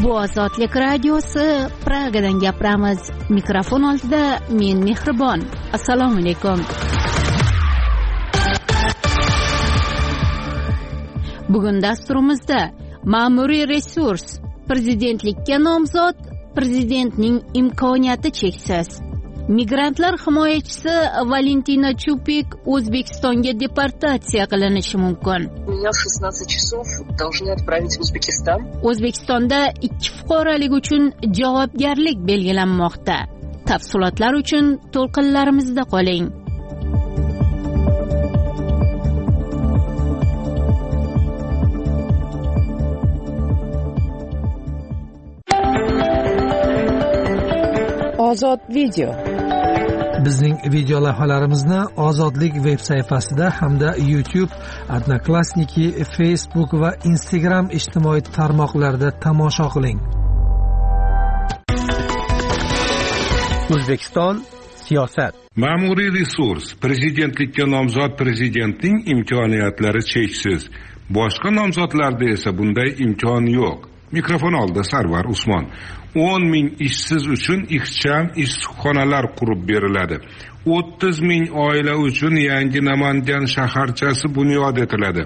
Bu Ozodlik radiosi Pragadan gapiramiz. Mikrofon oldida men Mehribon. Assalomu alaykum. Bugun dasturimizda ma'muriy resurs, prezidentlikka nomzod, prezidentning imkoniyati cheksiz. Migrantlar himoyachisi Valentina Chupik O'zbekistonga deportatsiya qilinishi mumkin. Меня в 16 часов должны отправить в Узбекистан. O'zbekistonda 2 fuqarolik uchun javobgarlik belgilanmoqda. Tafsilotlar uchun to'lqinlarimizda qoling. Ozod video. Bizning video lavhalarimizni Ozodlik veb sayfasida hamda YouTube, Odnoklassniki, Facebook va Instagram ijtimoiy tarmoqlarida tomosha qiling. O'zbekiston siyosat. Ma'muriy resurs, prezidentlikka nomzod prezidentning imkoniyatlari cheksiz. Boshqa nomzodlarda esa bunday imkon yo'q. Mikrofon oldida Sarvar Usmon. 10 ming ishsiz uchun ixcham issiqxonalar qurib beriladi. 30 ming oila uchun yangi Namangan shaharchasi bunyod etiladi.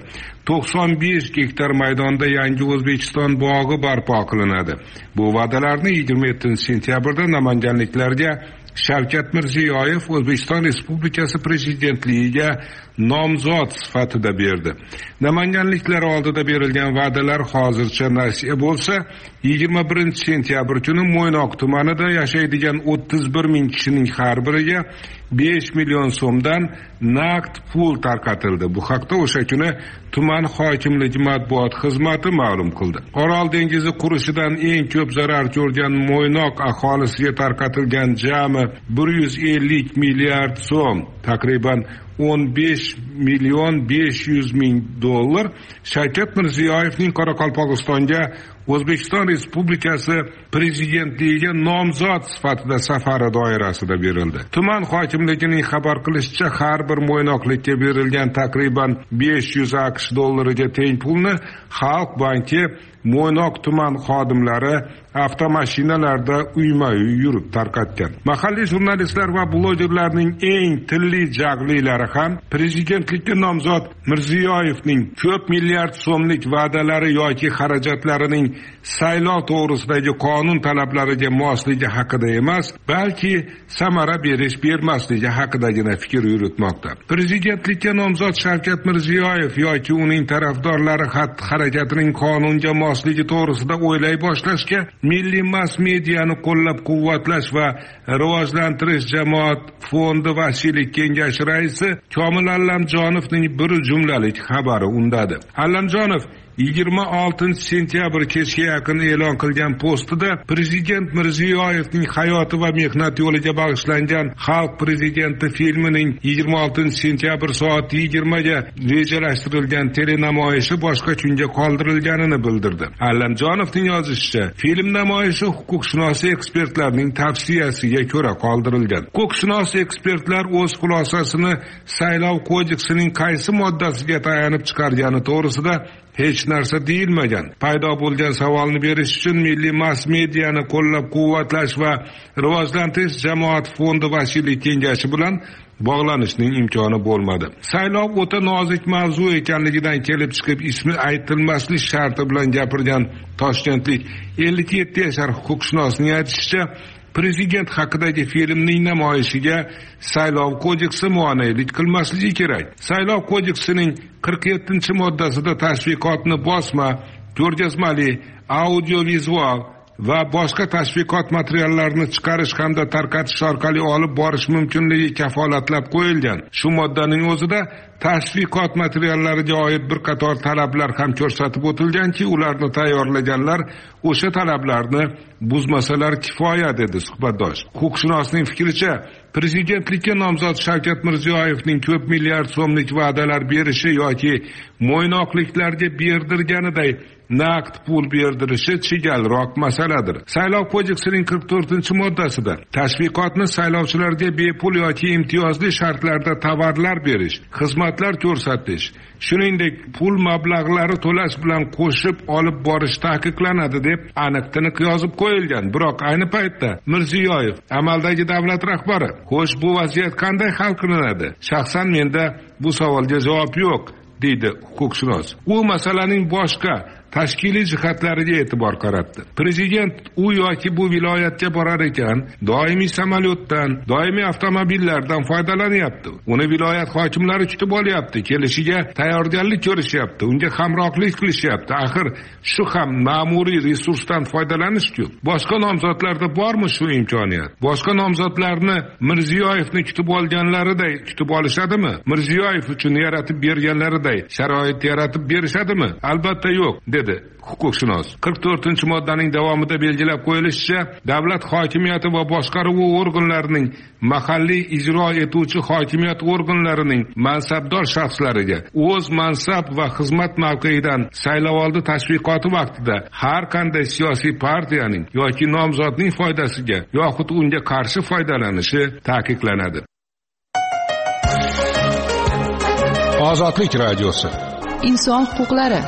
95 gektar maydonda yangi O'zbekiston bog'i barpo qilinadi. Bu va'dalarni 27-sentyabrda namanganliklarga Shavkat Mirziyoyev O'zbekiston Respublikasi prezidentligiga nomzod sifatida berdi. Namanganliklar oldida berilgan va'dalar hozircha nasiya bo'lsa, 21-sentyabr kuni Mo'ynoq tumanida yashaydigan 31 ming kishining har biriga 5 million so'mdan naqd pul tarqatildi. Bu haqda o'sha kuni tuman hokimligi matbuot xizmati ma'lum qildi. Orol dengizi qurishidan eng ko'p zarar ko'rgan Mo'ynoq aholisiga tarqatilgan jami 150 milliard so'm, taqriban 15 million 500 ming dollar Shavkat Mirziyoyevning Qoraqalpog'istonga O'zbekiston Respublikasi prezidentligiga nomzod sifatida safari doirasida berildi. Tuman hokimligining xabar qilishicha, har bir mo'ynoqlikka berilgan taqriban 500 AQSh dollariga teng pulni Xalq banki Mo'ynoq tuman xodimlari avtomashinalarda uyma-uy yurib tarqatgan. Mahalliy jurnalistlar va blogerlarning eng tilli jaglilari ham prezidentlikka nomzod Mirziyoyevning ko'p milliard so'mlik va'dalari yoki xarajatlarining saylov to'g'risidagi qonun talablariga mosligi haqida emas, balki samara bermasligi haqidagina fikr yuritmoqda. Prezidentlikka nomzod Shavkat Mirziyoyev yoki uning tarafdorlari xatti-harakatining qonunga mosligi to'g'risida o'ylay boshlashga Milliy mass mediani qo'llab-quvvatlash va rivojlantirish jamoat fondi vasiylik kengashi raisi Komil Allamjonovning bir jumlalik xabari undadi. Allamjonov 26-sentyabr kechga yaqin e'lon qilgan postida prezident Mirziyoyevning hayoti va mehnat yo'liga bag'ishlangan Xalq prezidenti filmining 26-sentyabr soat 20 ga rejalashtirilgan telenamoyishi boshqa kunga qoldirilganini bildirdi. Allamjonovning yozishicha, film namoyishi huquqshunos ekspertlarning tavsiyasiga ko'ra qoldirilgan. Huquqshunos ekspertlar o'z xulosasini Saylov kodeksining qaysi moddasiga tayanib chiqargani to'g'risida hech narsa deyilmagan. Paydo bo'lgan savolni berish uchun Milliy mass mediani qo'llab-quvvatlash va rivojlantirish jamoat fondi vasiylik kengashi bilan bog'lanishning imkoni bo'lmadi. Saylov o'ta nozik mavzu ekanligidan kelib chiqib ismi aytilmaslik sharti bilan gapirgan Toshkentlik 57 yashar huquqshunosning aytishicha, prezident haqidagi filmning namoyishiga Saylov kodeksi muonalik qilmasligi kerak. Saylov kodeksining 47-moddasida tashviqotni bosma, ko'rgazmali, audio-vizual va boshqa tashviqot materiallarini chiqarish hamda tarqatish orqali olib borish mumkinligi kafolatlab qo'yilgan. Shu moddaning o'zida tashviqot materiallariga oid bir qator talablar ham ko'rsatib o'tilganki, ularni tayyorlaganlar o'sha talablarni buzmasalar kifoya, dedi suhbatdosh. Huquqshunosning fikricha, prezidentlikka nomzod Shavkat Mirziyoyevning ko'p milliard so'mlik va'dalar berishi yoki mo'ynoqliklarga berdirganiday naqd pul berdirishi chigalroq masaladir. Saylov kodeksining 44-moddasida tashviqotni saylovchilarga bepul yoki imtiyozli shartlarda tovarlar berish, xizmat alomatlar ko'rsatish, shuningdek pul mablag'lari to'lash bilan qo'shib olib borish taqiqlanadi deb aniq-tiniq yozib qo'yilgan. Biroq ayni paytda Mirziyoyev amaldagi davlat rahbari, xo'sh bu vaziyat qanday hal qilinadi? Shaxsan menda bu savolga javob yo'q, deydi huquqshunos. U masalaning boshqa tashkiliy jihatlariga e'tibor qaratdi. Prezident u yoki bu viloyatga borar ekan, doimiy samolyotdan, doimiy avtomobillardan foydalanyapti. Uni viloyat hokimlari kutib olyapti, kelishiga tayyorgarlik ko'rishyapti, unga hamrohlik qilishyapti. Axir shu ham ma'muriy resursdan foydalanish-ku. Boshqa nomzodlarda bormi shu imkoniyat? Boshqa nomzodlarni Mirziyoyevni kutib olganlariday kutib olishadimi? Mirziyoyev uchun yaratib berganlariday sharoit yaratib berishadimi? Albatta yo'q, dedi huquqshunos. 44-moddaning davomida belgilab qo'yilishicha, davlat hokimiyati va boshqaruvi organlarining mahalliy ijro etuvchi hokimiyat organlarining mansabdor shaxslariga o'z mansab va xizmat mavqeidan saylovoldi tashviqoti vaqtida har qanday siyosiy partiyaning yoki nomzodning foydasiga yoxud unga qarshi foydalanishi taqiqlanadi. Ozodlik radiosi. Inson huquqlari.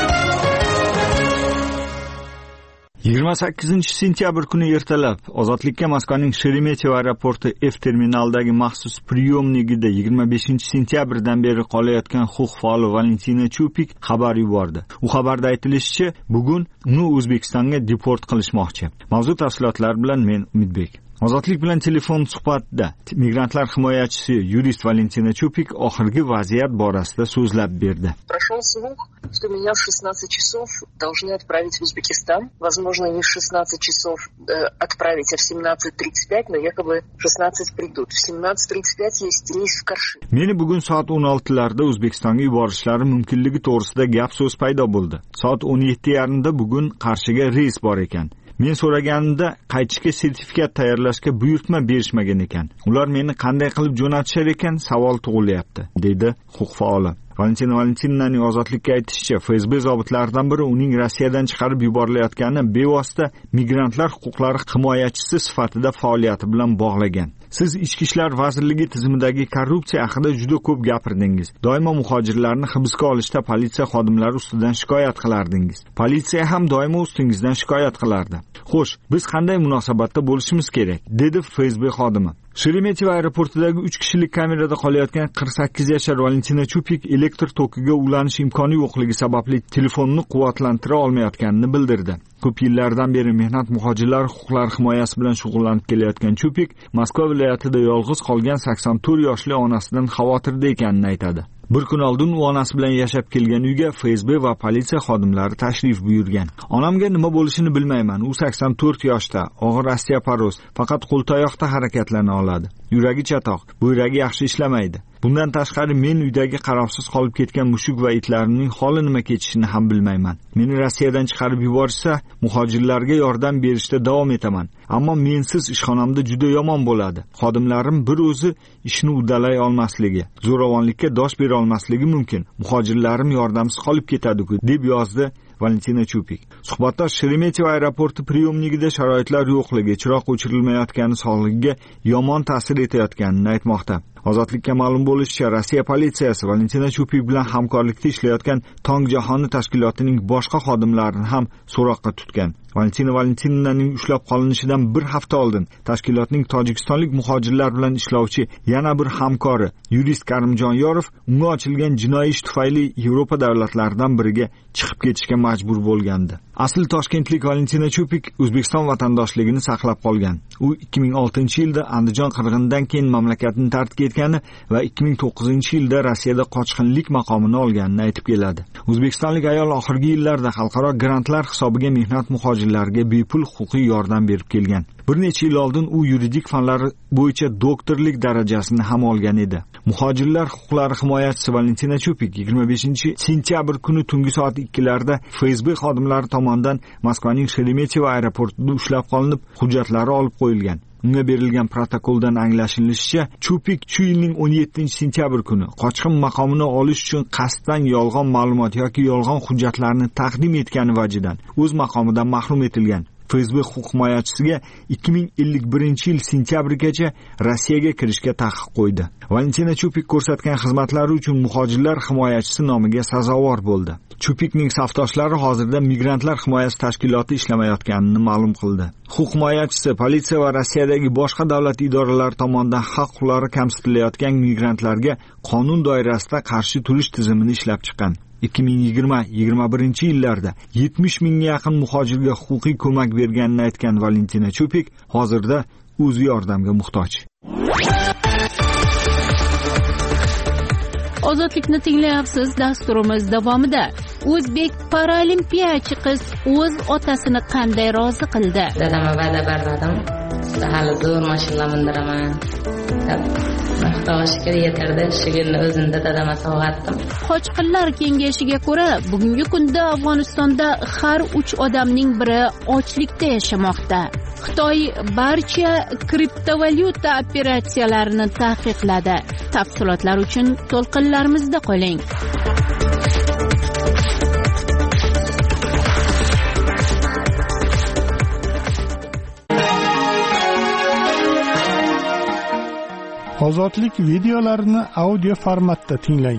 28-sentyabr kuni ertalab Ozodlikka Moskvaning Sheremetyevo aeroporti F terminalidagi maxsus priyomnigida 25-sentyabrdan beri qolayotgan huquq faoli Valentina Chupik xabar yubordi. U xabarda aytilishicha, bugun uni O'zbekistonga deport qilishmoqchi. Mavzu tafsilotlari bilan men Umidbek. Ozodlik bilan telefon suhbatida migrantlar himoyachisi yurist Valentina Chupik oxirgi vaziyat borasida so'zlab berdi. Прошел слух, что меня в 16 часов должны отправить в Узбекистан. Возможно, не в 16 часов отправить, а в 17:35, но якобы в 16 придут. В 17:35 есть рейс в Карши. Meni bugun soat 16larda O'zbekistonga yuborishlari mumkinligi to'g'risida gap so'z paydo bo'ldi. Soat 17:30da bugun Qarshiga reys bor ekan. Men so'raganimda qaytishga sertifikat tayyorlashga buyurtma berishmagan ekan. Ular meni qanday qilib jo'natishar ekan savol tug'ilyapti, dedi huquq faoli. Valentinaning ozodlikka aytishicha, FSB zobitlaridan biri uning Rossiyadan chiqarib yuborilayotgani bevosita migrantlar huquqlari himoyachisi sifatida faoliyati bilan bog'lagan. Siz Ichki ishlar vazirligi tizimidagi korrupsiya haqida juda ko'p gapirdingiz. Doimo muhojirlarni hibsga olishda politsiya xodimlari ustidan shikoyat qilardingiz. Politsiya ham doimo ustingizdan shikoyat qilardi. Xo'sh, biz qanday munosabatda bo'lishimiz kerak? Dedi FSB xodimi. Sheremetyevo aeroportidagi 3 kishilik kamerada qolayotgan 48 yashar Valentina Chupik elektr tokiga ulanish imkoni yo'qligi sababli telefonini quvvatlantira olmayotganini bildirdi. Ko'p yillardan beri mehnat muhojirlar huquqlari himoyasi bilan shug'ullanib kelayotgan Chupik Moskva viloyatida yolg'iz qolgan 84 yoshli onasidan xavotirda ekanini aytadi. Bir kun oldin u onasi bilan yashab kelgan uyga FSB va politsiya xodimlari tashrif buyurgan. Onamga nima bo'lishini bilmayman. U 84 yoshda, og'ir osteoporoz, faqat qo'ltayoqda harakatlana oladi. Yuragi chatoq, buyragi yaxshi ishlamaydi. Bundan tashqari men uydagi qarovsiz qolib ketgan mushuk va itlarimning holi nima kechishini ham bilmayman. Meni Rossiyadan chiqarib yuborsa, muhojirlarga yordam berishda davom etaman. Ammo mensiz ishxonamda juda yomon bo'ladi. Xodimlarim bir o'zi ishni uddalay olmasligi, zo'ravonlikka dosh bera olmasligi mumkin. Muhojirlarim yordamsiz qolib ketadi-ku, deb yozdi Valentina Chupik. Suhbatdosh Sheremetyevo aeroporti priyomnigida sharoitlar yo'qligi, chiroq o'chirilmayotgani sog'ligiga yomon ta'sir etayotganini aytmoqda. Ozodlikka ma'lum bo'lishicha, Rossiya politsiyasi Valentina Chupik bilan hamkorlikda ishlayotgan Tong jahoni tashkilotining boshqa xodimlarini ham so'roqqa tutgan. Valentinaning ushlab qolinishidan bir hafta oldin tashkilotning tojikistonlik muhojirlar bilan ishlovchi yana bir hamkori yurist Karimjon Yorov unga ochilgan jinoiy ish tufayli Yevropa davlatlaridan biriga chiqib ketishga majbur bo'lgandi. Asli toshkentlik Valentina Chupik O'zbekiston vatandoshligini saqlab qolgan. U 2006-yilda Andijon qirg'inidan keyin mamlakatni tark etgani va 2009-yilda Rossiyada qochqinlik maqomini olganini aytib keladi. O'zbekistonlik ayol oxirgi yillarda xalqaro grantlar hisobiga mehnat muhojirlariga bepul huquqiy yordam berib kelgan. Bir necha yil oldin u yuridik fanlar bo'yicha doktorlik darajasini ham olgan edi. Muhojirlar huquqlari himoyachisi Valentina Chupik 25-sentyabr kuni tungi soat 2larda FSB xodimlari tomonidan Moskvaning Sheremetyevo aeroportida ushlab qolinib, hujjatlari olib qo'yilgan. Unga berilgan protokoldan anglashilishicha, Chupik shu yilning 17-sentyabr kuni qochqin maqomini olish uchun qasddan yolg'on ma'lumot yoki yolg'on hujjatlarni taqdim etgani vajidan o'z maqomidan mahrum etilgan. FSB huquq himoyachisiga 2051-yil sentyabrigacha Rossiyaga kirishga taqiq qo'ydi. Valentina Chupik ko'rsatgan xizmatlari uchun muhojirlar himoyachisi nomiga sazovor bo'ldi. Chupikning safdoshlari hozirda migrantlar himoyasi tashkiloti ishlamayotganini ma'lum qildi. Huquq himoyachisi politsiya va Rossiyadagi boshqa davlat idoralari tomonidan haq-huquqlari kamsitilayotgan migrantlarga qonun doirasida qarshi turish tizimini ishlab chiqqan. 2020-21 yillarda 70 mingga yaqin muhojirga huquqiy ko'mak berganini aytgan Valentina Chupik hozirda o'z yordamga muhtoj. Ozodlikni tinglayapsiz. Dasturimiz davomida o'zbek paralimpiyachi qiz o'z otasini qanday rozi qildi? Dadamga va'da berdim. Hali zo'r mashina mindiraman. Xudoga shukr yetardi. Shugirni o'zimda dadamga sovg'atdim. Qochqinlar kengashiga ko'ra, bugungi kunda Afg'onistonda har 3 odamning biri ochlikda yashamoqda. Xitoy barcha kriptovalyuta operatsiyalarini taqiqladi. Tafsilotlar uchun to'lqinlarimizda qoling. Ozodlik videolarini audio formatda tinglang.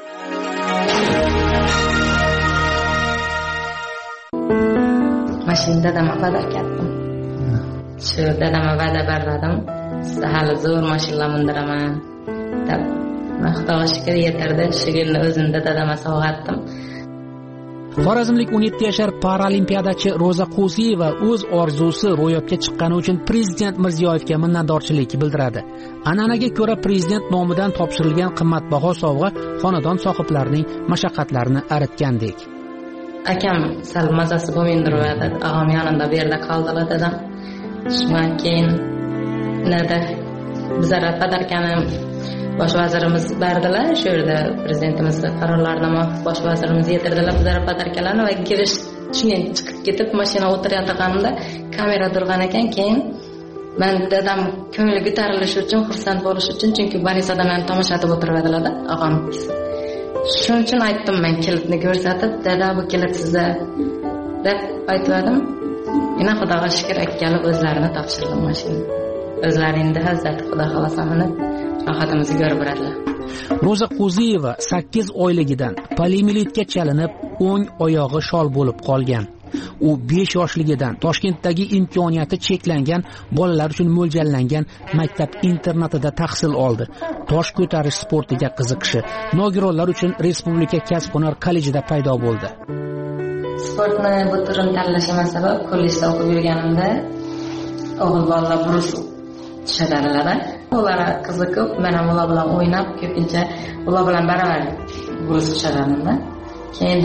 Mashinada dadamga va'da berdim. Shu dadamga va'da berdim. Hali zo'r mashina mindiraman deb. Xudoga shukr yetardi. Shugirni o'zimda dadamga sovg'atdim. Xorazmlik 17 yashar paralimpiadachi Roza Qo'ziyeva o'z orzusi ro'yobga chiqqani uchun prezident Mirziyoyevga minnatdorchilik bildiradi. An'anaga ko'ra prezident nomidan topshirilgan qimmatbaho sovg'a xonadon sohiblarining mashaqqatlarini aritgandek. Akam sal mazasi bo'lmaydiradi. Og'am yonimda bu yerda qoldilar dedim. Shundan keyin nada bizarat padarkanim bosh vazirimiz berdilar. Shu yerda prezidentimiz qarorlarini bosh vazirimiz yetirdilar bizarat padarkalarni va girish shunday chiqib ketib mashina o'tirayotganimda kamera turgan ekan. Keyin men dadam ko'ngli ko'tarilishi uchun, xursand bo'lish uchun, chunki Borisada meni tomoshatib o'tiradilar-da, og'am. Shuning uchun aytdim, men kilitni ko'rsatib, dada bu kilit sizda deb aytdim. Yana Xudoga shukr kelib o'zlarini topshirdim mashina. O'zlaringda hazrat Xudo xolasa meni rohatimizni ko'rib beradilar. Roza Qo'ziyeva 8 oyligidan poliomielitga chalinib, o'ng oyog'i shol bo'lib qolgan. U 5 yoshligidan Toshkentdagi imkoniyati cheklangan bolalar uchun mo'ljallangan maktab internatida tahsil oldi. Tosh ko'tarish sportiga qiziqishi nogironlar uchun Respublika kasb-hunar kollejida paydo bo'ldi. Sportni bu turini tanlashim sabab kollejda o'qib yurganimda o'g'il bolalar burus tushadilar. Ularga qiziqib, men ham ular bilan o'ynab, ko'pincha ular bilan baravar burus tushadimda. Keyin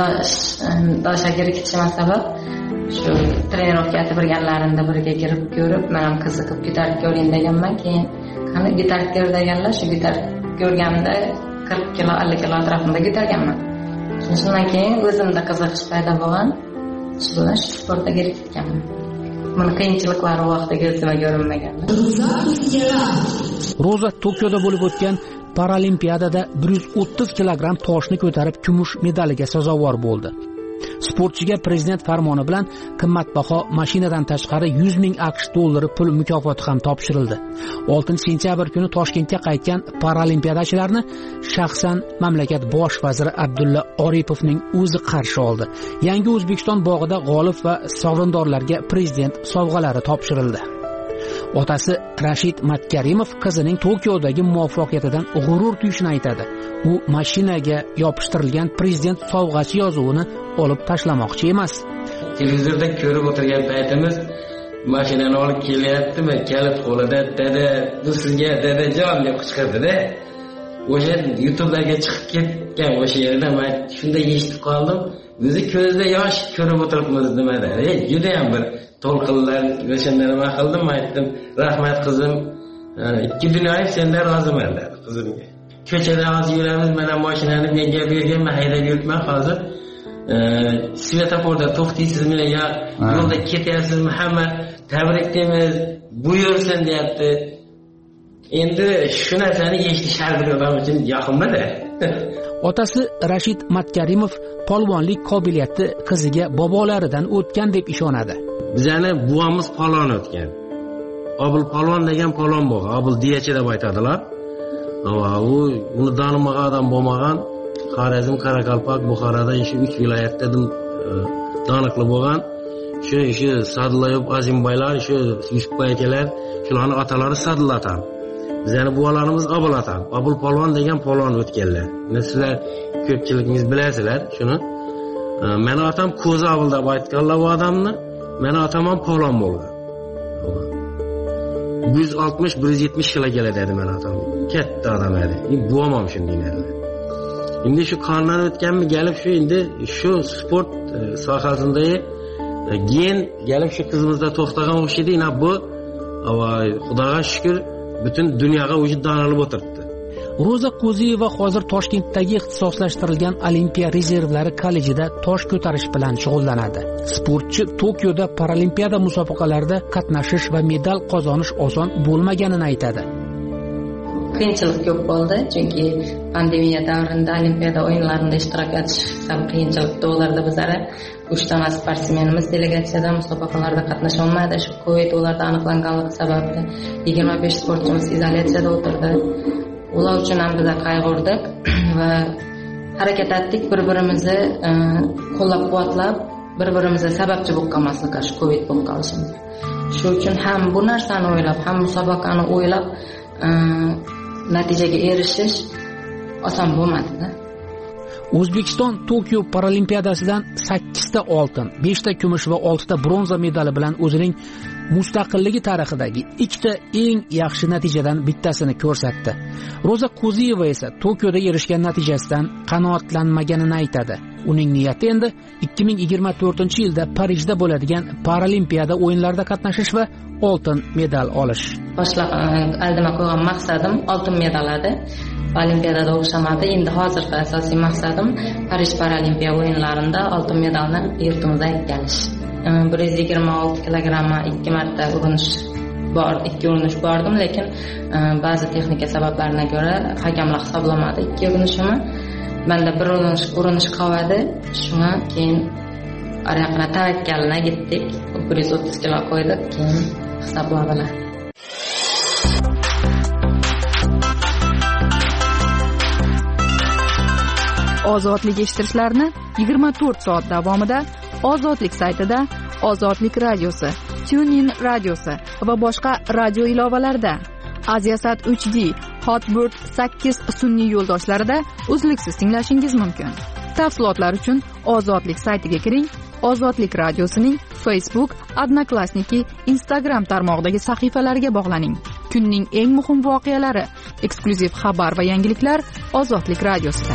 doshga ketishim sabab shu trenirovka birgalarida birga kirib ko'rib, men ham qiziqib gitar ko'ring deganman. Keyin qani gitar ko'r deganlar, shu gitar ko'rganimda 40 kilo 50 kilo atrofida gitarganman. Shundan keyin o'zimda qiziqish paydo bo'lgan. Shu bilan sportga kirib ketganman. Mana qiyinchiliklar vaqtida ko'zimga ko'rinmagan. Roza Tokioda bo'lib o'tgan Paralimpiadada 130 kilogramm toshni ko'tarib kumush medaliga sazovor bo'ldi. Sportchiga prezident farmoni bilan qimmatbaho mashinadan tashqari 100 ming AQSh dollari pul mukofoti ham topshirildi. 6 sentyabr kuni Toshkentga qaytgan paralimpiadachilarni shaxsan mamlakat bosh vaziri Abdulla Oripovning o'zi qarshi oldi. Yangi O'zbekiston bog'ida g'olib va sovrindorlarga prezident sovg'alari topshirildi. Otasi Rashid Matkarimov qizining Tokiodagi muvaffaqiyatidan g'urur tuyishini aytadi. U mashinaga yopishtirilgan prezident sovg'achi yozuvini olib tashlamoqchi emas. Televizorda ko'rib o'tirgan paytimiz mashinani olib kelyaptimi, kalit qo'lida, dada, bu sizga dadajon deb qichqirdi-da. O'sha YouTube'dagi chiqib ketgan o'sha yerda men shunda eshitib qoldim. O'zi ko'zda yosh ko'rib o'tiribmiz nimada. Juda ham bir to'lqinlar o'shanda nima qildim, aytdim, rahmat qizim, 2 dunyoyib sendan roziman dedi qizimga. Ko'chada hozir yuramiz, mana mashinani menga bergan, men haydab yuribman hozir. Svetoforda to'xtaysizmi yo yo'lda ketyapsizmi, hamma tabriklaymiz, buyursin deyapti. Endi shu narsani eshitish har bir odam uchun yoqimli-da. Otasi Rashid Matkarimov polvonlik qobiliyati qiziga bobolaridan o'tgan deb ishonadi. bizani buvamiz palon o'tgan. Obul palon degan palon bo'lgan. Obul diyachi deb aytadilar. Uni tanimagan odam bo'lmagan. Xorazm, Qoraqalpoq, Buxoroda shu 3 viloyatda taniqli bo'lgan. Shu Sadullayib Azimbaylar, shu Yusufbay akalar, shularning otalari Sadulatan. Bizani buvalarimiz Obulatan. Obul palon degan palon o'tganlar. Sizlar ko'pchiligimiz bilasizlar shuni. Meni otam Ko'zi Obul deb aytganlar bu odamni. Meni otam ham palon bo'lgan. 160-170 kilo keladi meni otam. Katta odam edi. Buvam ham shunday edi. Endi shu qondan o'tganmi kelib shu endi shu sport sohasida gen kelib shu qizimizda to'xtagan o'xshaydi. Bu Xudoga shukr butun dunyoga o'zi donalib o'tiribdi. Roza Qo'ziyeva hozir Toshkentdagi ixtisoslashtirilgan Olimpiya rezervlari kollejida tosh ko'tarish bilan shug'ullanadi. Sportchi Tokioda Paralimpiada musobaqalarida qatnashish va medal qozonish oson bo'lmaganini aytadi. Qiyinchilik ko'p bo'ldi, chunki pandemiya davrida Olimpiada o'yinlarida ishtirok etish ham qiyinchilik tug'dirdi bizga. 3 ta sportsmenimiz delegatsiyada musobaqalarda qatnasha olmadi. Shu Covid ularda aniqlanganligi sababli 25 sportchimiz izolyatsiyada o'tirdi. Ular uchun ham biz qayg'urdik va harakat etdik, bir-birimizni qo'llab-quvvatlab, bir-birimizga sababchi bo'lib qolmaslik shu Covid bo'lib qolishimiz. Shu uchun ham bu narsani o'ylab, ham musobaqani o'ylab natijaga erishish oson bo'lmadi. O'zbekiston Tokio Paralimpiadasidan 8 ta oltin, 5 ta kumush va 6 ta bronza medali bilan o'zining mustaqilligi tarixidagi 2 ta eng yaxshi natijadan bittasini ko'rsatdi. Roza Qo'ziyeva esa Tokioda erishgan natijasidan qanoatlanmaganini aytadi. Uning niyati endi 2024-yilda Parijda bo'ladigan Paralimpiada o'yinlarida qatnashish va oltin medal olish. Boshliq oldimga qo'ygan maqsadim oltin medal edi. Olimpiadada o'xshamadi. Endi hozirgi asosiy maqsadim Parij Paralimpiya o'yinlarida oltin medalni yurtimizga yetkazib. 126 kilogramma 2 marta urinish bor, 2 urinish bordim, lekin ba'zi texnika sabablariga ko'ra hakamlar hisoblamadi 2 urinishimni. Menda bir urinish qoldi. Shunga keyin oraqana tavakkalga ketdik. 130 kilo qo'ydik, keyin hisobladilar. Ozodlik eshittirishlarni 24 soat davomida Ozodlik saytida, Ozodlik radiosi, TuneIn radiosi va boshqa radio ilovalarda, Aziasat 3D, Hotbird 8 sun'iy yo'ldoshlarida uzluksiz tinglashingiz mumkin. Tafsilotlar uchun Ozodlik saytiga kiring. Ozodlik radiosining Facebook, Odnoklassniki, Instagram tarmog'idagi sahifalariga bog'laning. Kunning eng muhim voqealari, eksklyuziv xabar va yangiliklar Ozodlik radiosida.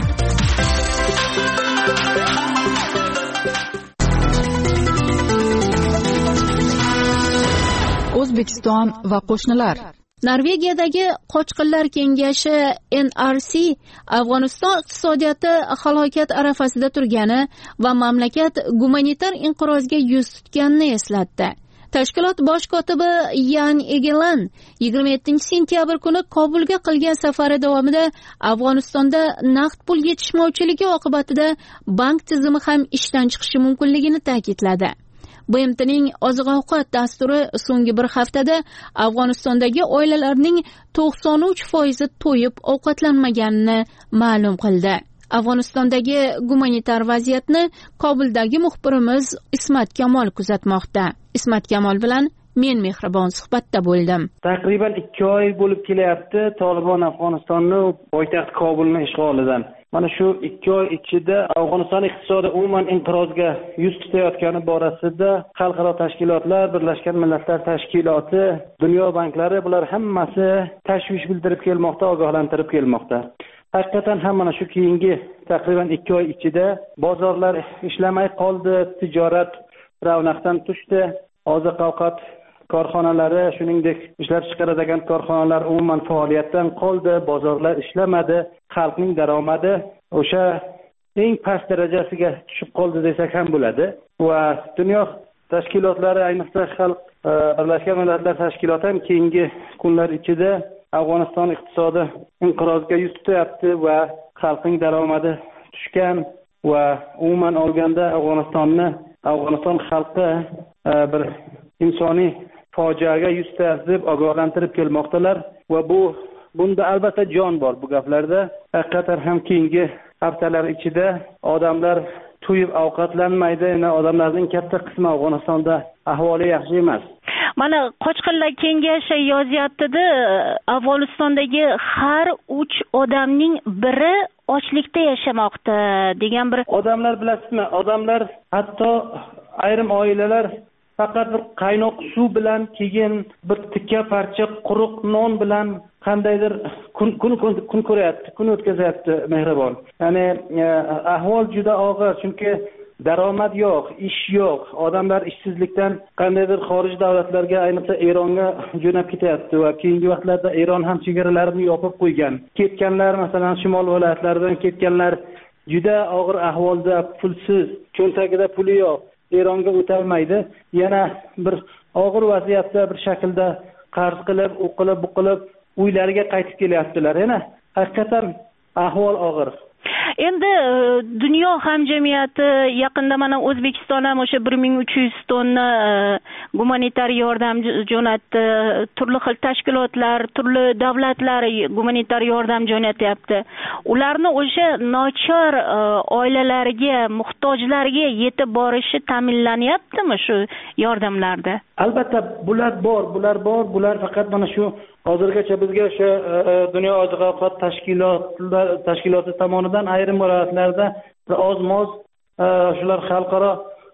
O'zbekiston va qo'shnilar. Norvegiyadagi Qochqinlar kengashi NRC Afg'oniston iqtisodiyoti halokat arafasida turgani va mamlakat gumanitar inqirozga yuz tutganini eslatdi. Tashkilot bosh kotibi Yan Egelan 27-sentyabr kuni Kobulga qilgan safari davomida Afg'onistonda naqd pul yetishmovchiligi oqibatida bank tizimi ham ishdan chiqishi mumkinligini ta'kidladi. BMTning oziq-ovqat dasturi so'nggi bir haftada Afg'onistondagi oilalarning 93% to'yib ovqatlanmaganini ma'lum qildi. Afg'onistondagi gumanitar vaziyatni Kobuldagi muxbirimiz Ismat Kamol kuzatmoqda. Ismat Kamol bilan men mehribon suhbatda bo'ldim. Taqriban 2 oy bo'lib kelyapti Tolibon Afg'onistonning poytaxt Kobulni ishg'olidan. Mana shu 2 oy ichida Afg'oniston iqtisodi umuman inqirozga yuz tutayotgani borasida xalqaro tashkilotlar, Birlashgan Millatlar Tashkiloti, dunyo banklari bular hammasi tashvish bildirib kelmoqda, ogohlantirib kelmoqda. Haqiqatan ham mana shu keyingi taqriban 2 oy ichida bozorlar ishlamay qoldi, tijorat ravnaqdan tushdi, oziq-ovqat korxonalari, shuningdek ishlab chiqaradigan korxonalar umuman faoliyatdan qoldi, bozorlar ishlamadi, xalqning daromadi o'sha eng past darajasiga tushib qoldi desak ham bo'ladi. Va dunyo tashkilotlari, ayniqsa Birlashgan Millatlar Tashkiloti ham keyingi kunlar ichida Afg'oniston iqtisodi inqirozga yuz tutyapti va xalqning daromadi tushgan va umuman olganda Afg'oniston xalqi bir insoniy fojiaga yuz tutadi deb ogohlantirib kelmoqdalar va bunda albatta jon bor bu gaplarda. Haqiqatan ham keyingi haftalar ichida odamlar to'yib ovqatlanmaydi. Odamlarning katta qismi Afg'onistonda ahvoli yaxshi emas. Mana Qochqinlar kengashi yozyapti-da, Afg'onistondagi har 3 odamning biri ochlikda yashamoqda degan bir odamlar, bilasizmi? Odamlar, hatto ayrim oilalar faqat bir qaynoq suv bilan, keyin bir tikka parcha quruq non bilan qandaydir kun ko'ryapti, kun o'tkazayapti. Mehribon. Ya'ni ahvol juda og'ir, chunki daromad yo'q, ish yo'q. Odamlar ishsizlikdan qandaydir xorij davlatlarga, ayniqsa Eronga jo'nab ketyapti va keyingi vaqtlarda Eron ham chegaralarini yopib qo'ygan. Ketganlar, masalan, shimol viloyatlaridan ketganlar juda og'ir ahvolda, pulsiz, cho'ntagida puli yo'q, Eronga o'tolmaydi. Yana bir og'ir vaziyatda bir shaklda qarz qilib, o'qilib, buqilib uylariga qaytib kelyaptilar. Yana haqiqatan ahvol og'ir. Endi dunyo hamjamiyati yaqinda mana O'zbekiston ham o'sha 1300 tonna gumanitar yordam jo'natdi. Turli xil tashkilotlar, turli davlatlar gumanitar yordam jo'natyapti. Ularni o'sha nochor oilalarga, muhtojlarga yetib borishi ta'minlanyaptimi shu yordamlarda? Albatta bular bor. Bular faqat mana shu hozirgacha bizga o'sha Dunyo oziq-ovqat tashkiloti tomonidan ayrim viloyatlarda oz-moz shular xalqaro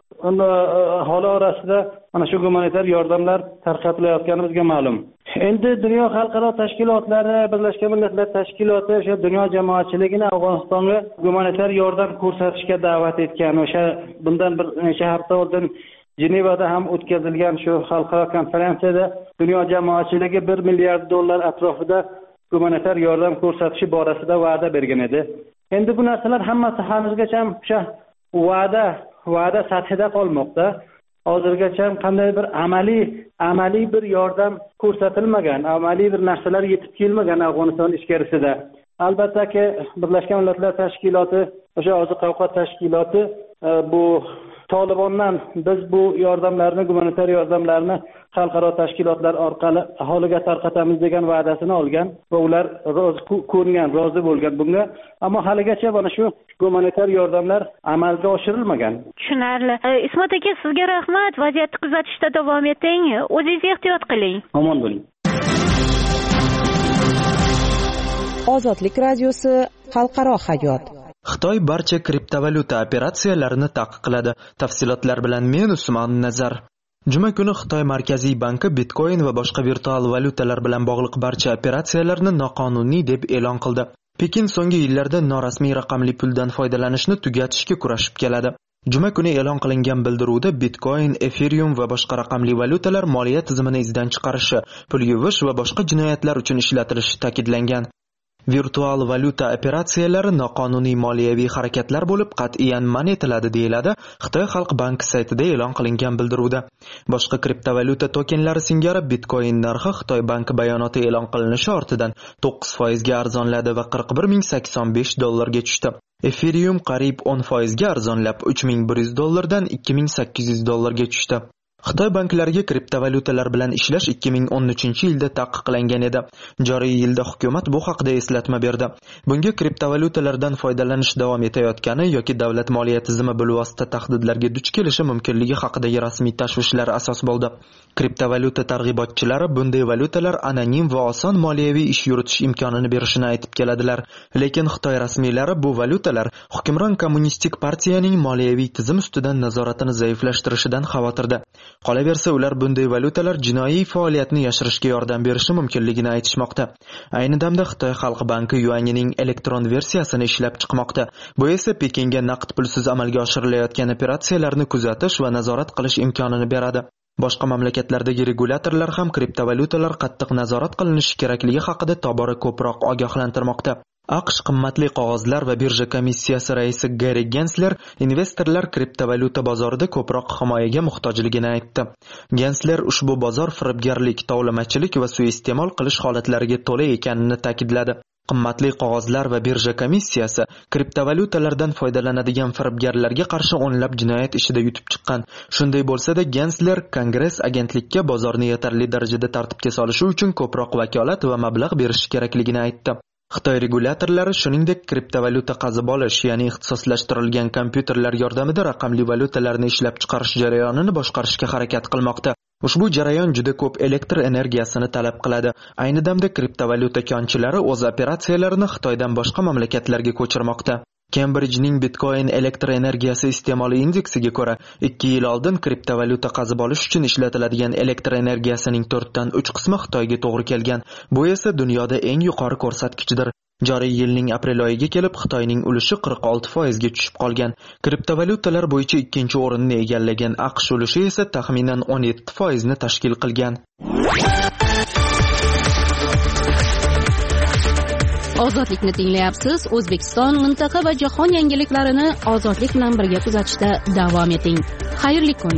aholi orasida mana shu gumanitar yordamlar tarqatilayotgani bizga ma'lum. Endi dunyo xalqaro tashkilotlari, Birlashgan Millatlar Tashkiloti o'sha dunyo jamoatchiligini Afg'onistonga gumanitar yordam ko'rsatishga da'vat etgan. O'sha bundan bir necha hafta oldin Jenevada ham o'tkazilgan shu xalqaro konferensiyada dunyo jamoatchiligi $1 milliard atrofida gumanitar yordam ko'rsatishi borasida va'da bergan edi. Endi bu narsalar hammasi hanuzgacha o'sha va'da sathida qolmoqda. Hozirgacha qanday bir amaliy bir yordam ko'rsatilmagan, amaliy bir narsalar yetib kelmagan Afg'oniston ichkarisida. Albatta-ki Birlashgan Millatlar Tashkiloti, o'sha oziq-ovqat tashkiloti bu Tolibondan biz bu yordamlarni, gumanitar yordamlarni xalqaro tashkilotlar orqali aholiga tarqatamiz degan va'dasini olgan va ular rozi bo'lgan bunga. Ammo haligacha mana shu gumanitar yordamlar amalga oshirilmagan. Tushunarli. Ismat aka, sizga rahmat. Vaziyatni kuzatishda davom eting. O'zingiz ehtiyot qiling. Omon bo'ling. Ozodlik radiosi xalqaro hayot. Xitoy barcha kriptovalyuta operatsiyalarini taqiqladi. Tafsilotlar bilan men Usmon Nazar. Juma kuni Xitoy Markaziy banki Bitcoin va boshqa virtual valyutalar bilan bog'liq barcha operatsiyalarni noqonuniy deb e'lon qildi. Pekin so'nggi yillarda norasmiy raqamli puldan foydalanishni tugatishga kurashib keladi. Juma kuni e'lon qilingan bildiruvda Bitcoin, Ethereum va boshqa raqamli valyutalar moliya tizimini izdan chiqarishi, pul yuvish va boshqa jinoyatlar uchun ishlatilishi ta'kidlangan. Virtual valyuta operatsiyalari noqonuniy moliyaviy harakatlar bo'lib qat'iyan man etiladi deyiladi Xitoy Xalq banki saytida e'lon qilingan bildiruvda. Boshqa kriptovalyuta tokenlari singari Bitcoin narxi Xitoy banki bayonoti e'lon qilinishi ortidan 9% ga arzonladi va $41,085 tushdi. Ethereum qariyb 10% ga arzonlab $3,100 dan $2,800 ga tushdi. Xitoy banklariga kriptovalyutalar bilan ishlash 2013-yilda taqiqlangan edi. Joriy yilda hukumat bu haqida eslatma berdi. Bunga kriptovalyutalardan foydalanish davom etayotgani yoki davlat moliya tizimi bilvosita tahdidlarga duch kelishi mumkinligi haqidagi rasmiy tashvishlar asos bo'ldi. Kriptovalyuta targ'ibotchilari bunday valyutalar anonim va oson moliyaviy ish yuritish imkonini berishini aytib keladilar. Lekin Xitoy rasmiylari bu valyutalar hukmron kommunistik partiyaning moliyaviy tizim ustidan nazoratini zaiflashtirishidan xavotirda. Qolaversa ular bunday valyutalar jinoiy faoliyatni yashirishga yordam berishi mumkinligini aytishmoqda. Ayni damda Xitoy Xalq banki yuanining elektron versiyasini ishlab chiqmoqda. Bu esa Pekinga naqd pulsiz amalga oshirilayotgan operatsiyalarni kuzatish va nazorat qilish imkonini beradi. Boshqa mamlakatlardagi regulyatorlar ham kriptovalyutalar qattiq nazorat qilinishi kerakligi haqida tobora ko'proq ogohlantirmoqda. AQSh qimmatli qog'ozlar va birja komissiyasi raisi Gary Gensler investorlar kriptovalyuta bozorida ko'proq himoyaga muhtojligini aytdi. Gensler ushbu bozor firibgarlik, tovlamachilik va suiiste'mol qilish holatlariga to'la ekanini ta'kidladi. Qimmatli qog'ozlar va birja komissiyasi kriptovalyutalardan foydalanadigan firibgarlarga qarshi o'nlab jinoyat ishida yutib chiqqan. Shunday bo'lsa-da, Gensler Kongress agentlikka bozorni yetarli darajada tartibga solishi uchun ko'proq vakolat va mablag' berishi kerakligini aytdi. Xitoy regulyatorlari shuningdek kriptovalyuta qazib olish, ya'ni ixtisoslashtirilgan kompyuterlar yordamida raqamli valyutalarni ishlab chiqarish jarayonini boshqarishga harakat qilmoqda. Ushbu jarayon juda ko'p elektr energiyasini talab qiladi. Ayni damda kriptovalyuta konchilari o'z operatsiyalarini Xitoydan boshqa mamlakatlarga ko'chirmoqda. Cambridge'ning Bitcoin elektr energiyasi iste'moli indeksiga ko'ra, 2 yil oldin kriptovalyuta qazib olish uchun ishlatiladigan elektr energiyasining 4 dan 3 qismi Xitoyga to'g'ri kelgan. Bu esa dunyoda eng yuqori ko'rsatkichdir. Joriy yilning aprel oyiga kelib Xitoyning ulushi 46% ga tushib qolgan. Kriptovalyutalar bo'yicha ikkinchi o'rinni egallagan AQSh ulushi esa taxminan 17% ni tashkil qilgan. Ozodlikni tinglayapsiz. O'zbekiston, mintaqa va jahon yangiliklarini ozodlik bilan birga kuzatishda davom eting. Xayrli kun.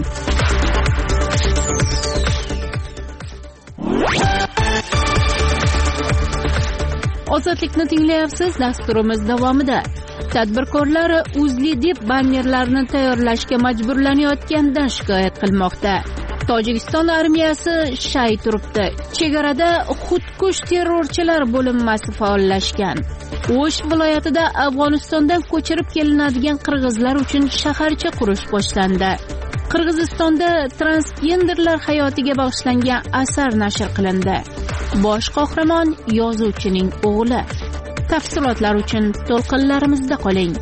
Ozodlikni tinglayapsiz. Dasturimiz davomida tadbirkorlar uzli deb bannerlarni tayyorlashga majburlanayotganidan shikoyat qilmoqda. Tojikiston armiyasi shay turibdi. Chegarada xudkush terrorchilar bo'linmasi faollashgan. O'sh viloyatida Afg'onistondan ko'chirib kelinadigan qirg'izlar uchun shaharcha qurish boshlandi. Qirg'izistonda transgenderlar hayotiga bag'ishlangan asar nashr qilindi. Bosh qahramon yozuvchining o'g'li. Tafsilotlar uchun to'lqinlarimizda qoling.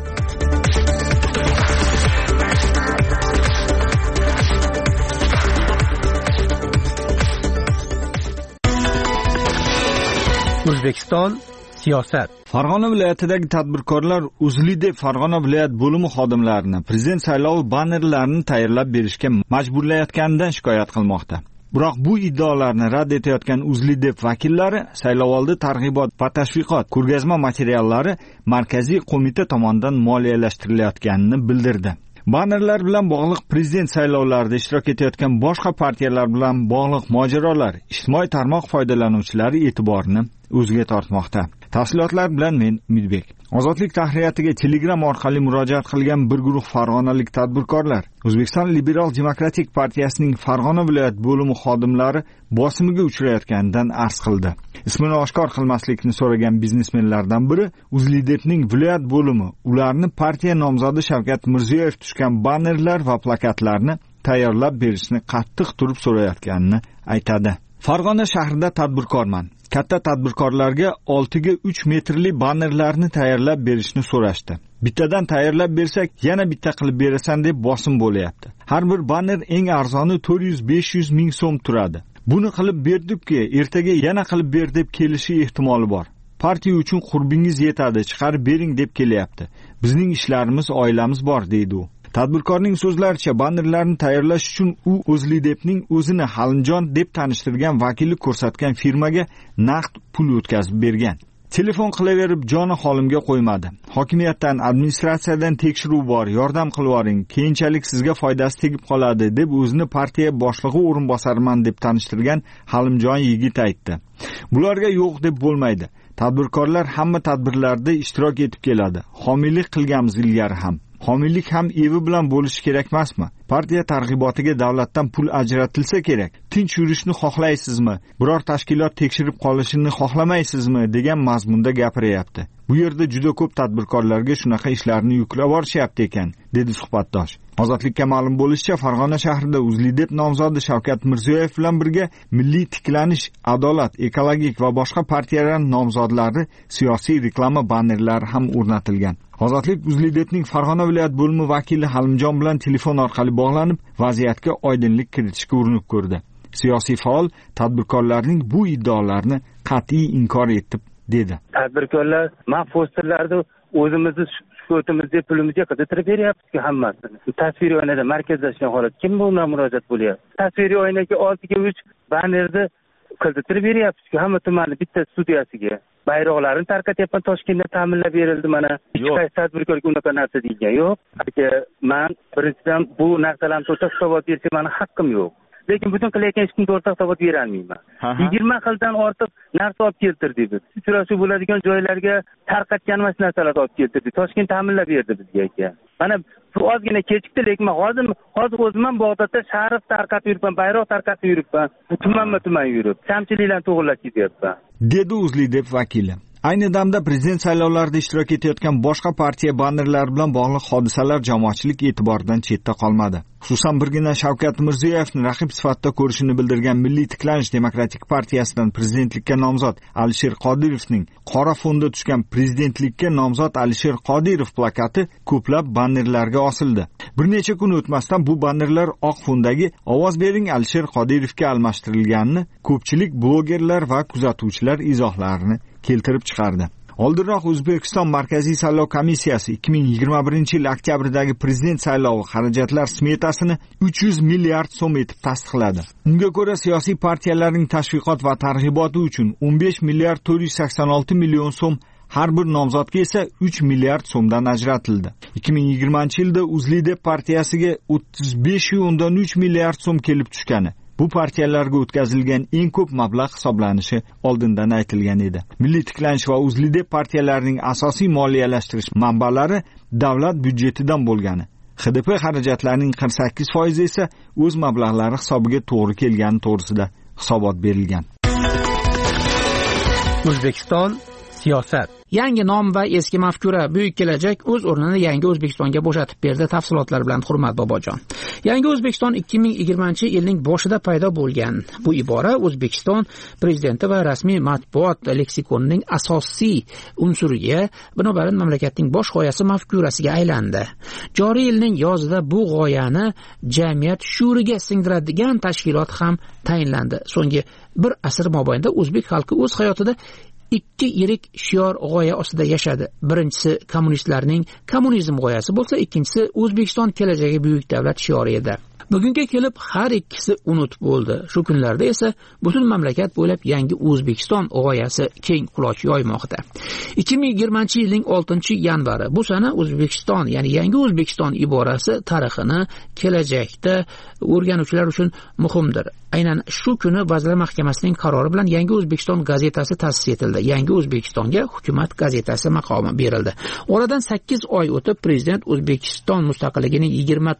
O'zbekiston siyosat. Farg'ona viloyatidagi tadbirkorlar uzli deb Farg'ona viloyat bo'limi xodimlarini prezident saylovi bannerlarini tayyorlab berishga majburlayotganidan shikoyat qilmoqda. Biroq bu iddaolarni rad etayotgan uzli deb vakillari saylovoldi targ'ibot va tashviqot ko'rgazma materiallari markaziy qo'mita tomonidan moliyalashtirilayotganini bildirdi. Bannerlar bilan bog'liq prezident saylovlarida ishtirok etayotgan boshqa partiyalar bilan bog'liq mojarolar ijtimoiy tarmoq foydalanuvchilari e'tiborini o'ziga tortmoqda. Tafsilotlar bilan men Umidbek. Ozodlik tahriyatiga Telegram orqali murojaat qilgan bir guruh farg'onalik tadbirkorlar O'zbekiston Liberal Demokratik partiyasining Farg'ona viloyat bo'limi xodimlari bosimiga uchrayotganidan arz qildi. Ismini oshkor qilmaslikni so'ragan biznesmenlardan biri Uzlidepning viloyat bo'limi ularni partiya nomzodi Shavkat Mirziyoyev tushgan bannerlar va plakatlarni tayyorlab berishni qattiq turib so'rayotganini aytadi. Farg'ona shahrida tadbirkorman. Katta tadbirkorlarga 6 ga 3 metrli bannerlarni tayyorlab berishni so'rashdi. Bittadan tayyorlab bersak, yana bitta qilib berasan deb bosim bo'layapti. Har bir banner eng arzoni 400-500 ming so'm turadi. Buni qilib berdik-ki, ertaga yana qilib ber deb kelishi ehtimoli bor. Partiya uchun qurbingiz yetadi, chiqarib bering deb kelyapti. Bizning ishlarimiz, oilamiz bor, deydi u. Tadbirkorning so'zlaricha bannerlarni tayyorlash uchun u O'zlidepning o'zini Halimjon deb tanishtirgan vakillik ko'rsatgan firmaga naqd pul o'tkazib bergan. Telefon qilaverib joni holimga qo'ymadi. Hokimiyatdan, administratsiyadan tekshiruv bor, yordam qilib yuboring, keyinchalik sizga foydasi tegib qoladi deb o'zini partiya boshlig'i o'rinbosariman deb tanishtirgan Halimjon yigit aytdi. Bularga yo'q deb bo'lmaydi. Tadbirkorlar hamma tadbirlarda ishtirok etib keladi. Homiylik qilganmiz ilgari ham. Homiylik ham evi bilan bo'lishi kerak emasmi? Partiya targ'ibotiga davlatdan pul ajratilsa kerak. Tinch yurishni xohlaysizmi? Biror tashkilot tekshirib qolishini xohlamaysizmi degan mazmunda gapiryapti. Bu yerda juda ko'p tadbirkorlarga shunaqa ishlarni yuklab borishyapti ekan, dedi suhbatdosh. Ozodlikka ma'lum bo'lishicha, Farg'ona shahrida Uzlidep nomzodi Shavkat Mirziyoyev bilan birga Milliy tiklanish, adolat, ekologik va boshqa partiyalar nomzodlari siyosiy reklama bannerlari ham o'rnatilgan. Ozodlik Uzlidepning Farg'ona viloyat bo'limi vakili Halimjon bilan telefon orqali bog'lanib, vaziyatga oydinlik kiritishga urinib ko'rdi. Siyosiy faol tadbirkorlarning bu iddaolarini qat'iy inkor etib dedi. Tadbirkorlar mahfusterlarni o'zimizni shukutimizga pulimizga qidirib beryapti hammasini. Tasviriy oynada markazlashgan holat. Kim bundan murojaat bo'lyapti? Tasviriy oynaga 6 ga 3 bannerni qidirib beryapti hamma tumanni bitta studiyasiga. Bayroqlarni tarqatyapman, Toshkentda ta'minlab berildi mana. Hech qaysi tadbirkorga unaqa narsa deyilgan yo'q. Men birinchidan bu narsalarni to'xtatib hisobot berishga meni haqqim yo'q. lekin butun qilayotgan ishni to'g'risida hisobot berolmayman. 20 xildan ortiq narsa olib keltirdik biz. Uchrashuv bo'ladigan joylarga tarqatgan narsalar olib keltirdik. Toshkent ta'minlab berdi bizga aka. Mana bu ozgina kechikdi, lekin men hozir o'zim ham Bag'dodda sharf tarqatib yuribman, bayroq tarqatib yuribman. Tuman yurib, kamchiliklarni to'g'irlab ketyapman. Dedi UzLiDep vakili. Ayni damda prezident saylovlarida ishtirok etayotgan boshqa partiya bannerlari bilan bog'liq hodisalar jamoatchilik e'tiboridan chetda qolmadi. Xususan birgina Shavkat Mirziyoyevni raqib sifatida ko'rishini bildirgan Milliy tiklanish demokratik partiyasidan prezidentlikka nomzod Alisher Qodirovning qora fonda tushgan prezidentlikka nomzod Alisher Qodirov plakati ko'plab bannerlarga osildi. Bir necha kun o'tmasdan bu bannerlar oq fondagi ovoz bering Alisher Qodirovga almashtirilganini ko'pchilik blogerlar va kuzatuvchilar izohlarini keltirib chiqardi. Oldinroq O'zbekiston Markaziy saylov komissiyasi 2021-yil oktyabrdagi prezident saylovi xarajatlar smetasini 300 milliard so'm etib tasdiqladi. Unga ko'ra siyosiy partiyalarning tashviqot va targ'iboti uchun 15 milliard 486 million so'm, har bir nomzodga esa 3 milliard so'mdan ajratildi. 2020-yilda UzLiDep partiyasiga 35,3 milliard so'm kelib tushgani bu partiyalarga o'tkazilgan eng ko'p mablag' hisoblanishi oldindan aytilgan edi. Milliy tiklanish va UzLiDep partiyalarining asosiy moliyalashtirish manbalari davlat byudjetidan bo'lgani, HDP xarajatlarining 48% esa o'z mablag'lari hisobiga to'g'ri kelgani to'g'risida hisobot berilgan. O'zbekiston siyosat. Yangi nom va eski mafkura buyuk kelajak o'z o'rnini yangi O'zbekistonga bo'shatib berdi. Tafsilotlar bilan Hurmat Bobojon. Yangi O'zbekiston 2020-yilning boshida paydo bo'lgan. Bu ibora O'zbekiston prezidenti va rasmiy matbuot leksikonining asosiy unsuriga, binobarin mamlakatning bosh g'oyasi mafkurasiga aylandi. Joriy yilning yozida bu g'oyani jamiyat shuuriga singdiradigan tashkilot ham tayinlandi. So'nggi bir asr mobaynida o'zbek xalqi o'z hayotida ikki yirik shior g'oya ostida yashadi. Birinchisi kommunistlarning kommunizm g'oyasi bo'lsa, ikkinchisi O'zbekiston kelajagi buyuk davlat shiori edi. Bugunga kelib har ikkisi unutib bo'ldi. Shu kunlarda esa butun mamlakat bo'ylab yangi O'zbekiston g'oyasi keng quloch yoymoqda. 2020-yilning 6-yanvari bu sana O'zbekiston, ya'ni yangi O'zbekiston iborasi tarixini kelajakda o'rganuvchilar uchun muhimdir. Aynan shu kuni Vazirlar Mahkamasining qarori bilan yangi O'zbekiston gazetasi ta'sis etildi. Yangi O'zbekistonga hukumat gazetasi maqomi berildi. Oradan 8 oy o'tib prezident O'zbekiston mustaqilligining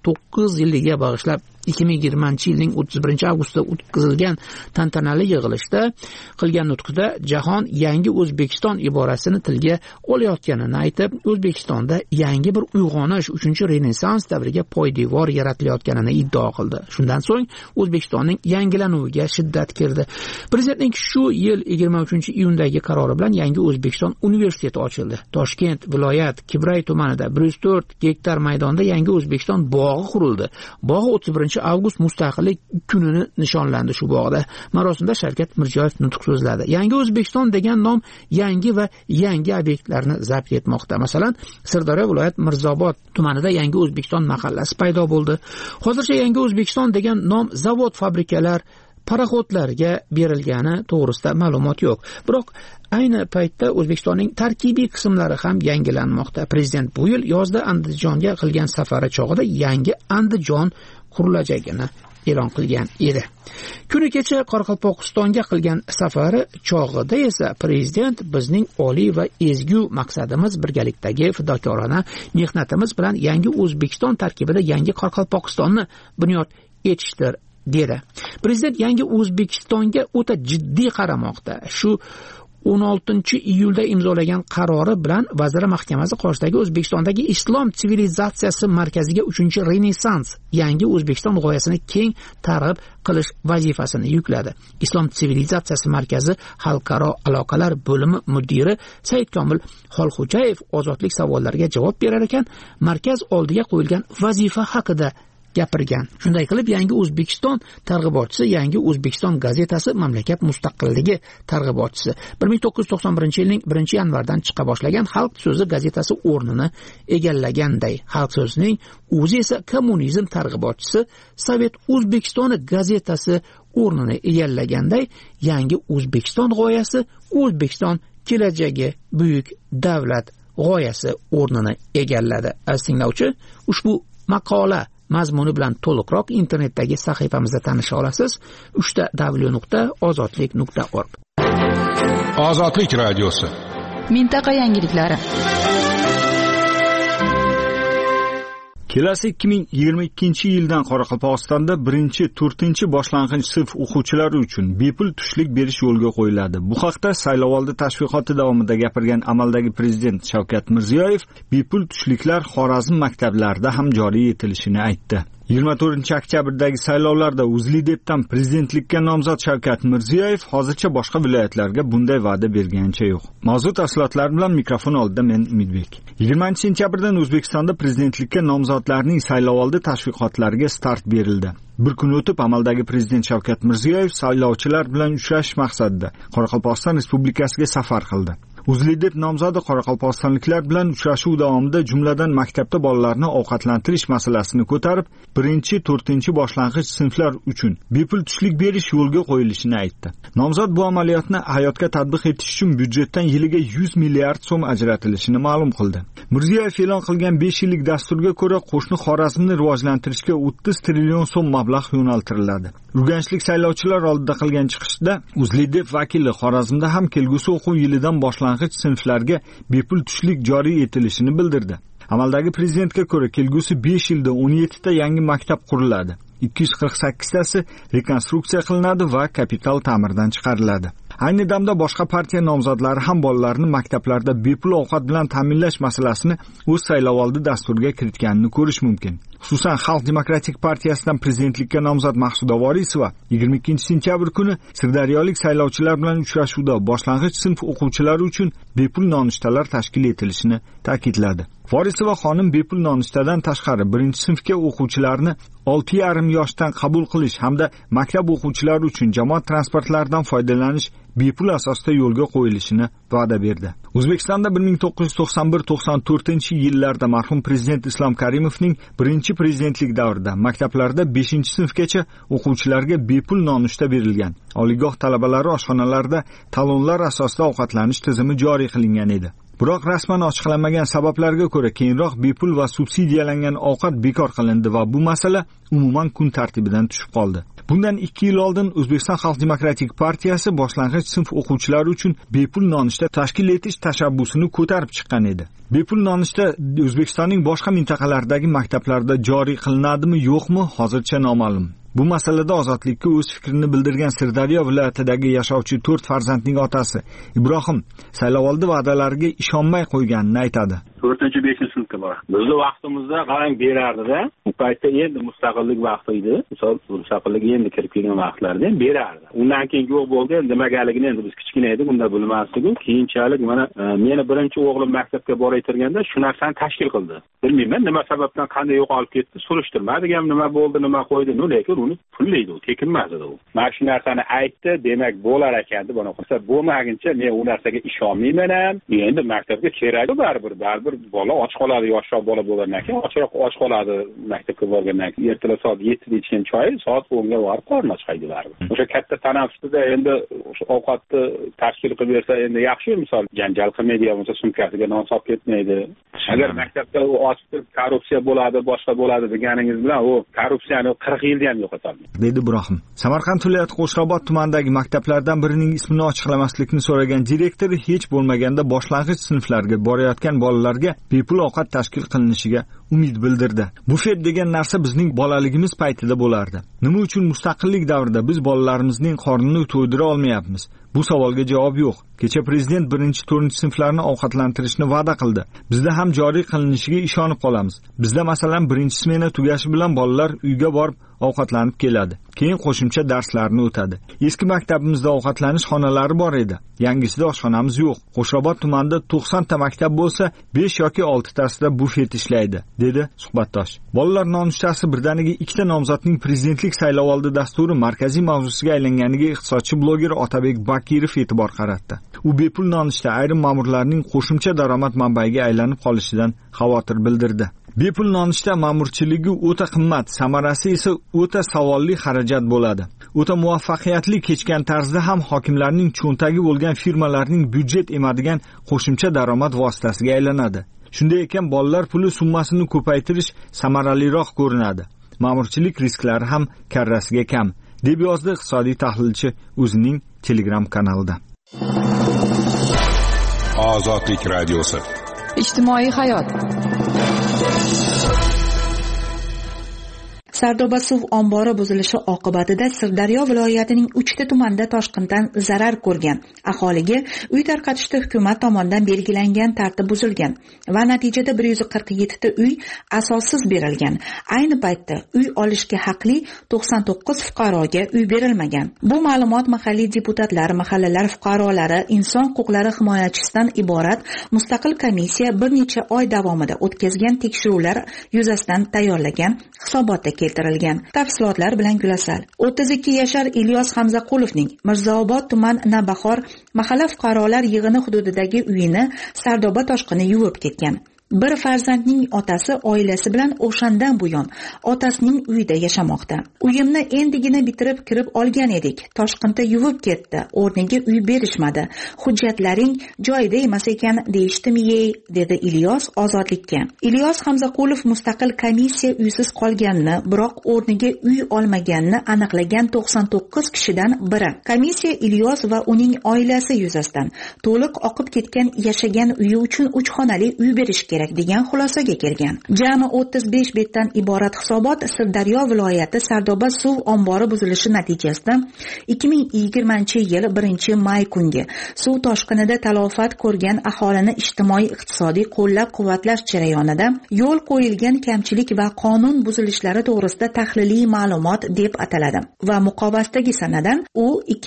29 yilligiga bag'ishlab 2020-yilning 31-avgustida o'tkazilgan tantanali yig'ilishda qilgan nutqida jahon yangi O'zbekiston iborasini tilga olayotganini aytib, O'zbekistonda yangi bir uyg'onish, 3-renessans davriga poydevor yaratilayotganini iddao qildi. Shundan so'ng O'zbekistonning yangilanuviga shiddat kirdi. Prezidentning shu yil 23-iyundagi qarori bilan yangi O'zbekiston universiteti ochildi. Toshkent viloyat Kibray tumanida 104 gektar maydonda yangi O'zbekiston bog'i qurildi. Bog' 31-avgust mustaqillik kunini nishonlandi. Shu bog'da marosimda Shavkat Mirziyoyev nutq so'zladi. Yangi O'zbekiston degan nom yangi va yangi obyektlarni zabt etmoqda. Masalan, Sirdaryo viloyat Mirzobod tumanida yangi O'zbekiston mahallasi paydo bo'ldi. Hozircha yangi O'zbekiston degan nom zavod, fabrikalar, paraxodlarga berilgani to'g'risida ma'lumot yo'q. Biroq ayni paytda O'zbekistonning tarkibiy qismlari ham yangilanmoqda. Prezident bu yil yozda Andijonga qilgan safari chog'ida yangi Andijon qurilajagini e'lon qilgan edi. Kuni kecha Qoraqalpog'istonga qilgan safari chog'ida esa prezident bizning oliy va ezgu maqsadimiz birgalikdagi fidokorona mehnatimiz bilan yangi O'zbekiston tarkibida yangi Qoraqalpog'istonni bunyod etishdir dedi. Prezident yangi O'zbekistonga o'ta jiddiy qaramoqda. Shu 16-iyulda imzolagan qarori bilan Vazirlar Mahkamasi qoshidagi O'zbekistondagi islom sivilizatsiyasi markaziga 3-renessans yangi O'zbekiston g'oyasini keng targ'ib qilish vazifasini yukladi. Islom sivilizatsiyasi markazi xalqaro aloqalar bo'limi mudiri Saidkomil Xolxo'jayev ozodlik savollariga javob berar ekan, markaz oldiga qo'yilgan vazifa haqida gapirgan. Shunday qilib yangi O'zbekiston targ'ibotchisi, yangi O'zbekiston gazetasi mamlakat mustaqilligi targ'ibotchisi 1991-yilning 1-yanvardan chiqa boshlagan Xalq so'zi gazetasi o'rnini egallaganday, Xalq so'zining o'zi esa kommunizm targ'ibotchisi Sovet O'zbekistoni gazetasi o'rnini egallaganday, yangi O'zbekiston g'oyasi O'zbekiston kelajagi buyuk davlat g'oyasi o'rnini egalladi. Aziz tinglovchi, ushbu maqola mazmuni bilan to'liqroq internetdagi sahifamizda tanisha olasiz. www.ozodlik.org. Ozodlik radiosi. Mintaqa yangiliklari. Kelasi 2022-yildan Qoraqalpog'istonda 1-4 boshlang'ich sinf o'quvchilari uchun bepul tushlik berish yo'lga qo'yiladi. Bu haqda saylovoldi tashviqoti davomida gapirgan amaldagi prezident Shavkat Mirziyoyev bepul tushliklar Xorazm maktablarida ham joriy etilishini aytdi. 24-oktyabrdagi saylovlarda UzLidepdan prezidentlikka nomzod Shavkat Mirziyoyev hozircha boshqa viloyatlarga bunday va'da berganicha yo'q. Mavzu tafsilotlari bilan mikrofon oldida men Umidbek. 20-sentyabrdan O'zbekistonda prezidentlikka nomzodlarning saylovoldi tashviqotlariga start berildi. Bir kun o'tib amaldagi prezident Shavkat Mirziyoyev saylovchilar bilan uchrashish maqsadida Qoraqalpog'iston Respublikasiga safar qildi. UzLidep nomzodi qoraqalpog'istonliklar bilan uchrashuv davomida jumladan maktabda bolalarni ovqatlantirish masalasini ko'tarib, 1-4 boshlang'ich sinflar uchun bepul tushlik berish yo'lga qo'yilishini aytdi. Nomzod bu amaliyotni hayotga tatbiq etish uchun byudjetdan yiliga 100 milliard so'm ajratilishini ma'lum qildi. Mirziyoyev e'lon qilgan 5 yillik dasturga ko'ra qo'shni Xorazmni rivojlantirishga 30 trillion so'm mablag' yo'naltiriladi. Urganchlik saylovchilar oldida qilgan chiqishda UzLidep vakili Xorazmda ham kelgusi o'quv yilidan boshlang'ich sinflarga bepul tushlik joriy etilishini bildirdi. Amaldagi prezidentga ko'ra kelgusi 5 yilda 17 ta yangi maktab quriladi. 248 tasi rekonstruksiya qilinadi va kapital ta'mirdan chiqariladi. Ayni damda boshqa partiya nomzodlari ham bolalarni maktablarda bepul ovqat bilan ta'minlash masalasini o'z saylovoldi dasturiga kiritganini ko'rish mumkin. Xususan, Xalq demokratik partiyasidan prezidentlikka nomzod Maqsuda Vorisova 22-sentyabr kuni sirdaryolik saylovchilar bilan uchrashuvda boshlang'ich sinf o'quvchilari uchun bepul nonushtalar tashkil etilishini ta'kidladi. Vorisova xonim bepul nonushtadan tashqari 1-sinfga o'quvchilarni 6,5 yoshdan qabul qilish hamda maktab o'quvchilari uchun jamoat transportlaridan foydalanish bepul asosda yo'lga qo'yilishini va'da berdi. O'zbekistonda 1991-94 yillarda marhum prezident Islom Karimovning birinchi prezidentlik davrida maktablarda 5-sinfgacha o'quvchilarga bepul nonushta berilgan. Oliygoh talabalari oshxonalarda talonlar asosida ovqatlanish tizimi joriy qilingan edi. Biroq rasman ochiqlanmagan sabablarga ko'ra keyinroq bepul va subsidiyalangan ovqat bekor qilindi va bu masala umuman kun tartibidan tushib qoldi. Bundan 2 yil oldin O'zbekiston Xalq demokratik partiyasi boshlang'ich sinf o'quvchilari uchun bepul nonushta tashkil etish tashabbusini ko'tarib chiqqan edi. Bepul nonushta O'zbekistonning boshqa mintaqalaridagi maktablarda joriy qilinadimi, yo'qmi, hozircha noma'lum. Bu masalada ozodlikka o'z fikrini bildirgan Sirdaryo viloyatidagi yashovchi 4 farzandning otasi Ibrohim saylovoldi va'dalariga ishonmay qo'yganini aytadi. 4-5-sinfga bor. Bizning vaqtimizda qarang berardi-da. Bu paytda endi mustaqillik vaqti edi. Misol mustaqillik endi kirib kelgan vaqtlarda ham berardi. Undan keyin yo'q bo'ldi. Nimagaligini endi biz kichkina edik, unda bilmasdik. Keyinchalik mana meni birinchi o'g'lim maktabga borayotganda shu narsani tashkil qildi. Bilmayman nima sababdan qanday yo'qolib ketdi, surishtirmadik ham nima bo'ldi, nima qo'ydi, lekin uni pullaydi, tekin emas edi u. Mana shu narsani aytdi, demak bo'lar ekan deb buni qilsa bo'lmaguncha men u narsaga ishonmayman ham. Endi maktabga kerakmi baribir bola och qoladi, yoshroq bola bo'lgandan keyin och qoladi maktabga borgandan keyin. Ertalab soat 7 da ichgan choy soat 10 ga borib qorni ochqaydi baribir. O'sha katta tanaffusda endi ovqatni tashkil qilib bersa endi yaxshi, misol janjal qilmaydi, bo'lmasa sumkasiga non solib ketmaydi. Agar maktabda u ochib korrupsiya bo'ladi, boshqa bo'ladi deganingiz bilan u korrupsiyani 40 yilda ham yo'qotadi. Dedi Ibrohim. Samarqand viloyati Qo'shrobod tumanidagi maktablardan birining ismini ochiqlamaslikni so'ragan direktor hech bo'lmaganda boshlang'ich sinflarga borayotgan bolalarga bepul ovqat tashkil qilinishiga umid bildirdi. Bufet degan narsa bizning bolaligimiz paytida bo'lardi. Nima uchun mustaqillik davrida biz bolalarimizning qornini to'ydira olmayapmiz? Bu savolga javob yo'q. Kecha prezident 1-4 sinflarni ovqatlantirishni va'da qildi. Bizda ham joriy qilinishiga ishonib qolamiz. Bizda masalan 1-smena tugashi bilan bolalar uyga borib ovqatlanib keladi. Keyin qo'shimcha darslarni o'tadi. Eski maktabimizda ovqatlanish xonalari bor edi. Yangisida oshxonamiz yo'q. Qo'shrobod tumanida 90 ta maktab bo'lsa, 5 yoki 6 tasida bufet ishlaydi, dedi suhbatdosh. Bolalar nonushtasi birdaniga 2 ta nomzodning prezidentlik saylovoldi dasturi markaziy mavzusiga aylanganiga iqtisodchi bloger Otabek Bakirov e'tibor qaratdi. U bepul nonushta ayrim ma'murlarning qo'shimcha daromad manbaiga aylanib qolishidan xavotir bildirdi. Bepul nonushta ma'murchiligi o'ta qimmat, samarasi esa o'ta savolli xarajat bo'ladi. O'ta muvaffaqiyatli kechgan tarzda ham hokimlarning cho'ntagi bo'lgan firmalarning byudjet emadigan qo'shimcha daromad vositasiga aylanadi. Shunday ekan bolalar puli summasini ko'paytirish samaraliroq ko'rinadi. ma'murchilik risklari ham karrasiga kam, deb yozdi iqtisodiy tahlilchi o'zining Telegram kanalida. Ozodlik radiosi. Ijtimoiy hayot. Sardoba suv ombori buzilishi oqibatida Sirdaryo viloyatining 3 ta tumanida toshqindan zarar ko'rgan. Aholiga uy tarqatishda hukumat tomonidan belgilangan tartib buzilgan va natijada 147 ta uy asossiz berilgan. Ayni paytda uy olishga haqli 99 fuqaroga uy berilmagan. Bu ma'lumot mahalliy deputatlar, mahallalar fuqarolari, inson huquqlari himoyachisidan iborat mustaqil komissiya bir necha oy davomida o'tkazgan tekshiruvlar yuzasidan tayyorlagan hisobotda keltirilgan. Tafsilotlar bilan Gulasal. 32 yashar Ilyos Hamzaqulovning Mirzaobod tuman Nabahor mahalla fuqarolar yig'ini hududidagi uyini Sardoba toshqini yuvib ketgan. Bir farzandning otasi oilasi bilan o'shandan buyon otasining uyida yashamoqda. Uyimni endigina bitirib kirib olgan edik. Toshqinda yuvib ketdi. O'rniga uy berishmadi. Hujjatlaring joyida emas ekan deyishdimi-yey, dedi Ilyos Ozodlikka. Ilyos Hamzaqulov mustaqil komissiya uysiz qolganini, biroq o'rniga uy olmaganini aniqlagan 99 kishidan biri. Komissiya Ilyos va uning oilasi yuzasidan to'liq oqib ketgan yashagan uyi uchun 3 xonali uy berish kerak degan xulosaga kelgan. Jami 35 betdan iborat hisobot Sirdaryo viloyati Sardoba suv ombori buzilishi natijasida 2020-yil 1-may kungi suv toshqinida talofat ko'rgan aholini ijtimoiy-iqtisodiy qo'llab-quvvatlash jarayonida yo'l qo'yilgan kamchilik va qonun buzilishlari to'g'risida tahliliy ma'lumot deb ataladi va muqovasdagi sanadan u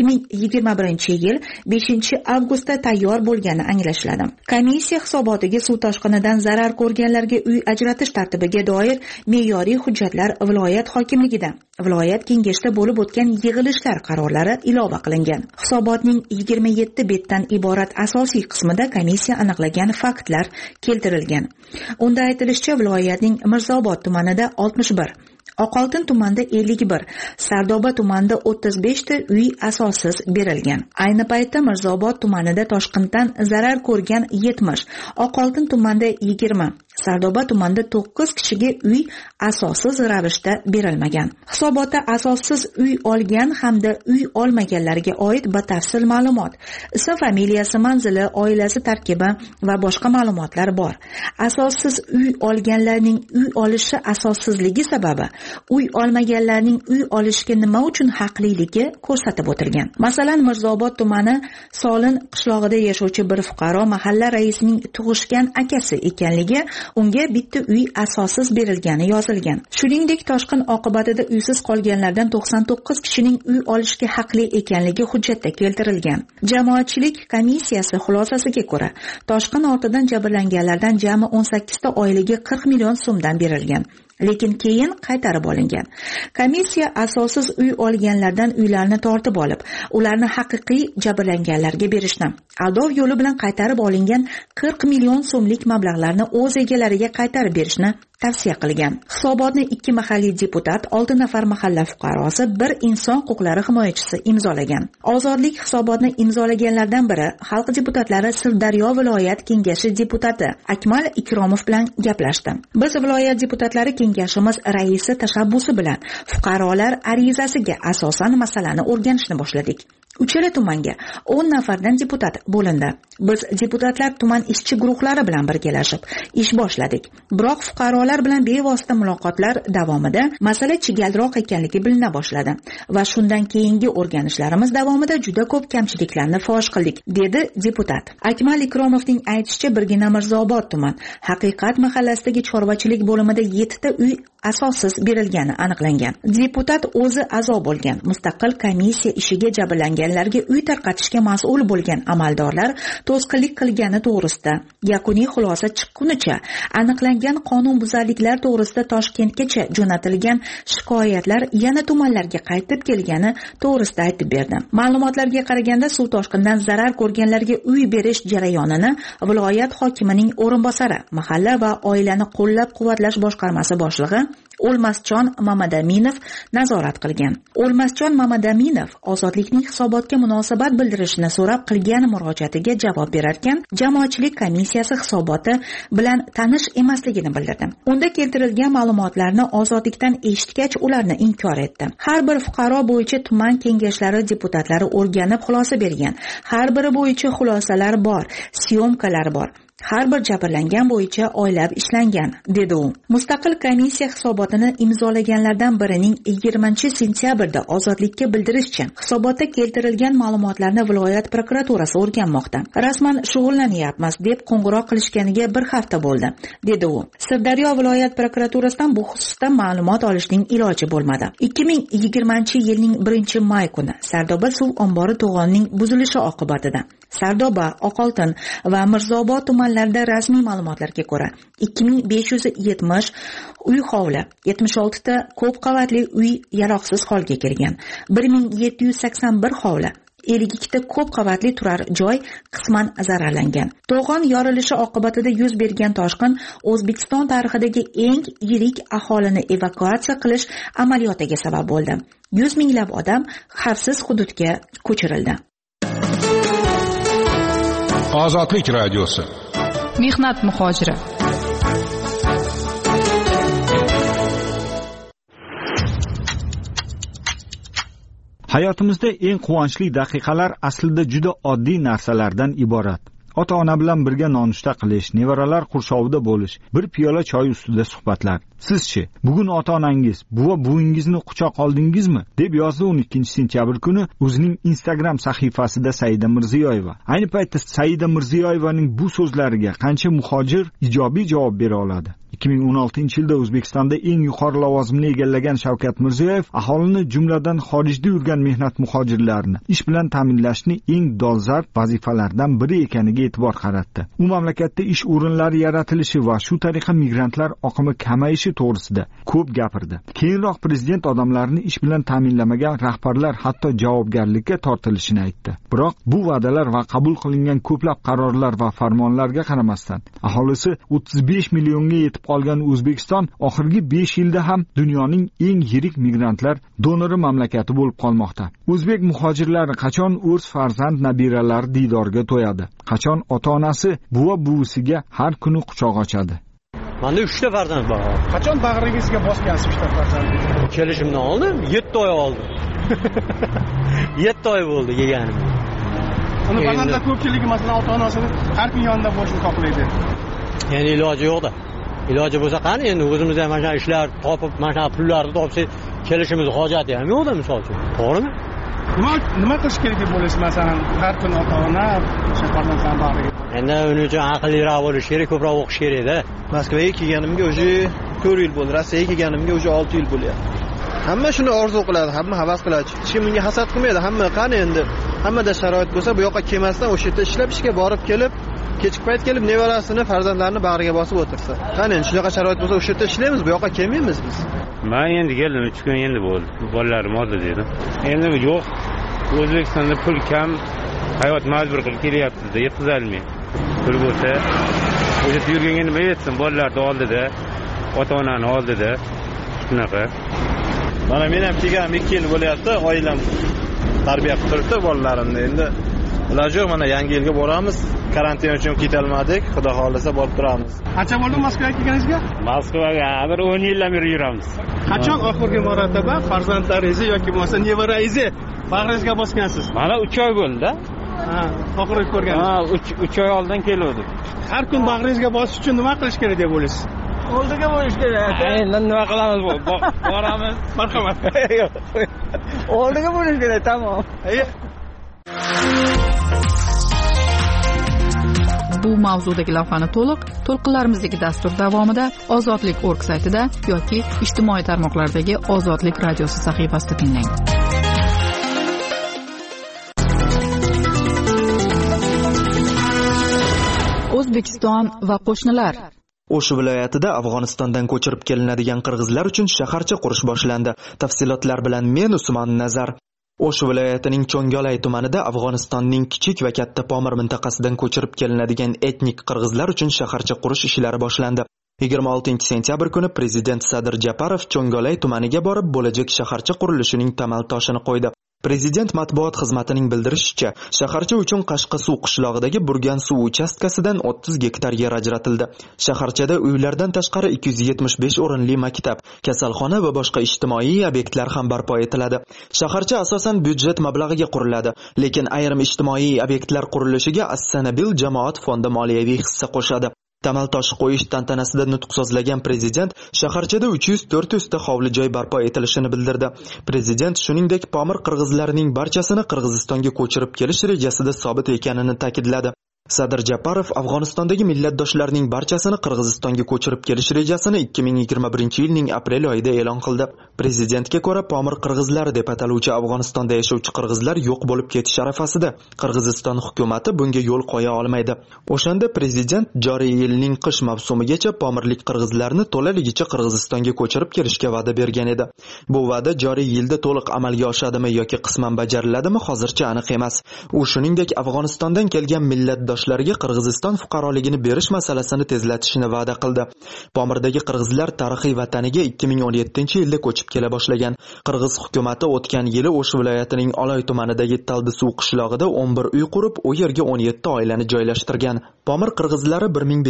2021-yil 5-avgustda tayyor bo'lgani anglashiladi. Komissiya hisobotiga suv toshqinidan zarar ko'rganlarga uy ajratish tartibiga doir me'yoriy hujjatlar viloyat hokimligida, viloyat kengashida bo'lib o'tgan yig'ilishlar qarorlari ilova qilingan. Hisobotning 27 betdan iborat asosiy qismida komissiya aniqlagan faktlar keltirilgan. Unda aytilishicha, viloyatning Mirzaobod tumanida 61, Oqoltin tumanida 51, Sardoba tumanida 35 ta uy asossiz berilgan. Ayni paytda Mirzaobod tumanida toshqindan zarar ko'rgan 70, Oqoltin tumanida 20, Sardoba tumanida 9 kishiga uy asossiz ravishda berilmagan. Hisobotda asossiz uy olgan hamda uy olmaganlarga oid batafsil ma'lumot, ism, familiyasi, manzili, oilasi tarkibi va boshqa ma'lumotlar bor. Asossiz uy olganlarning uy olishi asossizligi sababi uy olmaganlarning uy olishga nima uchun haqliligi ko'rsatib o'tilgan. Masalan, Mirzaobod tumani Solin qishlog'ida yashovchi bir fuqaro mahalla raisining tug'ishgan akasi ekanligi, unga bitta uy asossiz berilgani yozilgan. Shuningdek, toshqin oqibatida uysiz qolganlardan 99 kishining uy olishga haqli ekanligi hujjatda keltirilgan. Jamoatchilik komissiyasi xulosasiga ko'ra, toshqin ortidan jabrlanganlardan jami 18 ta oilaga 40 million so'mdan berilgan. Lekin keyin qaytarib olingan. Komissiya asossiz uy olganlardan uylarni tortib olib, ularni haqiqiy jabrlanganlarga berishni, aldov yo'li bilan qaytarib olingan 40 million so'mlik mablag'larni o'z egalariga qaytarib berishni tavsiya qilgan. Hisobotni 2 mahalliy deputat, 6 nafar mahalla fuqarosi, 1 inson huquqlari himoyachisi imzolagan. Ozodlik hisobotni imzolaganlardan biri xalq deputatlari Sirdaryo viloyat kengashi deputati Akmal Ikromov bilan gaplashdi. Biz viloyat deputatlari kengashimiz raisi tashabbusi bilan fuqarolar arizasiga asosan masalani o'rganishni boshladik. Uchala tumanga 10 nafardan deputat bo'lindi. Biz deputatlar tuman ishchi guruhlari bilan birgalashib ish boshladik. Biroq fuqarolar bilan bevosita muloqotlar davomida masala chigalroq ekanligi bilina boshladi va shundan keyingi o'rganishlarimiz davomida juda ko'p kamchiliklarni fosh qildik, dedi deputat. Akmal Ikromovning aytishicha, birgina Mirzaobod tuman Haqiqat mahallasidagi chorvachilik bo'limida 7 ta uy asossiz berilgani aniqlangan. Deputat o'zi a'zo bo'lgan mustaqil komissiya ishiga jabrlanganlarga uy tarqatishga mas'ul bo'lgan amaldorlar to'sqinlik qilgani to'g'risida yakuniy xulosa chiqqunicha aniqlangan qonunbuzarliklar to'g'risida Toshkentgacha jo'natilgan shikoyatlar yana tumanlarga qaytib kelgani to'g'risida aytib berdi. Ma'lumotlarga qaraganda, suv toshqindan zarar ko'rganlarga uy berish jarayonini viloyat hokimining o'rinbosari, mahalla va oilani qo'llab-quvvatlash boshqarmasi boshlig'i O'lmasjon Mamadaminov nazorat qilgan. O'lmasjon Mamadaminov ozodlikning hisobotga munosabat bildirishini so'rab qilgan murojaatiga javob berarkan, jamoatchilik komissiyasi hisoboti bilan tanish emasligini bildirdi. Unda keltirilgan ma'lumotlarni ozodlikdan eshitgach ularni inkor etdi. Har bir fuqaro bo'yicha tuman kengashlari deputatlari o'rganib xulosa bergan. Har biri bo'yicha xulosalar bor, syomkalar bor. Har bir jabrlangan bo'yicha oylab ishlangan, dedi u. Mustaqil komissiya hisobotini imzolaganlardan birining 20-sentyabrda ozodlikka bildirishicha, hisobotda keltirilgan ma'lumotlarni viloyat prokuraturasi o'rganmoqda. Rasman shug'ullanyapmiz deb qo'ng'iroq qilishganiga bir hafta bo'ldi, dedi u. Sirdaryo viloyat prokuraturasidan bu xususda ma'lumot olishning iloji bo'lmadi. 2020-yilning 1-may kuni Sardoba suv ombori to'g'onining buzilishi oqibatida Sardoba, Oqoltin va Mirzobod tumanlarida rasmiy ma'lumotlarga ko'ra 2570 uy hovli, 76 ta ko'p qavatli uy yaroqsiz holga kelgan. 1781 hovli, 52 ta ko'p qavatli turar joy qisman zararlangan. To'g'on yorilishi oqibatida yuz bergan toshqin O'zbekiston tarixidagi eng yirik aholini evakuatsiya qilish amaliyotiga sabab bo'ldi. 100 minglab odam xavfsiz hududga ko'chirildi. Ozodlik radiosi. Mehnat muhojiri. Hayotimizda eng quvonchli daqiqalar aslida juda oddiy narsalardan iborat. Ota-ona bilan birga nonushta qilish, nevaralar qurshovida bo'lish, bir piyola choy ustida suhbatlar. Sizchi, bugun ota-onangiz, buva buvingizni quchoq oldingizmi? deb yozdi 12-sentyabr kuni o'zining Instagram sahifasida Saida Mirziyoyeva. Ayni paytda Saida Mirziyoyevaning bu so'zlariga qancha muhojir ijobiy javob bera oladi? 2016-yilda O'zbekistonda eng yuqori lavozimni egallagan Shavkat Mirziyoyev aholini, jumladan xorijda yurgan mehnat muhojirlarini ish bilan ta'minlashni eng dolzarb vazifalardan biri ekaniga e'tibor qaratdi. U mamlakatda ish o'rinlari yaratilishi va shu tariqa migrantlar oqimi kamayishi to'g'risida ko'p gapirdi. Keyinroq prezident odamlarni ish bilan ta'minlamagan rahbarlar hatto javobgarlikka tortilishini aytdi. Biroq bu va'dalar va qabul qilingan ko'plab qarorlar va farmonlarga qaramasdan aholisi 35 millionga yetib qolgan O'zbekiston oxirgi 5 yilda ham dunyoning eng yirik migrantlar donori mamlakati bo'lib qolmoqda. O'zbek muhojirlari qachon o'z farzand nabiralari diydorga to'yadi? Qachon ota-onasi, buva buvisiga har kuni quchoq ochadi? Menda 3 ta farzand bor. Qachon bag'ringizga bosgansiz 3 ta farzandni? Kelishimdan oldin 7 oy oldi. 7 oy bo'ldi yeganim. Uni farzandlar ko'pchiligi masalan ota-onasini har kun yonida bo'lishni xohlaydi. Endi iloji yo'q-da. Iloji bo'lsa qani endi o'zimiz ham mana ishlar topib, mana pullarni topsak, kelishimiz hojati ham yo'q-da misol uchun. To'g'rimi? Nima qilish kerak deb o'ylaysiz masalan har kun ota-ona o'sha farzandlarni bag'riga? Endi uning uchun aqlliroq bo'lish kerak, ko'proq o'qish kerak-da. Moskvaga kelganimga уже 4 yil bo'ldi. Rossiyaga kelganimga уже 6 yil bo'lyapti. Hamma shuni orzu qiladi, hamma havas qiladi. Hech kim bunga hasad qilmaydi. Hamma qani endi, hammada sharoit bo'lsa, bu yoqqa kelmasdan o'sha yerda ishlab, ishga borib kelib, kechki payt kelib nevarasini, farzandlarini bag'riga bosib o'tirsa. Qani endi shunaqa sharoit bo'lsa, o'sha yerda ishlaymiz, bu yoqqa kelmaymiz biz. Men endi keldim, 3 kun endi bo'ldi. Bolalarim oldi dedim. Endi yo'q. O'zbekistonda pul kam, hayot majbur qilib kelyapti-da, yetkazolmaydi. Pul bo'lsa, o'sha yurganga nima etsin, bolalarni oldida, ota-onani oldida shunaqa. Mana men ham kelganim 2 yil bo'lyapti, oilam tarbiya qilib turibdi bolalarimni. Endi iloji yo'q, mana yangi yilga boramiz. Karantin uchun ketolmadik, xudo xolisa borib turamiz. Qancha bo'ldi Moskvaga kelganingizga? Moskvaga bir 10 yildan beri yuramiz. Qachon oxirgi marotaba farzandlaringizni yoki bo'lmasa nevarangizni bag'ringizga bosgansiz? Mana 3 oy bo'ldi-da. Ha, oxirgi ko'rganingiz. Ha, 3 oy oldin keluvdik. Har kun bag'ringizga bosish uchun nima qilish kerak deb o'ylaysiz? Oldiga bo'lish kerak. Endi nima qilamiz? Boramiz. Marhamat. Oldiga bo'lish kerak, tamom. Bu mavzudagi lavhani to'lqinlarimizdagi dastur davomida ozodlik.org saytida yoki ijtimoiy tarmoqlardagi Ozodlik radiosi sahifasida tinglang. O'zbekiston va qo'shnilar. O'sh viloyatida Afg'onistondan ko'chirib kelinadigan qirg'izlar uchun shaharcha qurish boshlandi. Tafsilotlar bilan men Usmon Nazar. O'sh viloyatining Cho'ngalay tumanida Afg'onistonning kichik va katta Pomir mintaqasidan ko'chirib kelinadigan etnik qirg'izlar uchun shaharcha qurish ishlari boshlandi. 26-sentyabr kuni prezident Sadir Japarov Cho'ngolay tumaniga borib, bo'lajak shaharcha qurilishining tamal toshini qo'ydi. Prezident matbuot xizmatining bildirishicha, shaharcha uchun Qashqasuv qishlog'idagi Burgan suv uchastkasidan 30 gektar yer ajratildi. Shaharchada uylardan tashqari 275 o'rinli maktab, kasalxona va boshqa ijtimoiy obyektlar ham barpo etiladi. Shaharcha asosan byudjet mablag'iga quriladi, lekin ayrim ijtimoiy obyektlar qurilishiga As-Sanabil jamoat fondi moliyaviy hissa qo'shadi. Tamal toshi qo'yish tantanasida nutq so'zlagan prezident shaharchada 300-400 ta hovli joy barpo etilishini bildirdi. Prezident shuningdek Pomir qirg'izlarining barchasini Qirg'izistonga ko'chirib kelish rejasida sobit ekanini ta'kidladi. Sadir Japarov Afg'onistondagi millatdoshlarning barchasini Qirg'izistonga ko'chirib kelish rejasini 2021-yilning aprel oyida e'lon qildi. Prezidentga ko'ra, Pomir qirg'izlari deb ataluvchi Afg'onistonda yashovchi qirg'izlar yo'q bo'lib ketish arafasida. Qirg'iziston hukumatı bunga yo'l qo'ya olmaydi. O'shanda prezident joriy yilning qish mavsumigacha Pomirlik qirg'izlarni to'laligicha Qirg'izistonga ko'chirib kelishga va'da bergan edi. Bu va'da joriy yilda to'liq amalga oshadimi yoki qisman bajariladimi hozircha aniq emas. U shuningdek Afg'onistondan kelgan millatdoshlarga Qirg'iziston fuqaroligini berish masalasini tezlatishni va'da qildi. Pomirdagi qirg'izlar tarixiy vataniga 2017-yilda ko'chib kela boshlagan. Qirg'iz hukumatı o'tgan yili O'sh viloyatining Oloy tumanidagi Taldisuv qishlog'ida 11 uy qurib, u yerga 17 oilani joylashtirgan. Pomir qirg'izlari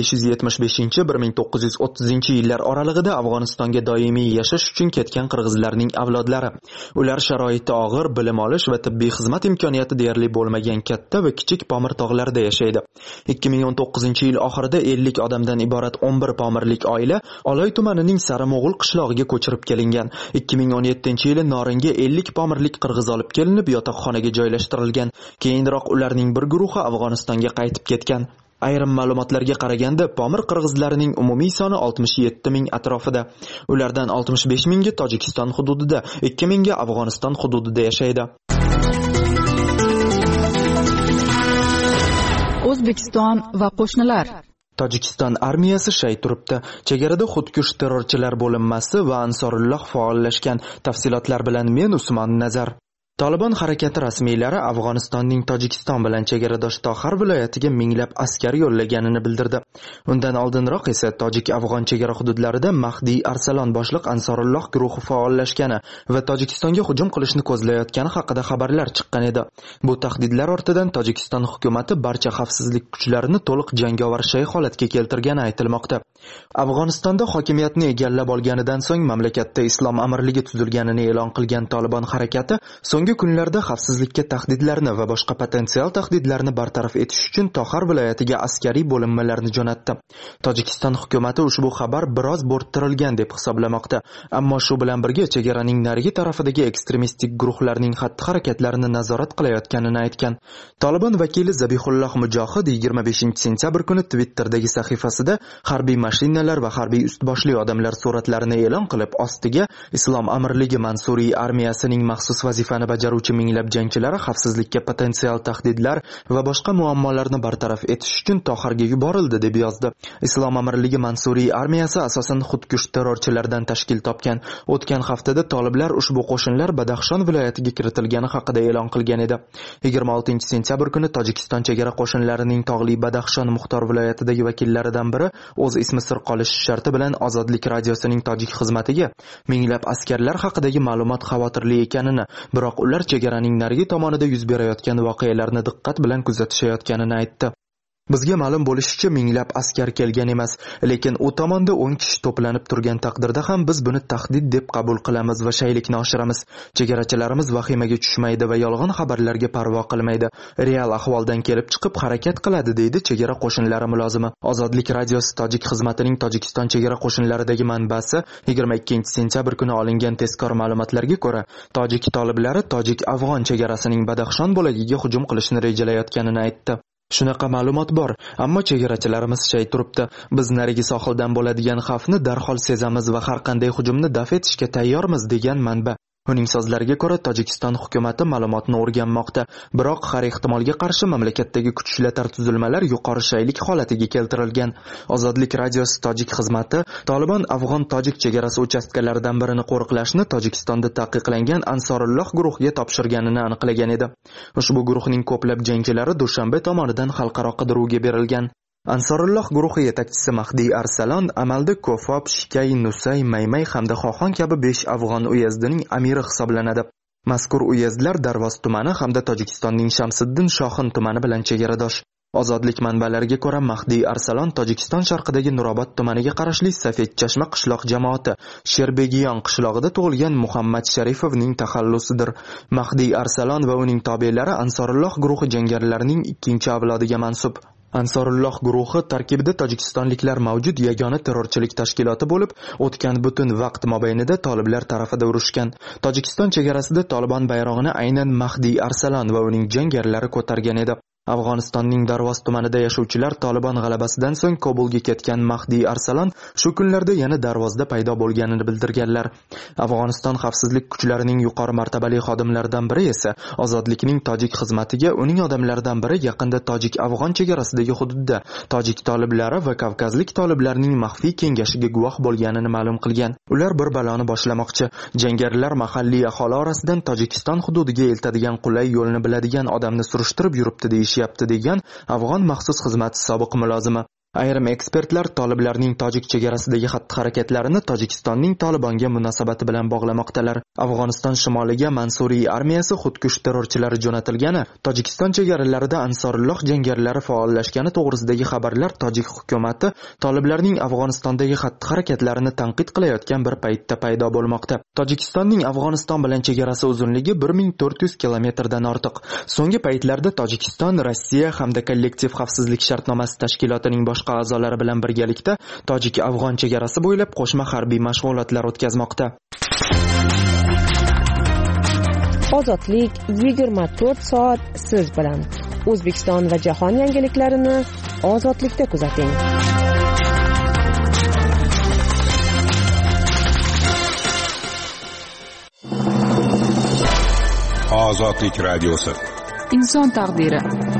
1575-1930-yillar oralig'ida Afg'onistonga doimiy yashash uchun ketgan qirg'izlarning avlodlari. Ular sharoiti og'ir, bilim olish va tibbiy xizmat imkoniyati deyarli bo'lmagan katta va kichik Pomir tog'larida yashaydi. 2019-yil oxirida 50 odamdan iborat 11 pomirlik oila Oloy tumanining Sarimog'ul qishlog'iga ko'chirib kelingan. 2017-yili Noringa 50 pomirlik qirg'iz olib kelinib, yotoqxonaga joylashtirilgan. Keyinroq ularning bir guruhi Afg'onistonga qaytib ketgan. Ayrim ma'lumotlarga qaraganda, Pomir qirg'izlarining umumiy soni 67 ming atrofida. Ulardan 65 mingi Tojikiston hududida, 2 mingi Afg'oniston hududida yashaydi. O'zbekiston va qo'shnilar. Tojikiston armiyasi shay turibdi. Chegarada xudkush terrorchilar bo'linmasi va Ansorulloh faollashgan. Tafsilotlar bilan men Usmon Nazar. Taliban harakati rasmiylari Afg'onistonning Tojikiston bilan chegaradosh Toxar viloyatiga minglab askar yo'llaganini bildirdi. Undan oldinroq esa Tojik-Afg'on chegara hududlarida Mahdi Arsalon boshliq Ansorulloh guruhi faollashgani va Tojikistonga hujum qilishni ko'zlayotgani haqida xabarlar chiqqan edi. Bu tahdidlar ortidan Tojikiston hukumatı barcha xavfsizlik kuchlarini to'liq jangovar shay holatga keltirgani aytilmoqda. Afg'onistonda hokimiyatni egallab olganidan so'ng mamlakatda islom amirligi tuzilganini e'lon qilgan Taliban harakati so'nggi kunlarda xavfsizlikka tahdidlarni va boshqa potensial tahdidlarni bartaraf etish uchun Toxar viloyatiga askariy bo'linmalarni jo'natdi. Tojikiston hukumatı ushbu xabar biroz bo'rttirilgan deb hisoblamoqda, ammo shu bilan birga chegaraning narigi tarafidagi ekstremistik guruhlarning xatti-harakatlarini nazorat qilayotganini aytgan. Taliban vakili Zabihulloh Mujohid 25-sentyabr kuni Twitter'dagi sahifasida harbiy mashinalar va harbiy ustboshli odamlar suratlarini e'lon qilib, ostiga Islom amirligi Mansuriy armiyasining maxsus vazifani bajaruvchi minglab jangchilari xavfsizlikka potensial tahdidlar va boshqa muammolarni bartaraf etish uchun Toxarga yuborildi deb yozdi. Islom amirligi Mansuriy armiyasi asosan xudkush terrorchilardan tashkil topgan. O'tgan haftada toliblar ushbu qo'shinlar Badaxshon viloyatiga kiritilgani haqida e'lon qilgan edi. 26-sentyabr kuni Tojikiston chegara qo'shinlarining tog'li Badaxshon Muxtor viloyatidagi vakillaridan biri o'z ismi sir qolishi sharti bilan Ozodlik radiosining tojik xizmatiga minglab askarlar haqidagi ma'lumot xavotirli ekanini, biroq ular chegaraning narigi tomonida yuz berayotgan voqealarni diqqat bilan kuzatishayotganini aytdi. Bizga ma'lum bo'lishicha minglab askar kelgan emas, lekin u tomonda 10 kishi to'planib turgan taqdirda ham biz buni tahdid deb qabul qilamiz va shaylikni oshiramiz. Chegarachilarimiz vahimaga tushmaydi va yolg'on xabarlarga parvo qilmaydi. Real ahvoldan kelib chiqib harakat qiladi, deydi chegara qo'shinlari mulozimi. Ozodlik radiosi tojik xizmatining Tojikiston chegara qo'shinlaridagi manbasi 22-sentyabr kuni olingan tezkor ma'lumotlarga ko'ra, tojik toliblari tojik-afg'on chegarasining Badaxshon bo'lagiga hujum qilishni rejalayotganini aytdi. Shunaqa ma'lumot bor, ammo chegarachilarimiz shay turibdi. Biz narigi sohildan bo'ladigan xavfni darhol sezamiz va har qanday hujumni daf etishga tayyormiz, degan manba. Uning so'zlariga ko'ra, Tojikiston hukumatı ma'lumotni o'rganmoqda, biroq har ehtimolga qarshi mamlakatdagi kuch-ishlatar tuzilmalar yuqori shaylik holatiga keltirilgan. Ozodlik radiosi tojik xizmati Taliban afg'on-tojik chegarasi uchastkalaridan birini qo'riqlashni Tojikistonda taqiqlangan Ansorulloh guruhiga topshirganini aniqlagan edi. Ushbu guruhning ko'plab jangchilari Dushanbe tomonidan xalqaro qidiruvga berilgan. Ansorulloh guruhi yetakchisi Mahdiy Arsalon amalda Ko'fob, Shikay, Nusay, Maymay hamda Xoxon kabi 5 afg'on uyezdining amiri hisoblanadi. Mazkur uyezdlar Darvoz tumani hamda Tojikistonning Shamsiddin Shohin tumani bilan chegaradosh. Ozodlik manbalariga ko'ra Mahdiy Arsalon Tojikiston sharqidagi Nurobod tumaniga qarashli Safedchashma qishloq jamoati Sherbegiyon qishlog'ida tug'ilgan Muhammad Sharifovning taxallusidir. Mahdiy Arsalon va uning tobelari Ansorulloh guruhi jangarilarining 2-avlodiga mansub. Ansorulloh guruhi tarkibida tojikistonliklar mavjud yagona terrorchilik tashkiloti bo'lib, o'tgan butun vaqt mobaynida toliblar tarafida urushgan. Tojikiston chegarasida Tolibon bayrog'ini aynan Mahdiy Arsalon va uning jangarilari ko'targan edi. Afg'onistonning Darvoz tumanida yashovchilar Tolibon g'alabasidan so'ng Kobulga ketgan Mahdiy Arsalon shu kunlarda yana Darvozda paydo bo'lganini bildirganlar. Afg'oniston xavfsizlik kuchlarining yuqori martabali xodimlaridan biri esa ozodlikning tojik xizmatiga uning odamlaridan biri yaqinda tojik-afg'on chegarasidagi hududda tojik toliblari va kavkazlik toliblarining maxfiy kengashiga guvoh bo'lganini ma'lum qilgan. Ular bir baloni boshlamoqchi. Jangarilar mahalliy aholi orasidan Tojikiston hududiga eltadigan qulay yo'lni biladigan odamni surishtirib yuribdi deyishyapti degan afg'on maxsus xizmati sobiq mulozimi. Ayrim ekspertlar toliblarning tojik chegarasidagi xatti-harakatlarini Tojikistonning Tolibonga munosabati bilan bog'lamoqdalar. Afg'oniston shimoliga Mansuriy armiyasi xudkush terrorchilari jo'natilgani, Tojikiston chegaralarida Ansorulloh jangarilari faollashgani to'g'risidagi xabarlar tojik hukumatı toliblarning Afg'onistondagi xatti-harakatlarini tanqid qilayotgan bir paytda paydo bo'lmoqda. Tojikistonning Afg'oniston bilan chegarasi uzunligi 1400 kilometrdan ortiq. So'nggi paytlarda Tojikiston, Rossiya hamda kollektiv xavfsizlik shartnomasi tashkilotining boshqa a'zolari bilan birgalikda tojik-afg'on chegarasi bo'ylab qo'shma harbiy mashg'ulotlar o'tkazmoqda. Ozodlik 24 soat siz bilan. O'zbekiston va jahon yangiliklarini ozodlikda kuzating. Ozodlik radiosi. Inson taqdiri.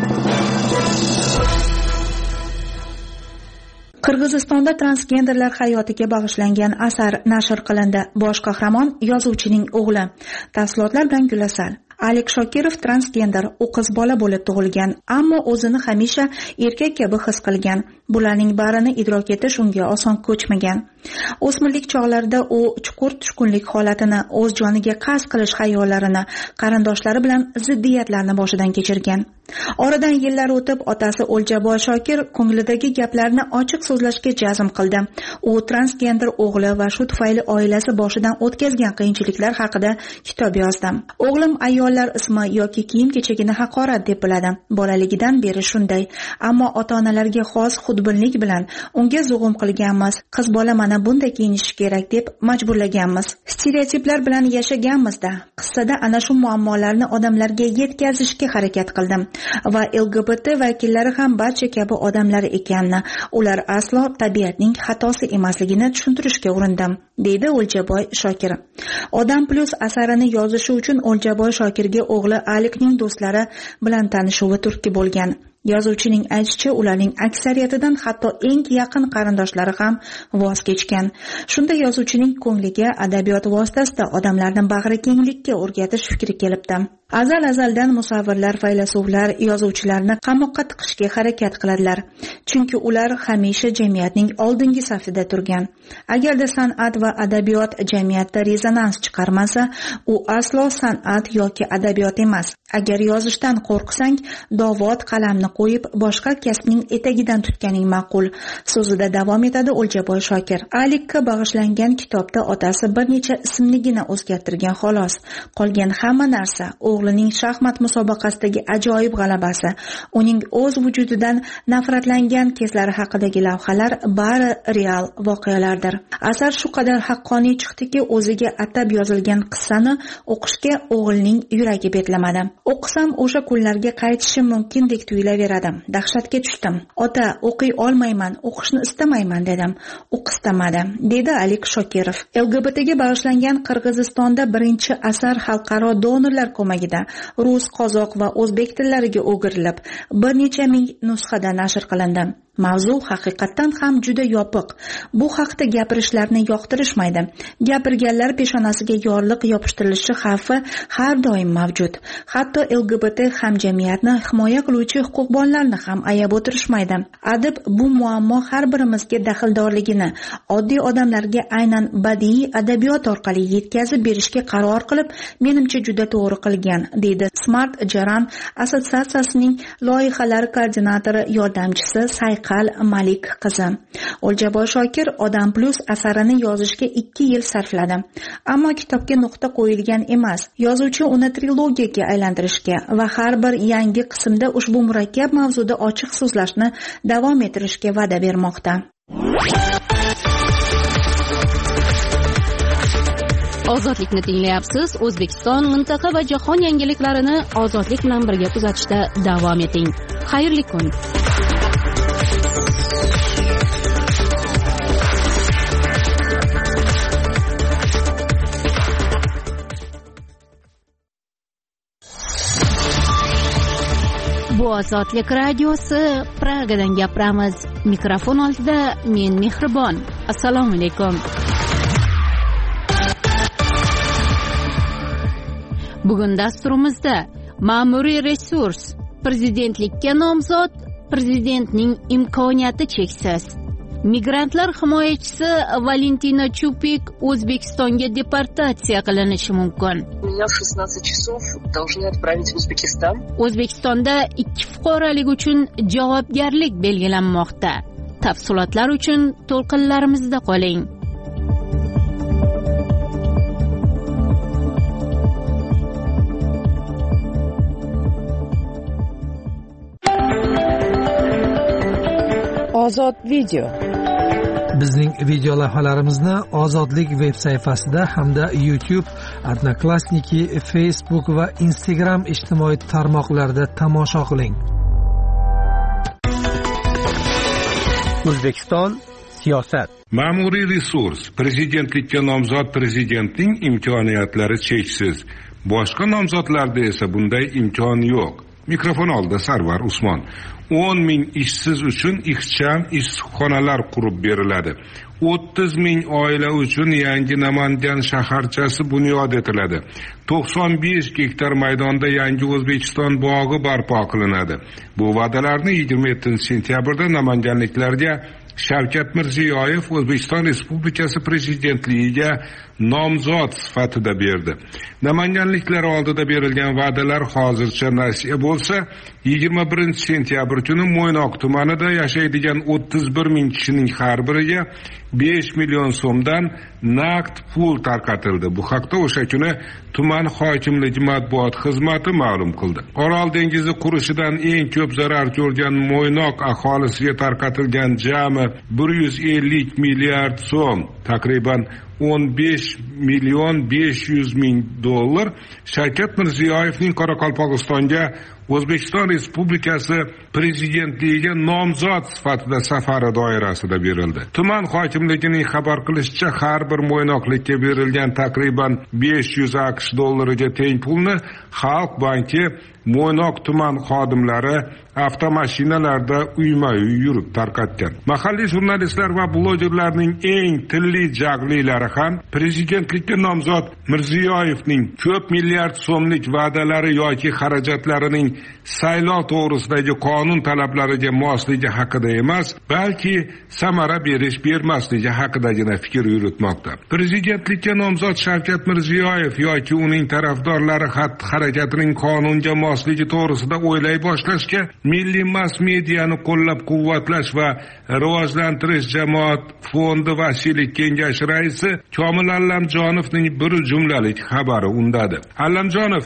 Qirg'izistonda transgenderlar hayotiga bag'ishlangan asar nashr qilindi. Bosh qahramon yozuvchining o'g'li. Tafsilotlar bilan Gulasal. Alik Shokirov transgender, u qiz bola bo'lib tug'ilgan, ammo o'zini hamisha erkak kabi his qilgan. Bularning barini idrok etish unga oson ko'chmagan. O'smirlik chog'larida u chuqur tushkunlik holatini, o'z joniga qasd qilish xayollarini, qarindoshlari bilan ziddiyatlarni boshidan kechirgan. Oradan yillar o'tib, otasi O'ljaboy Shokir ko'nglidagi gaplarni ochiq so'zlashga jazm qildi. U transgender o'g'li va shu tufayli oilasi boshidan o'tkazgan qiyinchiliklar haqida kitob yozdi. O'g'lim ayollar ismi yoki kiyim-kechagini haqorat deb biladi. Bolaligidan beri shunday, ammo ota-onalarga xos xudbinlik bilan unga zug'um qilganmiz. Qiz bola mana bunday kiyinishi kerak deb majburlaganmiz. Stereotiplar bilan yashaganmizda. Qissada ana shu muammolarni odamlarga yetkazishga harakat qildim va LGBT vakillari ham barcha kabi odamlar ekanini, ular aslo tabiatning xatosi emasligini tushuntirishga urindim, deydi O'ljaboy Shokir. Odam plus asarini yozishi uchun O'ljaboy Shokirga o'g'li Alikning do'stlari bilan tanishuvi turtki bo'lgan. Yozuvchining aytishicha, ularning aksariyatidan hatto eng yaqin qarindoshlari ham voz kechgan. Shunda yozuvchining ko'ngliga adabiyot vositasida odamlarni bag'ri kenglikka o'rgatish fikri kelibdi. Azal-azaldan musavvirlar, faylasuflar yozuvchilarni qamoqqa tiqishga harakat qiladilar. Chunki ular hamisha jamiyatning oldingi safida turgan. Agarda san'at va adabiyot jamiyatda rezonans chiqarmasa, u aslo san'at yoki adabiyot emas. Agar yozishdan qo'rqsang, dovot qalamni qo'yib boshqa kasbning etagidan tutganing ma'qul, so'zida davom etadi O'ljaboy Shokir. Alikka bag'ishlangan kitobda otasi bir necha ismligini o'zgartirgan xolos. Qolgan hamma narsa o'g'lining shaxmat musobaqasidagi ajoyib g'alabasi, uning o'z vujudidan nafratlangan kezlari haqidagi lavhalar bari real voqealardir. Asar shu qadar haqqoniy chiqdiki, o'ziga atab yozilgan qissani o'qishga o'g'lining yuragi betlamadi. O'qisam o'sha kunlarga qaytishim mumkindek tuyulaveradi. Dahshatga tushdim. Ota, o'qiy olmayman, o'qishni istamayman dedim. U qistamadi, dedi Alik Shokirov. LGBTga bag'ishlangan Qirg'izistonda birinchi asar xalqaro donorlar ko'magida rus, qozoq va o'zbek tillariga o'girilib, bir necha ming nusxada nashr qilindi. Mavzu haqiqatdan ham juda yopiq. Bu haqda gapirishlarni yoqtirishmaydi. Gapirganlar peshonasiga yorliq yopishtirilishi xavfi har doim mavjud. Hatto LGBT hamjamiyatni himoya qiluvchi huquqbonlarni ham ayab o'tirishmaydi. Adib bu muammo har birimizga daxldorligini oddiy odamlarga aynan badiiy adabiyot orqali yetkazib berishga qaror qilib, menimcha juda to'g'ri qilgan, deydi Smart Jaran assotsiatsiyasining loyihalar koordinatori yordamchisi Sayqal Malik qizi. O'ljaboy Shokir Odam Plus asarini yozishga 2 yil sarfladi. Ammo kitobga nuqta qo'yilgan emas. Yozuvchi uni trilogiyaga aylantirishga va har bir yangi qismda ushbu murakkab mavzuda ochiq so'zlashni davom ettirishga va'da bermoqda. Ozodlikni tinglayapsiz. O'zbekiston, mintaqa va jahon yangiliklarini ozodlik bilan birga kuzatishda davom eting. Xayrli kun. Bu Ozodlik radiosi, Pragadan gapiramiz. Mikrofon oldida men Mehribon. Assalomu alaykum. Bugun dasturimizda ma'muriy resurs, prezidentlikka nomzod, prezidentning imkoniyati cheksiz. Migrantlar himoyachisi Valentina Chupik O'zbekistonga deportatsiya qilinishi mumkin. Меня в 16 часов должны отправить в Узбекистан. O'zbekistonda 2 fuqarolik uchun javobgarlik belgilanmoqda. Tafsilotlar uchun to'lqinlarimizda qoling. Ozod video. Bizning video lavhalarimizni Ozodlik veb sayfasida hamda YouTube, Odnoklassniki, Facebook va Instagram ijtimoiy tarmoqlarida tomosha qiling. O'zbekiston siyosat. Ma'muriy resurs, prezidentlikka nomzod prezidentning imkoniyatlari cheksiz. Boshqa nomzodlarda esa bunday imkon yo'q. Mikrofon oldida Sarvar Usmon. 10 ming ishsiz uchun ixcham issiqxonalar qurib beriladi. 30 ming oila uchun yangi Namangan shaharchasi bunyod etiladi. 95 gektar maydonda yangi O'zbekiston bog'i barpo qilinadi. Bu va'dalarni 27-sentyabrda namanganliklarga Shavkat Mirziyoyev O'zbekiston Respublikasi prezidentligiga nomzod sifatida berdi. Namanganliklar oldida berilgan va'dalar hozircha nasiya bo'lsa, 21-sentyabr kuni Mo'ynoq tumanida yashaydigan 31 ming kishining har biriga 5 million so'mdan naqd pul tarqatildi. Bu haqda o'sha kuni tuman hokimligi matbuot xizmati ma'lum qildi. Orol dengizi qurishidan eng ko'p zarar ko'rgan Mo'ynoq aholisiga tarqatilgan jami 150 milliard so'm, taqriban 15 million 500 ming dollar Shavkat Mirziyoyevning Qoraqalpog'istonga O'zbekiston Respublikasi prezidentligiga nomzod sifatida safari doirasida berildi. Tuman hokimligining xabar qilishicha, har bir mo'ynoqlikka berilgan taqriban 500 AQSh dollariga teng pulni Xalq banki Mo'ynoq tuman xodimlari avtomashinalarda uyma-uy yurib tarqatgan. Mahalliy jurnalistlar va blogerlarning eng tilli jaglilari ham prezidentlikka nomzod Mirziyoyevning ko'p milliard so'mlik va'dalari yoki xarajatlarining saylov to'g'risidagi qonun talablariga mosligi haqida emas, balki samara bermasligi haqidagina fikr yuritmoqda. Prezidentlikka nomzod Shavkat Mirziyoyev yoki uning tarafdorlari xatti-harakatining qonunga mosligi to'g'risida o'ylay boshlashga Milliy mass mediani qo'llab-quvvatlash va rivojlantirish jamoat fondi vasiylik kengashi raisi Komil Allamjonovning bir jumlalik xabari undadi. Allamjonov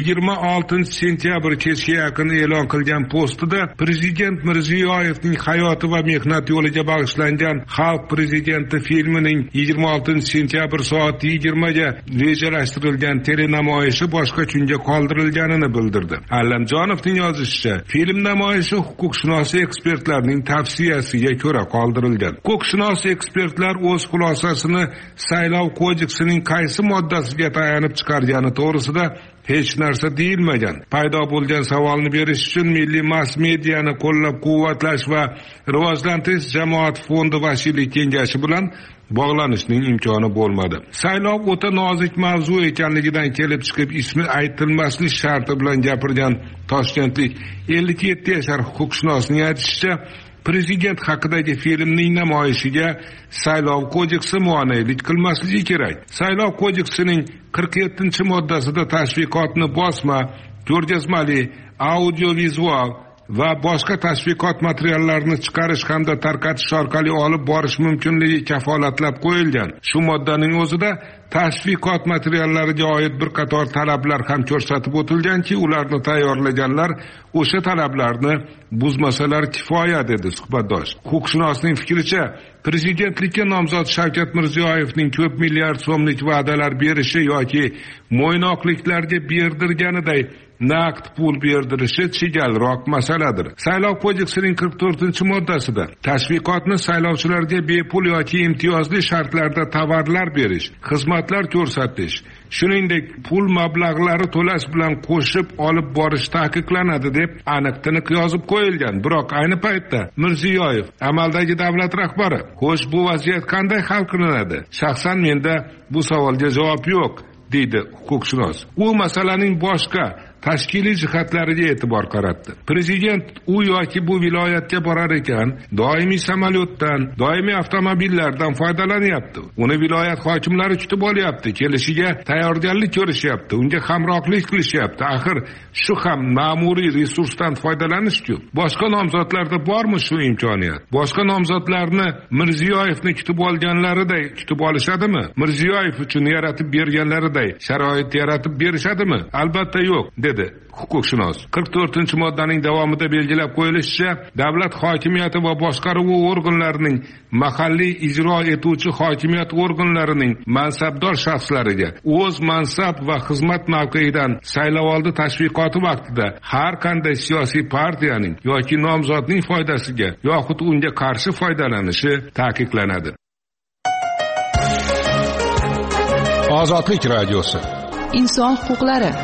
26-sentyabr kechga yaqin e'lon qilgan postida prezident Mirziyoyevning hayoti va mehnat yo'liga bag'ishlangan Xalq prezidenti filmining 26-sentyabr soat 20 ga rejalashtirilgan telenamoyishi boshqa kunga qoldirilganini bildirdi. Allamjonovning yozishicha, film namoyishi huquqshunos ekspertlarning tavsiyasiga ko'ra qoldirilgan. Huquqshunos ekspertlar o'z xulosasini saylov kodeksining qaysi moddasiga tayanib chiqargani to'g'risida hech narsa deyilmagan. Paydo bo'lgan savolni berish uchun milliy mass mediani qo'llab-quvvatlash va rivojlantirish jamoat fondi vakillik kengashi bilan bog'lanishning imkoni bo'lmadi. Saylov o'ta nozik mavzu ekanligidan kelib chiqib ismi aytilmaslik sharti bilan gapirgan toshkentlik 57 yashar huquqshunosning aytishicha, prezident haqidagi filmning namoyishiga saylov kodeksi muoniylik qilmasligi kerak. Saylov kodeksining 47-moddasida tashviqotni bosma, ko'rgazmali, audiovizual va boshqa tashviqot materiallarini chiqarish hamda tarqatish orqali olib borish mumkinligi kafolatlab qo'yilgan. Shu moddaning o'zida tashviqot materiallariga oid bir qator talablar ham ko'rsatib o'tilganki, ularni tayyorlaganlar o'sha talablarni buzmasalar kifoya, dedi suhbatdosh. Huquqshunosning fikricha, prezidentlikka nomzod Shavkat Mirziyoyevning ko'p milliard so'mlik va'dalar berishi yoki mo'ynoqliklarga berdirganiday naqd pul berdirishi chigalroq masaladir. Saylov kodeksining 44-moddasida tashviqotni saylovchilarga bepul yoki imtiyozli shartlarda tovarlar berish, xizmatlar ko'rsatish, shuningdek pul mablag'lari to'lash bilan qo'shib olib borish taqiqlanadi deb aniq-tiniq yozib qo'yilgan. Biroq ayni paytda Mirziyoyev amaldagi davlat rahbari. Xo'sh, bu vaziyat qanday hal qilinadi? Shaxsan menda bu savolga javob yo'q, deydi huquqshunos. U masalaning boshqa tashkiliy jihatlariga e'tibor qaratdi. Prezident u yoki bu viloyatga borar ekan, doimiy samolyotdan, doimiy avtomobillardan foydalanyapti. Uni viloyat hokimlari kutib olyapti, kelishiga tayyorgarlik ko'rishyapti, unga hamrohlik qilishyapti. Axir shu ham ma'muriy resursdan foydalanish-ku. Boshqa nomzodlarda bormi shu imkoniyat? Boshqa nomzodlarni Mirziyoyevni kutib olganlariday kutib olishadimi? Mirziyoyev uchun yaratib berganlariday sharoit yaratib berishadimi? Albatta yo'q, dedi huquqshunos. 44-moddaning davomida belgilab qo'yilishicha, davlat hokimiyati va boshqaruvi organlarining mahalliy ijro etuvchi hokimiyat organlarining mansabdor shaxslariga o'z mansab va xizmat mavqeidan saylovoldi tashviqoti vaqtida har qanday siyosiy partiyaning yoki nomzodning foydasiga yoxud unga qarshi foydalanishi taqiqlanadi. Ozodlik radiosi. Inson huquqlari.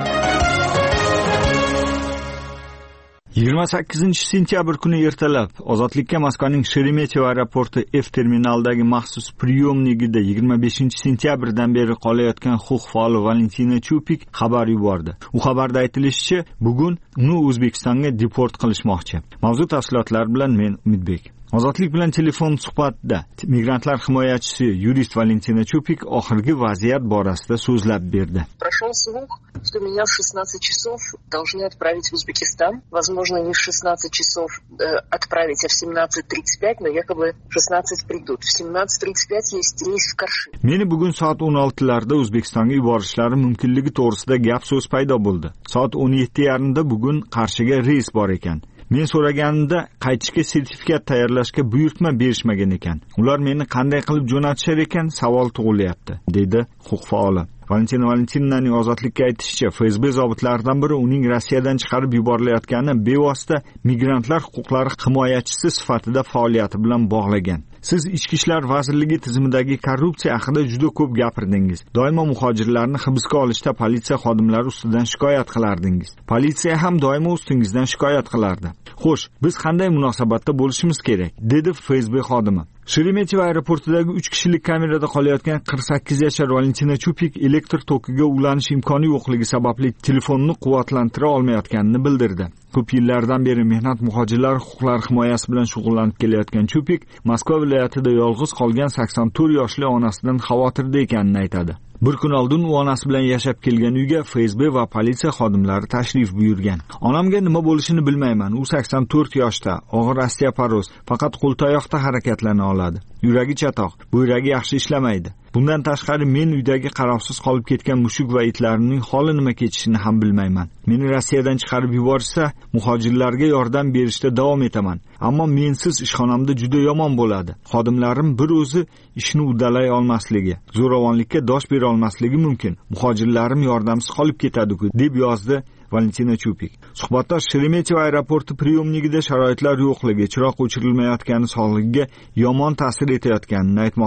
28-sentyabr kuni ertalab Ozodlikka Moskvaning Sheremetyevo aeroporti F terminalidagi maxsus priyomnigida 25-sentyabrdan beri qolayotgan huquq faoli Valentina Chupik xabar yubordi. U xabarda aytilishicha, bugun uni O'zbekistonga deport qilishmoqchi. Mavzu tafsilotlari bilan men Umidbek. Ozodlik bilan telefon suhbatida migrantlar himoyachisi yurist Valentina Chupik oxirgi vaziyat borasida so'zlab berdi. Прошел слух, что меня в 16 часов должны отправить в Узбекистан. Возможно, не в 16 часов отправить, а в 17:35, но якобы в 16 придут. В 17:35 есть рейс в Карши. Meni bugun soat 16larda O'zbekistonga yuborishlari mumkinligi to'g'risida gap so'z paydo bo'ldi. Soat 17:30da bugun Qarshiga reys bor ekan. Men so'raganimda qaytishga sertifikat tayyorlashga buyurtma berishmagan ekan. Ular meni qanday qilib jo'natishar ekan, savol tug'ilyapti, dedi huquq faoli. Valentinaning ozodlikka aytishicha, FSB zobitlaridan biri uning Rossiyadan chiqarib yuborilayotgani bevosita migrantlar huquqlari himoyachisi sifatida faoliyati bilan bog'lagan. Siz Ichki ishlar vazirligi tizimidagi korrupsiya haqida juda ko'p gapirdingiz. Doimo muhojirlarni hibsga olishda politsiya xodimlari ustidan shikoyat qilardingiz. Politsiya ham doimo ustingizdan shikoyat qilardi. Xo'sh, biz qanday munosabatda bo'lishimiz kerak, dedi FSB xodimi. Sheremetyevo aeroportidagi 3 kishilik kamerada qolayotgan 48 yashar Valentina Chupik elektr tokiga ulanish imkoni yo'qligi sababli telefonini quvvatlantira olmayotganini bildirdi. Ko'p yillardan beri mehnat muhojirlar huquqlari himoyasi bilan shug'ullanib kelayotgan Chupik Moskva viloyatida yolg'iz qolgan 84 yoshli onasidan xavotirda ekanini aytadi. Bir kun oldin u onasi bilan yashab kelgan uyga FSB va politsiya xodimlari tashrif buyurgan. Onamga nima bo'lishini bilmayman. U 84 yoshda, og'ir osteoporoz, faqat qo'ltayoqda harakatlana oladi. Yuragi chatoq, buyragi yaxshi ishlamaydi. Bundan tashqari men uydagi qarovsiz qolib ketgan mushuk va itlarning holi nima kechishini ham bilmayman. Meni Rossiyadan chiqarib yuborsa, muhojirlarga yordam berishda davom etaman. Ammo mensiz ishxonamda juda yomon bo'ladi. Xodimlarim bir o'zi ishni uddalay olmasligi, zo'ravonlikka dosh bera olmasligi mumkin. Muhojirlarim yordamsiz qolib ketadi-ku, deb yozdi Valentina Chupik. Suhbatdosh Sheremetyevo aeroporti priyomnigida sharoitlar yo'qligi, chiroq o'chirilmayotgani sog'ligiga yomon ta'sir etayotganini aytmoqda.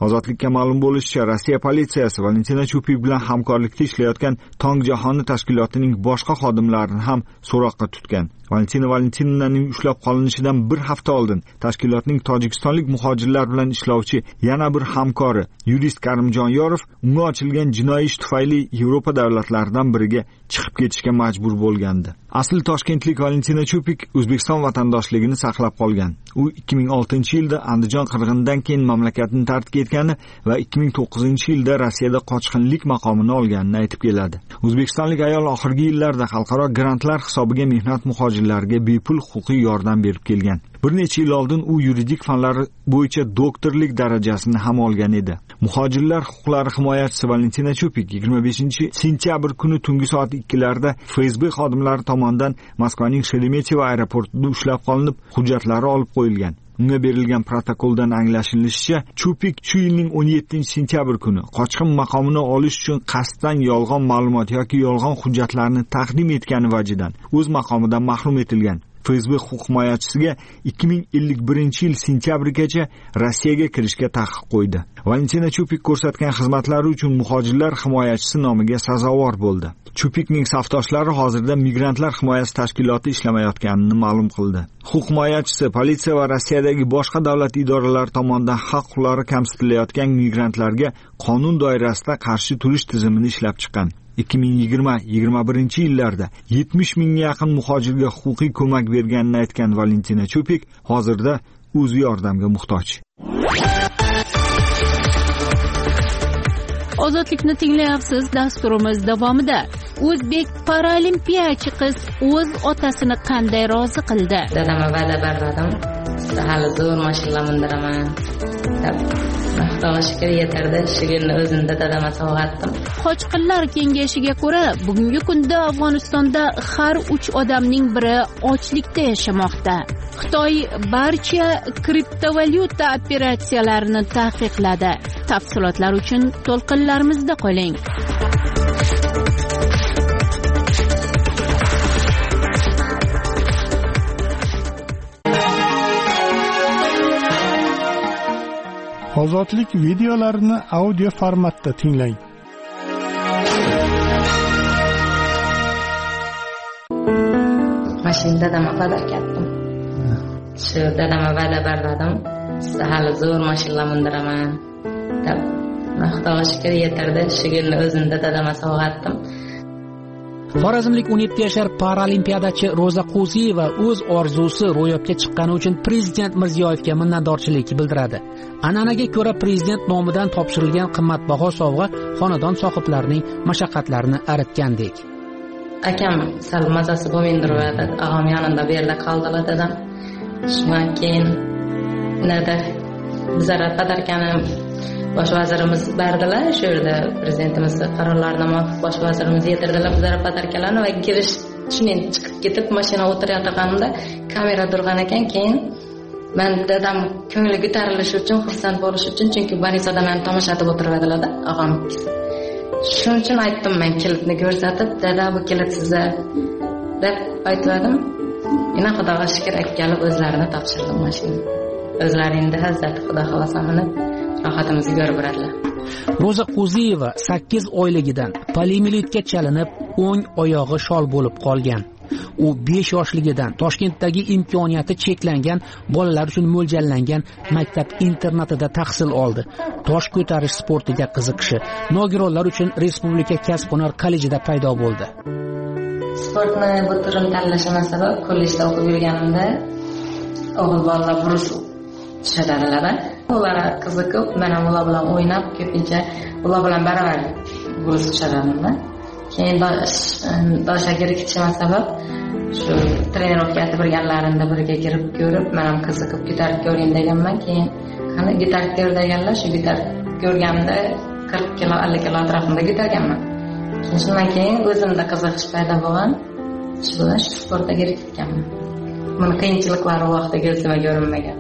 Ozodlikka ma'lum bo'lishicha, Rossiya politsiyasi Valentina Chupik bilan hamkorlikda ishlayotgan Tong jahoni tashkilotining boshqa xodimlarini ham so'roqqa tutgan. Valentina Valentinaning ushlab qolinishidan bir hafta oldin tashkilotning tojikistonlik muhojirlar bilan ishlovchi yana bir hamkori yurist Karimjon Yorov unga ochilgan jinoiy ish tufayli Yevropa davlatlaridan biriga chiqib ketishga majbur bo'lgandi. Asl toshkentlik Valentina Chupik O'zbekiston vatandoshligini saqlab qolgan. U 2006-yilda Andijon qirg'inidan keyin mamlakatni tark etgani va 2009-yilda Rossiyada qochqinlik maqomini olganini aytib keladi. O'zbekistonlik ayol oxirgi yillarda xalqaro grantlar hisobiga mehnat muhojirlariga bepul huquqiy yordam berib kelgan. Bir necha yil oldin u yuridik fanlar bo'yicha doktorlik darajasini ham olgan edi. Muhojirlar huquqlari himoyachisi Valentina Chupik 25-sentyabr kuni tungi soat 2larda FSB xodimlari tomonidan Moskvaning Sheremetyevo aeroportida ushlab qolinib, hujjatlari olib qo'yilgan. Unga berilgan protokoldan anglashilishicha, Chupik shu yilning 17-sentyabr kuni qochqin maqomini olish uchun qasddan yolg'on ma'lumot yoki yolg'on hujjatlarni taqdim etgani vajidan o'z maqomidan mahrum etilgan. FSB huquq himoyachisiga 2051-yil sentyabrigacha Rossiyaga kirishga taqiq qo'ydi. Valentina Chupik ko'rsatgan xizmatlari uchun muhojirlar himoyachisi nomiga sazovor bo'ldi. Chupikning safdoshlari hozirda migrantlar himoyasi tashkiloti ishlamayotganini ma'lum qildi. Huquq himoyachisi politsiya va Rossiyadagi boshqa davlat idoralari tomonidan haq-huquqlari kamsitilayotgan migrantlarga qonun doirasida qarshi turish tizimini ishlab chiqqan. 2020-21 yillarda 70 mingga yaqin muhojirga huquqiy ko'mak berganini aytgan Valentina Chupik hozirda o'z yordamga muhtoj. Ozodlikni tinglayapsiz. Dasturimiz davomida o'zbek paralimpiyachi qiz o'z otasini qanday rozi qildi? Dadamga va'da berdim. Hali zo'r mashina mindiraman. Xudoga shukr yetardi. Shugirni o'zimda dadamga sovg'atdim. Qochqinlar kengashiga ko'ra, bugungi kunda Afg'onistonda har 3 odamning biri ochlikda yashamoqda. Xitoy barcha kriptovalyuta operatsiyalarini taqiqladi. Tafsilotlar uchun to'lqinlarimizda qoling. Ozodlik videolarini audio formatda tinglang. Mashinada dadamga va'da berdim. Shu dadamga va'da berdim. Sizni hali zo'r mashina mindiraman deb. Xudoga shukr yetardi. Shugirni o'zimda dadamga sovg'atdim. Xorazmlik 17 yashar paralimpiadachi Roza Qo'ziyeva o'z orzusi ro'yobga chiqqani uchun prezident Mirziyoyevga minnatdorchilik bildiradi. An'anaga ko'ra prezident nomidan topshirilgan qimmatbaho sovg'a xonadon sohiblarining mashaqqatlarini aritgandek. Akam sal mazasi bo'lmaydi, og'am yonida bu yerda qoldilar dedim. Shundan keyin nada zarar qadarkani bosh vazirimiz berdilar, shu yerda prezidentimiz qarorlarini muvofiq bosh vazirimiz yetirdilar zarar qadarkalarni va girish shunday chiqib ketib mashina o'tirayotganimda kamera turgan ekan. Keyin men dadam ko'ngli ko'tarilishi uchun, xursand bo'lish uchun, chunki Borisada meni tomosha qilib o'tiradilar-da, og'am. Shuning uchun aytdim, men kilitni ko'rsatib, dada bu kilit sizga deb aytdim. Yana Xudoga shukr kelib o'zlarini topshirdim mashina. O'zlari endi Hazrat Xudo xolasa minib rohatimizni ko'rib boradilar. Roza Qo'ziyeva 8 oyligidan poliomielitga chalinib, o'ng oyog'i shol bo'lib qolgan. U 5 yoshligidan Toshkentdagi imkoniyati cheklangan bolalar uchun mo'ljallangan maktab internatida tahsil oldi. Tosh ko'tarish sportiga qiziqishi nogironlar uchun Respublika kasb-hunar kollejida paydo bo'ldi. Sportni bu turini tanlashim sabab kollejda o'qib yurganimda o'g'il bolalar brus tushadilar. Ular qiziqib, men ham ular bilan o'ynab, ko'pincha ular bilan baravar brus tushadilar. Keyin doshga ketishim sabab shu trenirovkasi birgalarida birga kirib ko'rib, men ham qiziqib gitar ko'ring deganman. Keyin qani gitar ko'r deganlar, shu gitar ko'rganimda 40 kilo 50 kilo atrofida gitarganman. Shundan keyin o'zimda qiziqish paydo bo'lgan. Shu bilan sportga kirib ketganman. Buni qiyinchiliklari vaqtida ko'zimga ko'rinmagan.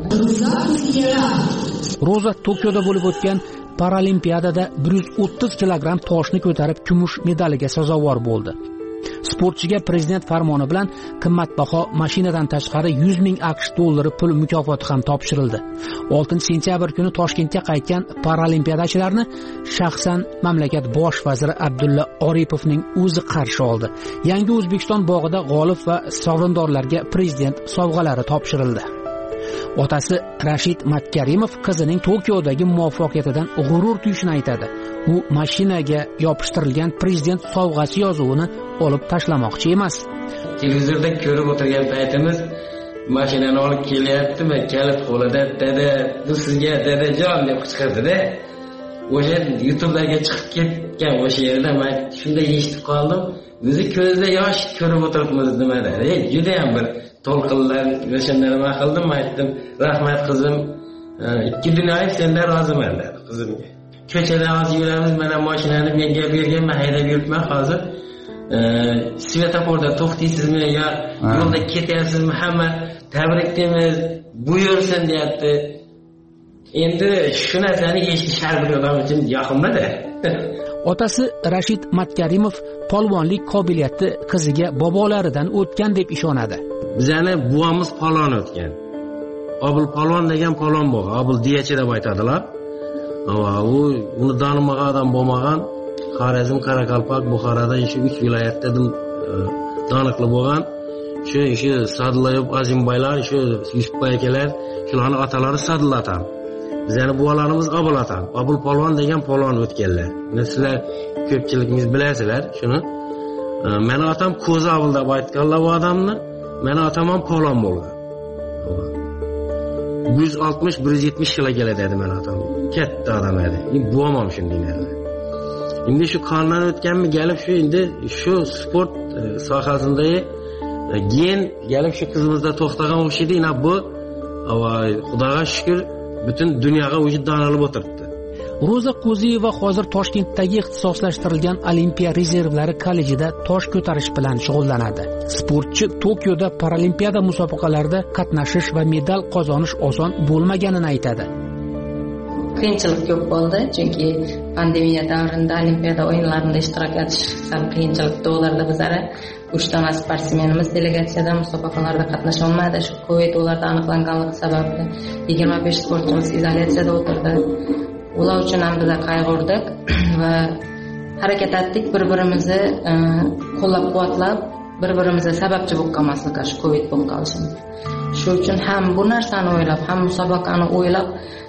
Roza Tokioda bo'lib o'tgan Paralimpiadada 130 kilogramm toshni ko'tarib kumush medaliga sazovor bo'ldi. sportchiga prezident farmoni bilan qimmatbaho mashinadan tashqari 100 ming AQSh dollari pul mukofoti ham topshirildi. 6 sentyabr kuni Toshkentga qaytgan paralimpiyachilarni shaxsan mamlakat bosh vaziri Abdulla Oripovning o'zi qarshi oldi. Yangi O'zbekiston bog'ida g'olib va sovrindorlarga prezident sovg'alari topshirildi. Otasi Rashid Matkarimov qizining Tokiodagi muvaffaqiyatidan g'urur tuyishini aytadi. U mashinaga yopishtirilgan prezident sovg'asi yozuvini olib tashlamoqchi emas. Televizorda ko'rib o'tirgan paytimiz mashinani olib kelyaptimi, kalit qo'lida, "Dada, bu sizga dadajon" deb qichqirdi-da. O'sha YouTube'dagi chiqib ketgan o'sha yerda men shunday eshitib qoldim. O'zi ko'zda yosh ko'rib o'tiribmiz nimada. Juda ham bir to'lqinlar o'shanda nima qildim, aytdim, "Rahmat qizim, 2 dunyoy sendan roziman" dedi qizimga. Ko'chada hozir yuramiz, mana mashinani menga berganman, haydab yuribman hozir. Svetoforda to'xtaysizmi yo yo'lda ketyapsizmi? Hamma tabriklaymiz, buyursin deyapti. Endi shu narsani eshitish har bir odam uchun yoqimadi. Otasi Rashid Matkarimov polvonlik qobiliyati qiziga bobolaridan o'tgan deb ishonadi. Bizani buvamiz polvon o'tgan. Obul polvon degan polvon bo'lgan. Obul diyachi deb aytadilar. U uni tanimagan odam bo'lmagan. Xorazm, Qoraqalpoq, Buxoroda shu 3 viloyatda taniqli bo'lgan. Shu Sadullayov Azimbaylar, shu Yusufboy akalar, shularning otalari Sadulatan. Bizani buvalarimiz Obulatan. Obul polvon degan polvon o'tganlar. Sizlar ko'pchiligingiz bilasizlar shuni. Meni otam Ko'zi Obul deb aytganlar bu odamni. Meni otam ham polvon bo'lgan. 160-170 kilo keladi dedi meni otam. Katta odam edi. Buvam ham shunday narsa. Endi shu qondan o'tganmi kelib shu endi shu sport sohasida gen kelib shu qizimizda to'xtagan o'xshaydi. Bu Xudoga shukr butun dunyoga o'jid donalib o'tiribdi. Roza Qo'ziyeva hozir Toshkentdagi ixtisoslashtirilgan Olimpiya rezervlari kollejida tosh ko'tarish bilan shug'ullanadi. Sportchi Tokioda paralimpiada musobaqalarida qatnashish va medal qozonish oson bo'lmaganini aytadi. Qiyinchilik ko'p bo'ldi, chunki pandemiya davrida Olimpiada o'yinlarida ishtirok etish ham qiyinchilik tug'dirdi bizga. 3 ta sportsmenimiz delegatsiyada musobaqalarda qatnasha olmadi. Shu Covid ularda aniqlanganligi sababli 25 sportchimiz izolyatsiyada o'tirdi. Ular uchun ham biz qayg'urdik va harakat etdik, bir-birimizni qo'llab-quvvatlab, bir-birimizga sababchi bo'lib qolmaslik shu Covid bo'lib qolishimiz. Shu uchun ham bu narsani o'ylab, ham musobaqani o'ylab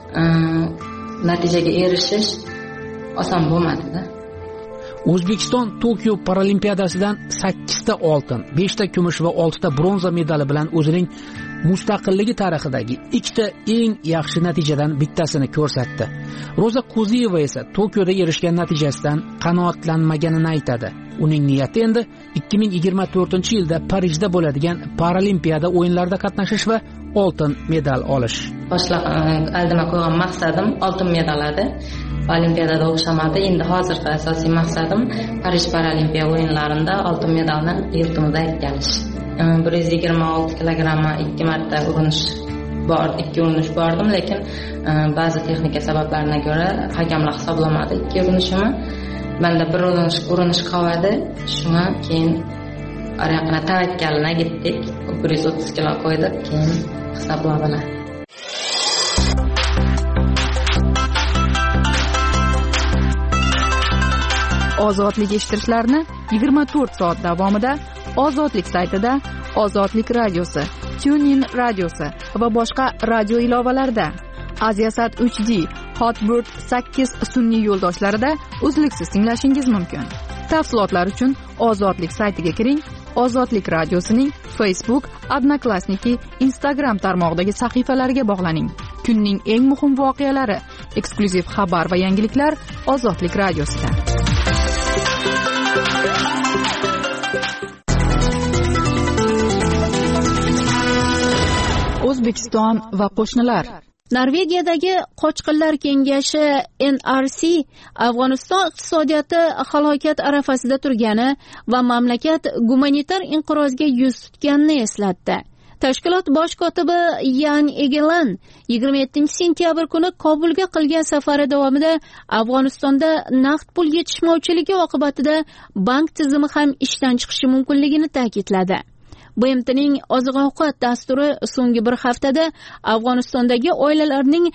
natijaga erishish oson bo'lmadi-da. O'zbekiston Tokio paralimpiadasidan 8 ta oltin, 5 ta kumush va 6 ta bronza medali bilan o'zining mustaqilligi tarixidagi 2 ta eng yaxshi natijadan bittasini ko'rsatdi. Roza Qo'ziyeva esa Tokioda erishgan natijasidan qanoatlanmaganini aytadi. Uning niyati endi 2024-yilda Parijda bo'ladigan paralimpiada o'yinlarida qatnashish va oltin medal olish. Oldimga qo'ygan maqsadim oltin medal edi. Olimpiadada o'xshamadi. Endi hozirda asosiy maqsadim Parij paralimpiya o'yinlarida oltin medalni yurtimizga yetkazib. 126 kilogramma 2 marta urinish bor, 2 urinish bordim, lekin ba'zi texnika sabablariga ko'ra hakamlar hisoblamadi 2 urinishimni. Menda bir urinish qoldi. Shunga keyin oraqana tavakkalna ketdik. 130 kilo qo'ydik, keyin hisobladilar. Ozodlik eshittirishlarni 24 soat davomida Ozodlik saytida, Ozodlik radiosi, TuneIn radiosi va boshqa radio ilovalarda, Aziasat 3D, Hotbird 8 sun'iy yo'ldoshlarida uzluksiz tinglashingiz mumkin. Tafsilotlar uchun Ozodlik saytiga kiring. Ozodlik radiosining Facebook, Odnoklassniki, Instagram tarmog'idagi sahifalariga bog'laning. Kunning eng muhim voqealari, eksklyuziv xabar va yangiliklar Ozodlik radiosida. O'zbekiston va qo'shnilar. Norvegiyadagi Qochqinlar kengashi NRC Afg'oniston iqtisodiyoti halokat arafasida turgani va mamlakat gumanitar inqirozga yuz tutganini eslatdi. Tashkilot bosh kotibi Yan Egelan 27-sentyabr kuni Kobulga qilgan safari davomida Afg'onistonda naqd pul yetishmovchiligi oqibatida bank tizimi ham ishdan chiqishi mumkinligini ta'kidladi. BMTning oziq-ovqat dasturi so'nggi bir haftada Afg'onistondagi oilalarning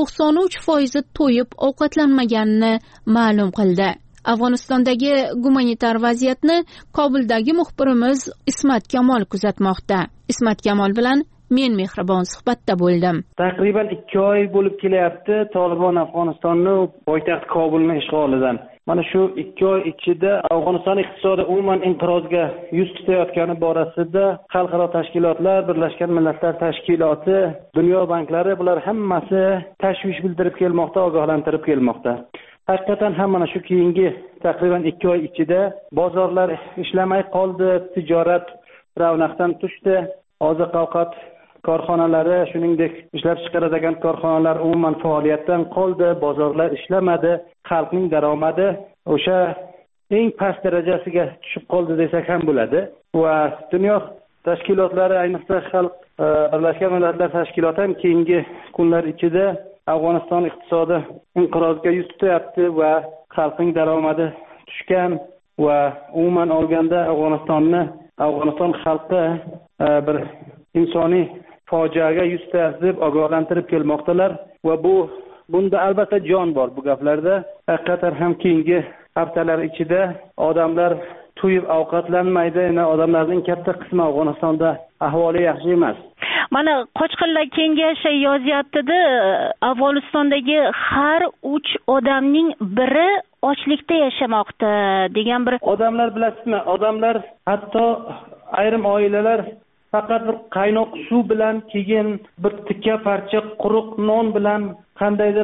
93% to'yib ovqatlanmaganini ma'lum qildi. Afg'onistondagi gumanitar vaziyatni Kobuldagi muxbirimiz Ismat Kamol kuzatmoqda. Ismat Kamol bilan men mehribon suhbatda bo'ldim. Taqriban 2 oy bo'lib kelyapti Tolibon Afg'onistonni poytaxt Kobulni ishg'olidan. Mana shu 2 oy ichida Afg'oniston iqtisodi umuman inqirozga yuz tutayotgani borasida xalqaro tashkilotlar, Birlashgan Millatlar Tashkiloti, dunyo banklari bular hammasi tashvish bildirib kelmoqda, ogohlantirib kelmoqda. Haqiqatan ham mana shu keyingi taqriban 2 oy ichida bozorlar ishlamay qoldi, tijorat ravnaqdan tushdi, oziq-ovqat korxonalari, shuningdek ishlab chiqaradigan korxonalar umuman faoliyatdan qoldi, bozorlar ishlamadi, xalqning daromadi o'sha eng past darajasiga tushib qoldi desak ham bo'ladi. Va dunyo tashkilotlari, ayniqsa Birlashgan Millatlar Tashkiloti ham keyingi kunlar ichida Afg'oniston iqtisodi inqirozga yuz tutyapti va xalqning daromadi tushgan va umuman olganda Afg'oniston xalqi bir insoniy fojiaga yuz tutyapti deb ogohlantirib kelmoqdalar va bunda albatta jon bor bu gaplarda. Haqiqatan ham keyingi haftalar ichida odamlar to'yib ovqatlanmaydi. Odamlarning katta qismi Afg'onistonda ahvoli yaxshi emas. Mana Qochqinlar kengashi yozyapti-da, Afg'onistondagi har 3 odamning biri ochlikda yashamoqda degan bir odamlar, bilasizmi? Odamlar, hatto ayrim oilalar faqat bir qaynoq suv bilan, keyin bir tikka parcha quruq non bilan qandaydir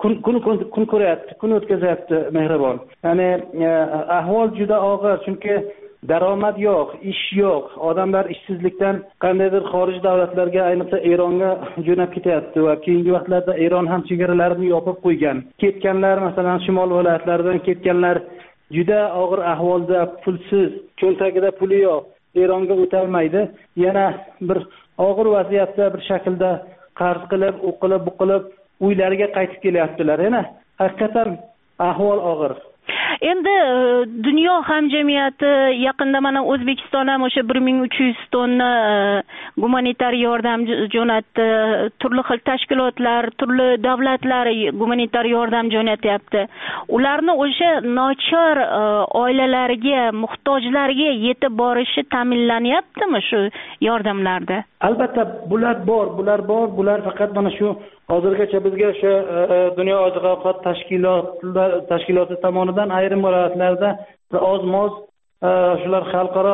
kun ko'ryapti, kun o'tkazayapti mehribon. Ya'ni ahvol juda og'ir, chunki daromad yo'q, ish yo'q. Odamlar ishsizlikdan qandaydir xorij davlatlarga, ayniqsa Eronga jo'nab ketyapti va keyingi vaqtlarda Eron ham chegaralarini yopib qo'ygan. Ketganlar, masalan, shimol viloyatlaridan ketganlar juda og'ir ahvolda, pulsiz, cho'ntagida puli yo'q, Eronga o'tolmaydi. Yana bir og'ir vaziyatda bir shaklda qarz qilib, o'qilib, buqilib uylariga qaytib kelyaptilar. Yana haqiqatan ahvol og'ir. Endi dunyo hamjamiyati yaqinda mana O'zbekiston ham o'sha 1300 tonna gumanitar yordam jo'natdi. Turli xil tashkilotlar, turli davlatlar gumanitar yordam jo'natyapti. Ularni o'sha nochor oilalarga, muhtojlarga yetib borishi ta'minlanyaptimi shu yordamlarda? Albatta bular bor. Bular faqat mana shu hozirgacha bizga o'sha dunyo oziq-ovqat tashkiloti tomonidan ayrim viloyatlarda oz-moz shular xalqaro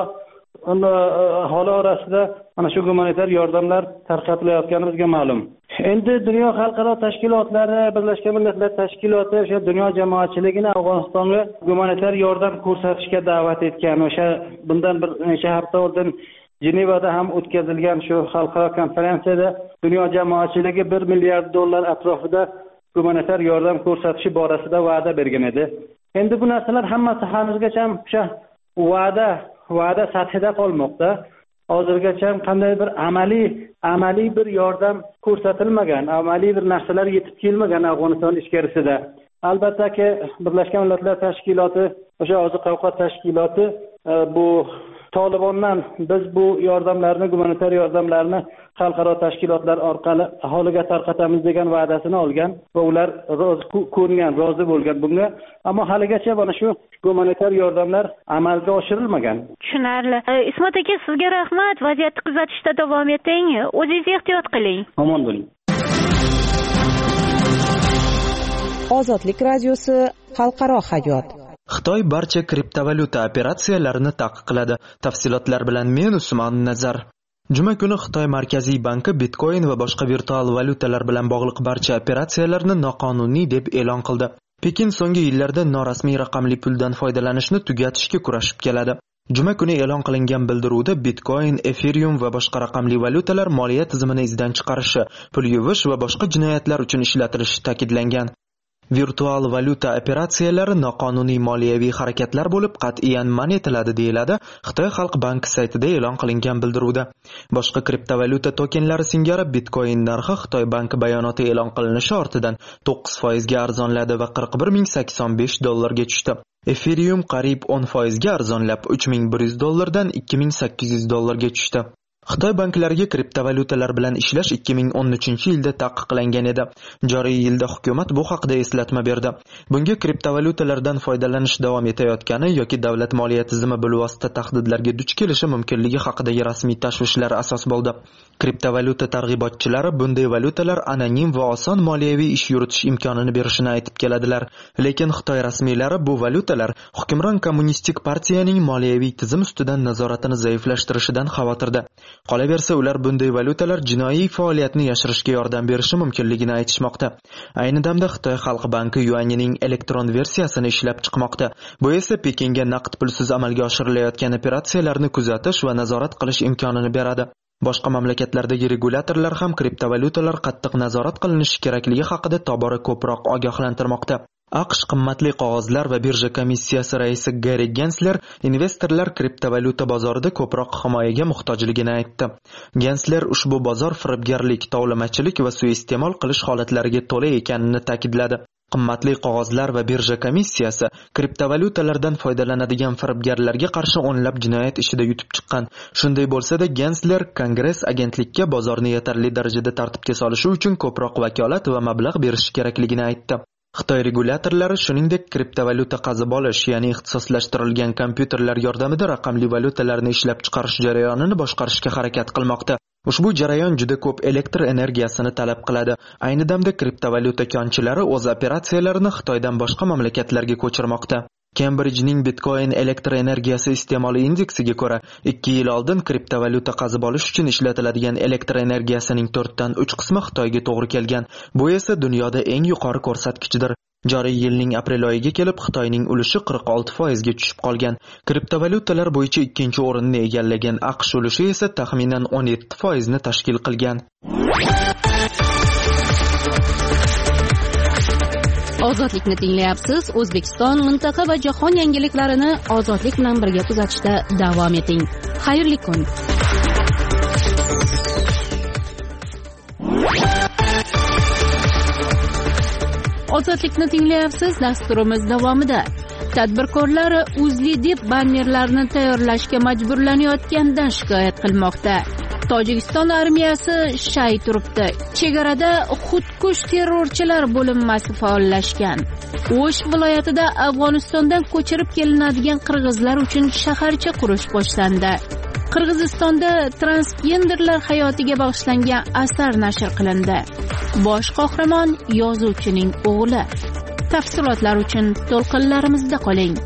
aholi orasida mana shu gumanitar yordamlar tarqatilayotgani bizga ma'lum. Endi dunyo xalqaro tashkilotlari, Birlashgan Millatlar Tashkiloti o'sha dunyo jamoatchiligini Afg'onistonga gumanitar yordam ko'rsatishga da'vat etgan. O'sha bundan bir necha hafta oldin Jenevada ham o'tkazilgan shu xalqaro konferensiyada dunyo jamoatchiligi $1 milliard atrofida gumanitar yordam ko'rsatishi borasida va'da bergan edi. Endi bu narsalar hammasi hanuzgacha ham o'sha va'da sathida qolmoqda. Hozirgacha ham qanday bir amaliy bir yordam ko'rsatilmagan, amaliy bir narsalar yetib kelmagan Afg'oniston ichkarisida. Albatta-ki Birlashgan Millatlar Tashkiloti, o'sha oziq-ovqat tashkiloti bu Tolibondan biz bu yordamlarni, gumanitar yordamlarni xalqaro tashkilotlar orqali aholiga tarqatamiz degan va'dasini olgan va ular rozi bo'lgan bunga. Ammo haligacha mana shu gumanitar yordamlar amalga oshirilmagan. Tushunarli. Ismat aka, sizga rahmat. Vaziyatni kuzatishda davom eting. O'zingiz ehtiyot qiling. Omon bo'ling. Ozodlik radiosi, xalqaro hayot. Xitoy barcha kriptovalyuta operatsiyalarini taqiqladi. Tafsilotlar bilan men Usmon Nazar. Juma kuni Xitoy Markaziy banki Bitcoin va boshqa virtual valyutalar bilan bog'liq barcha operatsiyalarni noqonuniy deb e'lon qildi. Pekin so'nggi yillarda norasmiy raqamli puldan foydalanishni tugatishga kurashib keladi. Juma kuni e'lon qilingan bildiruvda Bitcoin, Ethereum va boshqa raqamli valyutalar moliya tizimini izdan chiqarishi, pul yuvish va boshqa jinoyatlar uchun ishlatilishi ta'kidlangan. Virtual valyuta operatsiyalari noqonuniy moliyaviy harakatlar bo'lib qat'iyan man etiladi deyiladi Xitoy Xalq banki saytida e'lon qilingan bildiruvda. Boshqa kriptovalyuta tokenlari singari Bitcoin narxi Xitoy banki bayonoti e'lon qilinishi ortidan 9% ga arzonladi va $41,085 tushdi. Ethereum qariyb 10% ga arzonlab $3,100 dan $2,800 ga tushdi. Xitoy banklariga kriptovalyutalar bilan ishlash 2013-yilda taqiqlangan edi. Joriy yilda hukumat bu haqida eslatma berdi. Bunga kriptovalyutalardan foydalanish davom etayotgani yoki davlat moliya tizimi bilvosita tahdidlarga duch kelishi mumkinligi haqidagi rasmiy tashvishlar asos bo'ldi. Kriptovalyuta targ'ibotchilari bunday valyutalar anonim va oson moliyaviy ish yuritish imkonini berishini aytib keladilar. Lekin Xitoy rasmiylari bu valyutalar hukmron kommunistik partiyaning moliyaviy tizim ustidan nazoratini zaiflashtirishidan xavotirda. Qolaversa ular bunday valyutalar jinoiy faoliyatni yashirishga yordam berishi mumkinligini aytishmoqda. Ayni damda Xitoy Xalq banki yuanining elektron versiyasini ishlab chiqmoqda. Bu esa Pekinga naqd pulsiz amalga oshirilayotgan operatsiyalarni kuzatish va nazorat qilish imkonini beradi. Boshqa mamlakatlardagi regulyatorlar ham kriptovalyutalar qattiq nazorat qilinishi kerakligi haqida tobora ko'proq ogohlantirmoqda. AQSh qimmatli qog'ozlar va birja komissiyasi raisi Gary Gensler investorlar kriptovalyuta bozorida ko'proq himoyaga muhtojligini aytdi. Gensler ushbu bozor firibgarlik, tovlamachilik va suiiste'mol qilish holatlariga to'la ekanini ta'kidladi. Qimmatli qog'ozlar va birja komissiyasi kriptovalyutalardan foydalanadigan firibgarlarga qarshi o'nlab jinoyat ishida yutib chiqqan. Shunday bo'lsa-da, Gensler Kongress agentlikka bozorni yetarli darajada tartibga solishi uchun ko'proq vakolat va mablag' berishi kerakligini aytdi. Xitoy regulyatorlari shuningdek kriptovalyuta qazib olish, ya'ni ixtisoslashtirilgan kompyuterlar yordamida raqamli valyutalarni ishlab chiqarish jarayonini boshqarishga harakat qilmoqda. Ushbu jarayon juda ko'p elektr energiyasini talab qiladi. Ayni damda kriptovalyuta konchilari o'z operatsiyalarini Xitoydan boshqa mamlakatlarga ko'chirmoqda. Cambridge'ning Bitcoin elektr energiyasi iste'moli indeksiga ko'ra, 2 yil oldin kriptovalyuta qazib olish uchun ishlatiladigan elektr energiyasining 4 dan 3 qismi Xitoyga to'g'ri kelgan. Bu esa dunyoda eng yuqori ko'rsatkichdir. Joriy yilning aprel oyiga kelib Xitoyning ulushi 46% ga tushib qolgan. Kriptovalyutalar bo'yicha ikkinchi o'rinni egallagan AQSh ulushi esa taxminan 17% ni tashkil qilgan. Ozodlikni tinglayapsiz. O'zbekiston, mintaqa va jahon yangiliklarini ozodlik bilan birga kuzatishda davom eting. Xayrli kun. Ozodlikni tinglayapsiz. Dasturimiz davomida tadbirkorlar uzli deb bannerlarni tayyorlashga majburlanayotganidan shikoyat qilmoqda. Tojikiston armiyasi shay turibdi. Chegarada xudkush terrorchilar bo'linmasi faollashgan. O'sh viloyatida Afg'onistondan ko'chirib kelinadigan qirg'izlar uchun shaharcha qurish boshlandi. Qirg'izistonda transgenderlar hayotiga bag'ishlangan asar nashr qilindi. Bosh qahramon yozuvchining o'g'li. Tafsilotlar uchun to'lqinlarimizda qoling.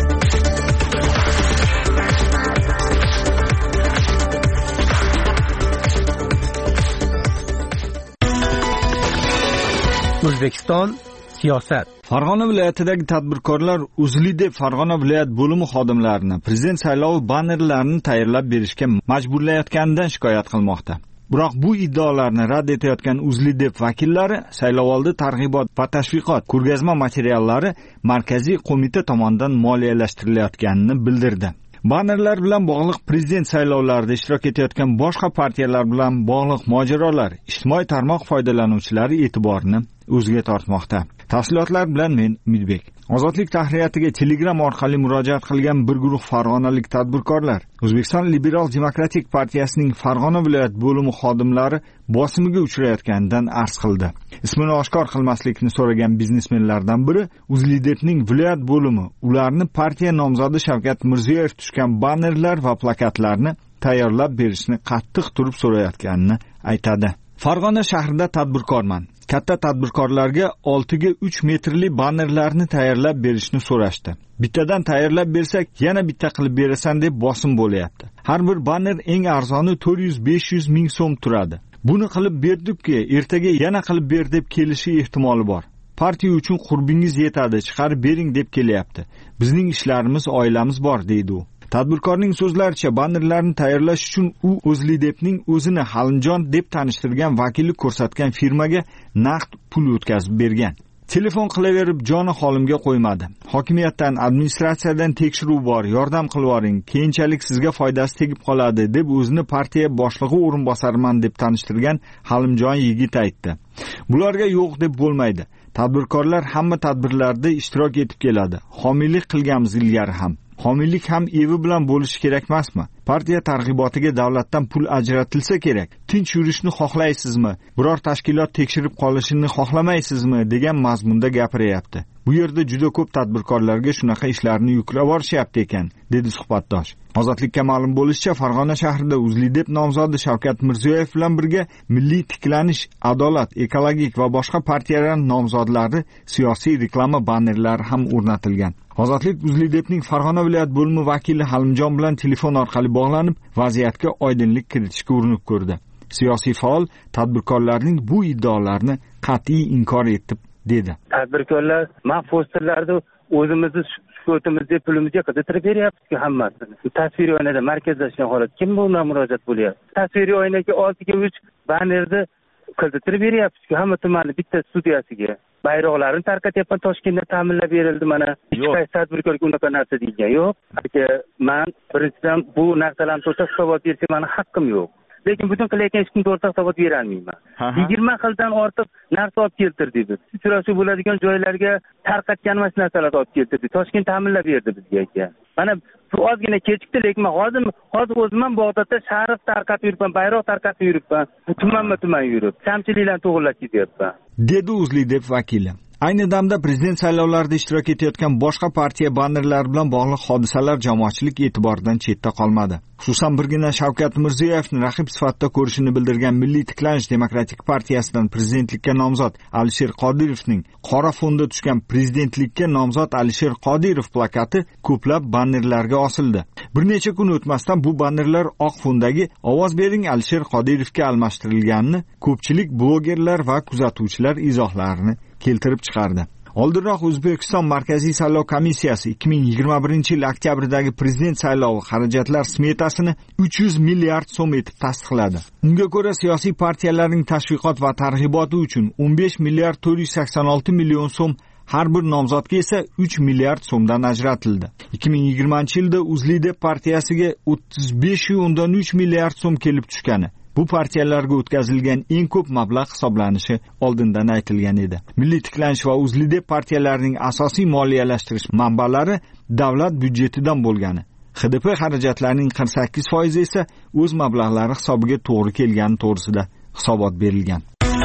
O'zbekiston siyosat. Farg'ona viloyatidagi tadbirkorlar uzli deb Farg'ona viloyat bo'limi xodimlarini prezident saylovi bannerlarini tayyorlab berishga majburlayotganidan shikoyat qilmoqda. Biroq bu iddaolarni rad etayotgan uzli deb vakillari saylovoldi targ'ibot va tashviqot ko'rgazma materiallari markaziy qo'mita tomonidan moliyalashtirilayotganini bildirdi. Bannerlar bilan bog'liq prezident saylovlarida ishtirok etayotgan boshqa partiyalar bilan bog'liq mojarolar ijtimoiy tarmoq foydalanuvchilari e'tiborini o'ziga tortmoqda. Tafsilotlar bilan men Umidbek. Ozodlik tahriyatiga Telegram orqali murojaat qilgan bir guruh farg'onalik tadbirkorlar O'zbekiston Liberal Demokratik partiyasining Farg'ona viloyat bo'limi xodimlari bosimiga uchrayotganidan arz qildi. Ismini oshkor qilmaslikni so'ragan biznesmenlardan biri UzLidepning viloyat bo'limi ularni partiya nomzodi Shavkat Mirziyoyev tushgan bannerlar va plakatlarni tayyorlab berishni qattiq turib so'rayotganini aytadi. Farg'ona shahrida tadbirkorman. Katta tadbirkorlarga 6 ga 3 metrli bannerlarni tayyorlab berishni so'rashdi. Bittadan tayyorlab bersak, yana bitta qilib berasan deb bosim bo'layapti. Har bir banner eng arzoni 400-500 ming so'm turadi. Buni qilib berdik-ki, ertaga yana qilib ber deb kelishi ehtimoli bor. Partiya uchun qurbingiz yetadi, chiqarib bering deb kelyapti. Bizning ishlarimiz, oilamiz bor, deydi u. Tadbirkorning so'zlaricha bannerlarni tayyorlash uchun u O'zLidepning o'zini Halimjon deb tanishtirgan vakillik ko'rsatgan firmaga naqd pul o'tkazib bergan. Telefon qilaverib joni holimga qo'ymadi. Hokimiyatdan, administratsiyadan tekshiruv bor, yordam qilavering, keyinchalik sizga foydasi tegib qoladi deb o'zini partiya boshlig'i o'rinbosariman deb tanishtirgan Halimjon yigit aytdi. Bularga yo'q deb bo'lmaydi. Tadbirkorlar hamma tadbirlarda ishtirok etib keladi. Homiylik qilganmiz ilgari ham. Homiylik ham evi bilan bo'lishi kerak emasmi? Partiya targ'ibotiga davlatdan pul ajratilsa kerak. Tinch yurishni xohlaysizmi? Biror tashkilot tekshirib qolishini xohlamaysizmi degan mazmunda gapiryapti. Bu yerda juda ko'p tadbirkorlarga shunaqa ishlarni yuklab borishyapti ekan, dedi suhbatdosh. Ozodlikka ma'lum bo'lishicha, Farg'ona shahrida UzLiDep nomzodi Shavkat Mirziyoyev bilan birga Milliy tiklanish, Adolat, Ekologik va boshqa partiyalar nomzodlari siyosiy reklama bannerlari ham o'rnatilgan. Ozodlik UzLiDepning Farg'ona viloyat bo'limi vakili Halimjon bilan telefon orqali bog'lanib, vaziyatga oydinlik kiritishga urinib ko'rdi. Siyosiy faol tadbirkorlarning bu iddaolarini qat'iy inkor etib dedi. Tadbirkorlar mahfusterlarni o'zimizni shukutimizga pulimizga qidirib beryapti hammasini. Tasviriy oynada markazlashgan holat kim bundan murojaat bo'lyapti? Tasviriy oynaga 6-3 bannerni qidirib beryapti hamma tumanni bitta studiyasiga. Bayroqlarni tarqatyapman, Toshkentda ta'minlab berildi mana. Hech qaysi tadbirkorga unaqa narsa deyilgan yo'q. Men birinchidan bu narsalarni to'xtatib hisobot bersa meni haqqim yo'q. Lekin butun qilayotgan ishimni to'g'risida hisobot bera olmayman. 20 xildan ortiq narsa olib keltirdik biz. Uchrashuv bo'ladigan joylarga tarqatgan narsalarni olib keltirdik. Toshkent ta'minlab berdi bizga. Mana bu ozgina kechikdi, lekin hozir o'zim ham Bag'dodda sharf tarqatib yuribman, bayroq tarqatib yuribman. Tuman yurib, kamchiliklarni to'g'rilab ketyapman, dedi UzLiDep vakili. Ayni damda prezident saylovlarida ishtirok etayotgan boshqa partiya bannerlari bilan bog'liq hodisalar jamoatchilik e'tiboridan chetda qolmadi. Xususan birgina Shavkat Mirziyoyevni raqib sifatida ko'rishini bildirgan Milliy tiklanish demokratik partiyasidan prezidentlikka nomzod Alisher Qodirovning qora fonda tushgan prezidentlikka nomzod Alisher Qodirov plakati ko'plab bannerlarga osildi. Bir necha kun o'tmasdan bu bannerlar oq fondagi ovoz bering Alisher Qodirovga almashtirilganini ko'pchilik blogerlar va kuzatuvchilar izohlarini keltirib chiqardi. Oldinroq O'zbekiston Markaziy saylov komissiyasi 2021-yil oktyabrdagi prezident saylovi xarajatlar smetasini 300 milliard so'm etib tasdiqladi. Unga ko'ra siyosiy partiyalarning tashviqot va targ'iboti uchun 15 milliard 486 million so'm, har bir nomzodga esa 3 milliard so'mdan ajratildi. 2020-yilda UzLiDep partiyasiga 35,3 milliard so'm kelib tushgani bu partiyalarga o'tkazilgan eng ko'p mablag' hisoblanishi oldindan aytilgan edi. Milliy tiklanish va UzLiDep partiyalarining asosiy moliyalashtirish manbalari davlat byudjetidan bo'lgani, HDP xarajatlarining 48% esa o'z mablag'lari hisobiga to'g'ri kelgani to'g'risida hisobot berilgan.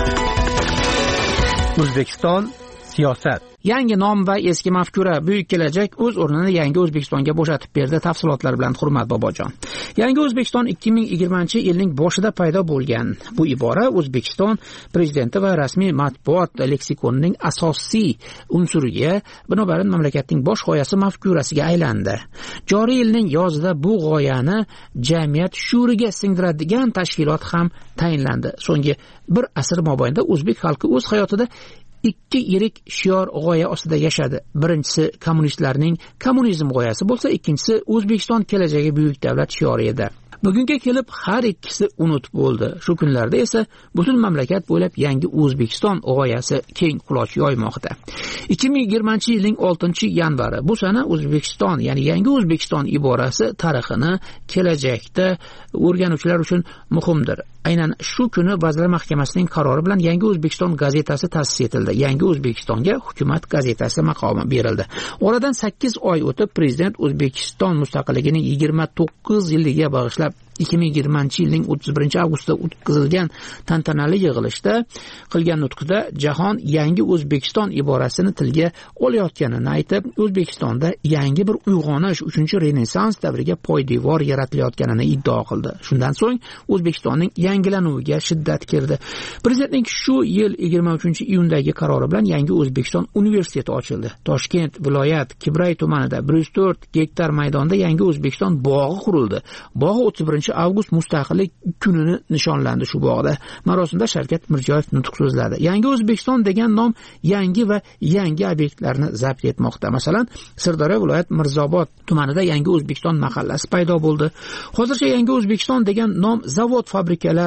O'zbekiston siyosat. Yangi nom va eski mafkura buyuk kelajak o'z o'rnini yangi O'zbekistonga bo'shatib berdi. Tafsilotlar bilan Hurmat Bobojon. Yangi O'zbekiston 2020-yilning boshida paydo bo'lgan. Bu ibora O'zbekiston prezidenti va rasmiy matbuot leksikonining asosiy unsuriga, binobarin mamlakatning bosh g'oyasi mafkurasiga aylandi. Joriy yilning yozida bu g'oyani jamiyat shuuriga singdiradigan tashkilot ham tayinlandi. So'nggi bir asr mobaynida o'zbek xalqi o'z hayotida ikki yirik shior g'oya ostida yashadi. Birinchisi kommunistlarning kommunizm g'oyasi bo'lsa, ikkinchisi O'zbekiston kelajagi buyuk davlat shiori edi. Bugunga kelib har ikkisi unut bo'ldi. Shu kunlarda esa butun mamlakat bo'ylab yangi O'zbekiston g'oyasi keng quloch yoymoqda. 2020-yilning 6-yanvari bu sana O'zbekiston, ya'ni yangi O'zbekiston iborasi tarixini kelajakda o'rganuvchilar uchun muhimdir. Aynan shu kuni Vazirlar Mahkamasining qarori bilan Yangi O'zbekiston gazetasi ta'sis etildi. Yangi O'zbekistonga Hukumat gazetasi maqomi berildi. Oradan 8 oy o'tib prezident O'zbekiston mustaqilligining 29 yilligiga bag'ishlab 2020-yilning 31-avgustida o'tkazilgan tantanali yig'ilishda qilgan nutqida jahon yangi O'zbekiston iborasini tilga olayotganini aytib, O'zbekistonda yangi bir uyg'onish, 3-renessans davriga poydevor yaratilayotganini iddao qildi. Shundan so'ng O'zbekistonning yangilanuviga shiddat kirdi. Prezidentning shu yil 23-iyundagi qarori bilan Yangi O'zbekiston universiteti ochildi. Toshkent viloyat Kibray tumanida 104 gektar maydonda Yangi O'zbekiston bog'i qurildi. Bog' 31-avgust mustaqillik kunini nishonlandi shu bog'da. Marosimda Shavkat Mirziyoyev nutq so'zladi. Yangi O'zbekiston degan nom yangi va yangi obyektlarni zabt etmoqda. Masalan, Sirdaryo viloyat Mirzobod tumanida Yangi O'zbekiston mahallasi paydo bo'ldi. Hozircha Yangi O'zbekiston degan nom zavod, fabrikalar,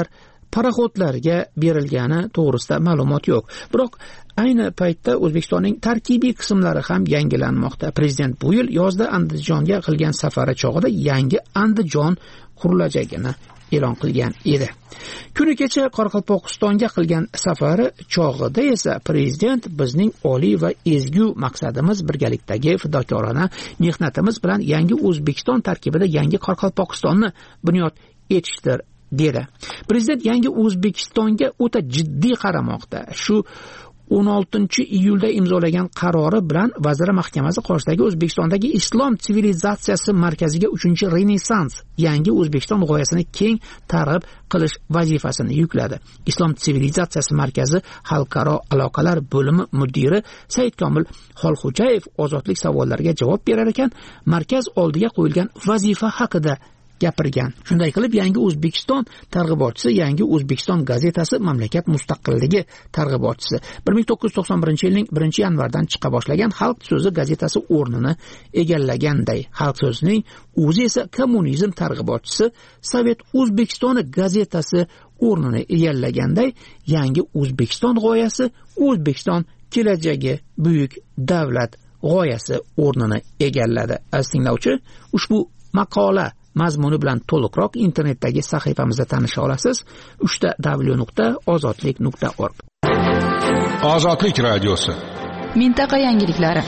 paraxodlarga berilgani to'g'risida ma'lumot yo'q. Biroq ayni paytda O'zbekistonning tarkibiy qismlari ham yangilanmoqda. Prezident bu yil yozda Andijonga qilgan safari chog'ida yangi Andijon qurilajagini e'lon qilgan edi. Kuni kecha Qoraqalpog'istonga qilgan safari chog'ida esa prezident bizning oliy va ezgu maqsadimiz birgalikdagi fidokorona mehnatimiz bilan yangi O'zbekiston tarkibida yangi Qoraqalpog'istonni bunyod etishdir dedi. Prezident yangi O'zbekistonga o'ta jiddiy qaramoqda. Shu 16-iyulda imzolagan qarori bilan Vazirlar Mahkamasi Qorashidagi O'zbekistondagi islom sivilizatsiyasi markaziga 3-renessans yangi O'zbekiston g'oyasini keng targ'ib qilish vazifasini yukladi. Islom sivilizatsiyasi markazi xalqaro aloqalar bo'limi mudiri Saidkomil Xolxo'jayev ozodlik savollariga javob berar ekan, markaz oldiga qo'yilgan vazifa haqida gapirgan. Shunday qilib, yangi O'zbekiston targ'ibotchisi, yangi O'zbekiston gazetasi mamlakat mustaqilligi targ'ibotchisi 1991-yilning 1-yanvardan chiqa boshlagan Xalq so'zi gazetasi o'rnini egallaganday, Xalq so'zining o'zi esa kommunizm targ'ibotchisi Sovet O'zbekistoni gazetasi o'rnini egallaganday, yangi O'zbekiston g'oyasi, O'zbekiston kelajagi, buyuk davlat g'oyasi o'rnini egalladi. Aziz tinglovchi, ushbu maqola mazmuni bilan to'liqroq internetdagi sahifamizda tanisha olasiz. www.ozodlik.org. Ozodlik radiosi. Mintaqa yangiliklari.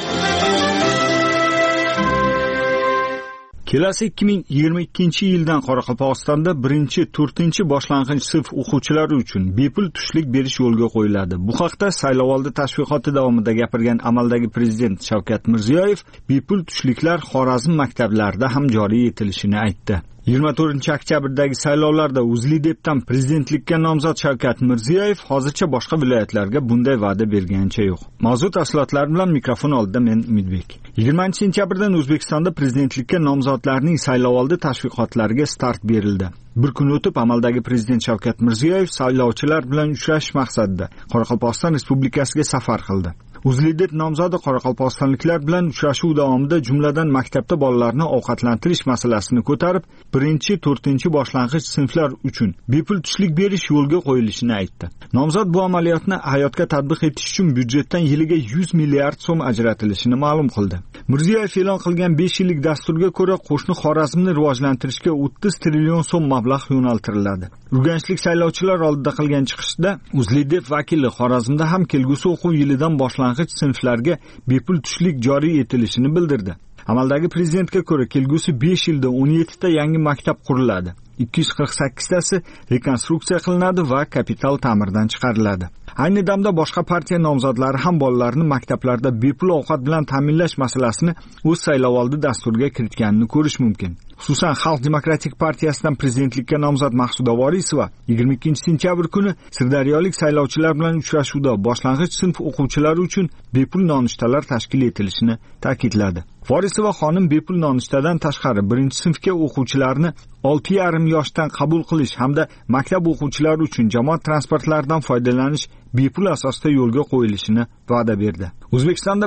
Kelasi 2022-yildan Qoraqalpog'istonda 1-4 boshlang'ich sinf o'quvchilari uchun bepul tushlik berish yo'lga qo'yiladi. Bu haqda saylovoldi tashviqoti davomida gapirgan amaldagi prezident Shavkat Mirziyoyev bepul tushliklar Xorazm maktablarida ham joriy etilishini aytdi. 24-oktyabrdagi saylovlarda UzLidepdan prezidentlikka nomzod Shavkat Mirziyoyev hozircha boshqa viloyatlarga bunday va'da berganicha yo'q. Mavzu tafsilotlar bilan mikrofon oldida men Umidbek. 20-sentyabrdan O'zbekistonda prezidentlikka nomzodlarning saylovoldi tashviqotlariga start berildi. Bir kun o'tib amaldagi prezident Shavkat Mirziyoyev saylovchilar bilan uchrashish maqsadida Qoraqalpog'iston Respublikasiga safar qildi. UzLidep nomzodi qoraqalpog'istonliklar bilan uchrashuv davomida jumladan maktabda bolalarni ovqatlantirish masalasini ko'tarib, 1-4 boshlang'ich sinflar uchun bepul tushlik berish yo'lga qo'yilishini aytdi. Nomzod bu amaliyotni hayotga tatbiq etish uchun byudjetdan yiliga 100 milliard so'm ajratilishini ma'lum qildi. Mirziyoyev e'lon qilgan 5 yillik dasturga ko'ra qo'shni Xorazmni rivojlantirishga 30 trillion so'm mablag' yo'naltiriladi. Urganchlik saylovchilar oldida qilgan chiqishda UzLidep vakili Xorazmda ham kelgusi o'quv yilidan boshlang'ich sinflarga bepul tushlik joriy etilishini bildirdi. Amaldagi prezidentga ko'ra kelgusi 5 yilda 17 ta yangi maktab quriladi. 248 tasi rekonstruksiya qilinadi va kapital ta'mirdan chiqariladi. Ayni damda boshqa partiya nomzodlari ham bolalarni maktablarda bepul ovqat bilan ta'minlash masalasini o'z saylovoldi dasturiga kiritganini ko'rish mumkin. Xususan, Xalq demokratik partiyasidan prezidentlikka nomzod Maqsuda Vorisova 22-sentyabr kuni sirdaryolik saylovchilar bilan uchrashuvda boshlang'ich sinf o'quvchilari uchun bepul nonushtalar tashkil etilishini ta'kidladi. Vorisova xonim bepul nonushtadan tashqari 1-sinfga o'quvchilarni 6,5 yoshdan qabul qilish hamda maktab o'quvchilari uchun jamoat transportlaridan foydalanish bepul asosda yo'lga qo'yilishini va'da berdi. O'zbekistonda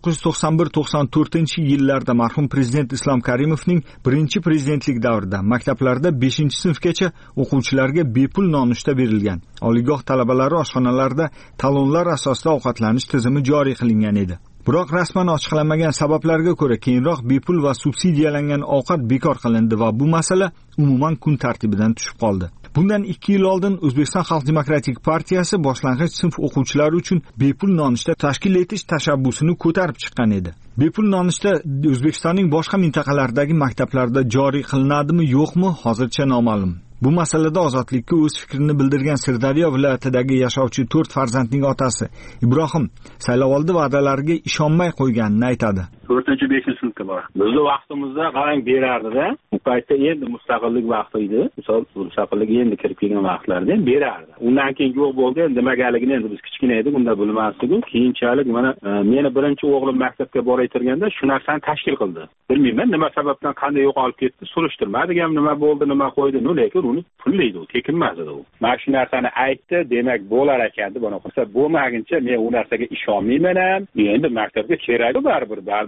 1991-94 marhum prezident Islom Karimovning birinchi prezidentlik davrida maktablarda 5-sinfgacha o'quvchilarga bepul nonushta berilgan. Oliygoh talabalari oshxonalarda talonlar asosida ovqatlanish tizimi joriy qilingan edi. Biroq rasman ochiqlanmagan sabablarga ko'ra keyinroq bepul va subsidiyalangan ovqat bekor qilindi va bu masala umuman kun tartibidan tushib qoldi. Bundan 2 yil oldin O'zbekiston Xalq demokratik partiyasi boshlang'ich sinf o'quvchilari uchun bepul nonushta tashkil etish tashabbusini ko'tarib chiqqan edi. Bepul nonushta O'zbekistonning boshqa mintaqalaridagi maktablarda joriy qilinadimi, yo'qmi, hozircha noma'lum. Bu masalada ozodlikka o'z fikrini bildirgan Sirdaryo viloyatidagi yashovchi 4 farzandning otasi Ibrohim saylovoldi va'dalariga ishonmay qo'yganini aytadi. 4-5-sinfga bor. Bizning vaqtimizda qarang berardi-da. Bu paytda endi mustaqillik vaqti edi. Misol, mustaqillik endi kirib kelgan vaqtlarda ham berardi. Undan keyin yo'q bo'ldi. Nimagaligini endi biz kichkina edik, unda bilmasdik. Keyinchalik mana meni birinchi o'g'lim maktabga borayotganda shu narsani tashkil qildi. Bilmayman nima sababdan qanday yo'qolib ketdi, surishtirmadik ham nima bo'ldi, nima qo'ydi, lekin uni pullaydi, tekin emas edi u. Mana shu narsani aytdi, demak bo'lar ekan deb ona qilsa bo'lmaguncha men u narsaga ishonmayman ham. Endi maktabga kerakmi baribir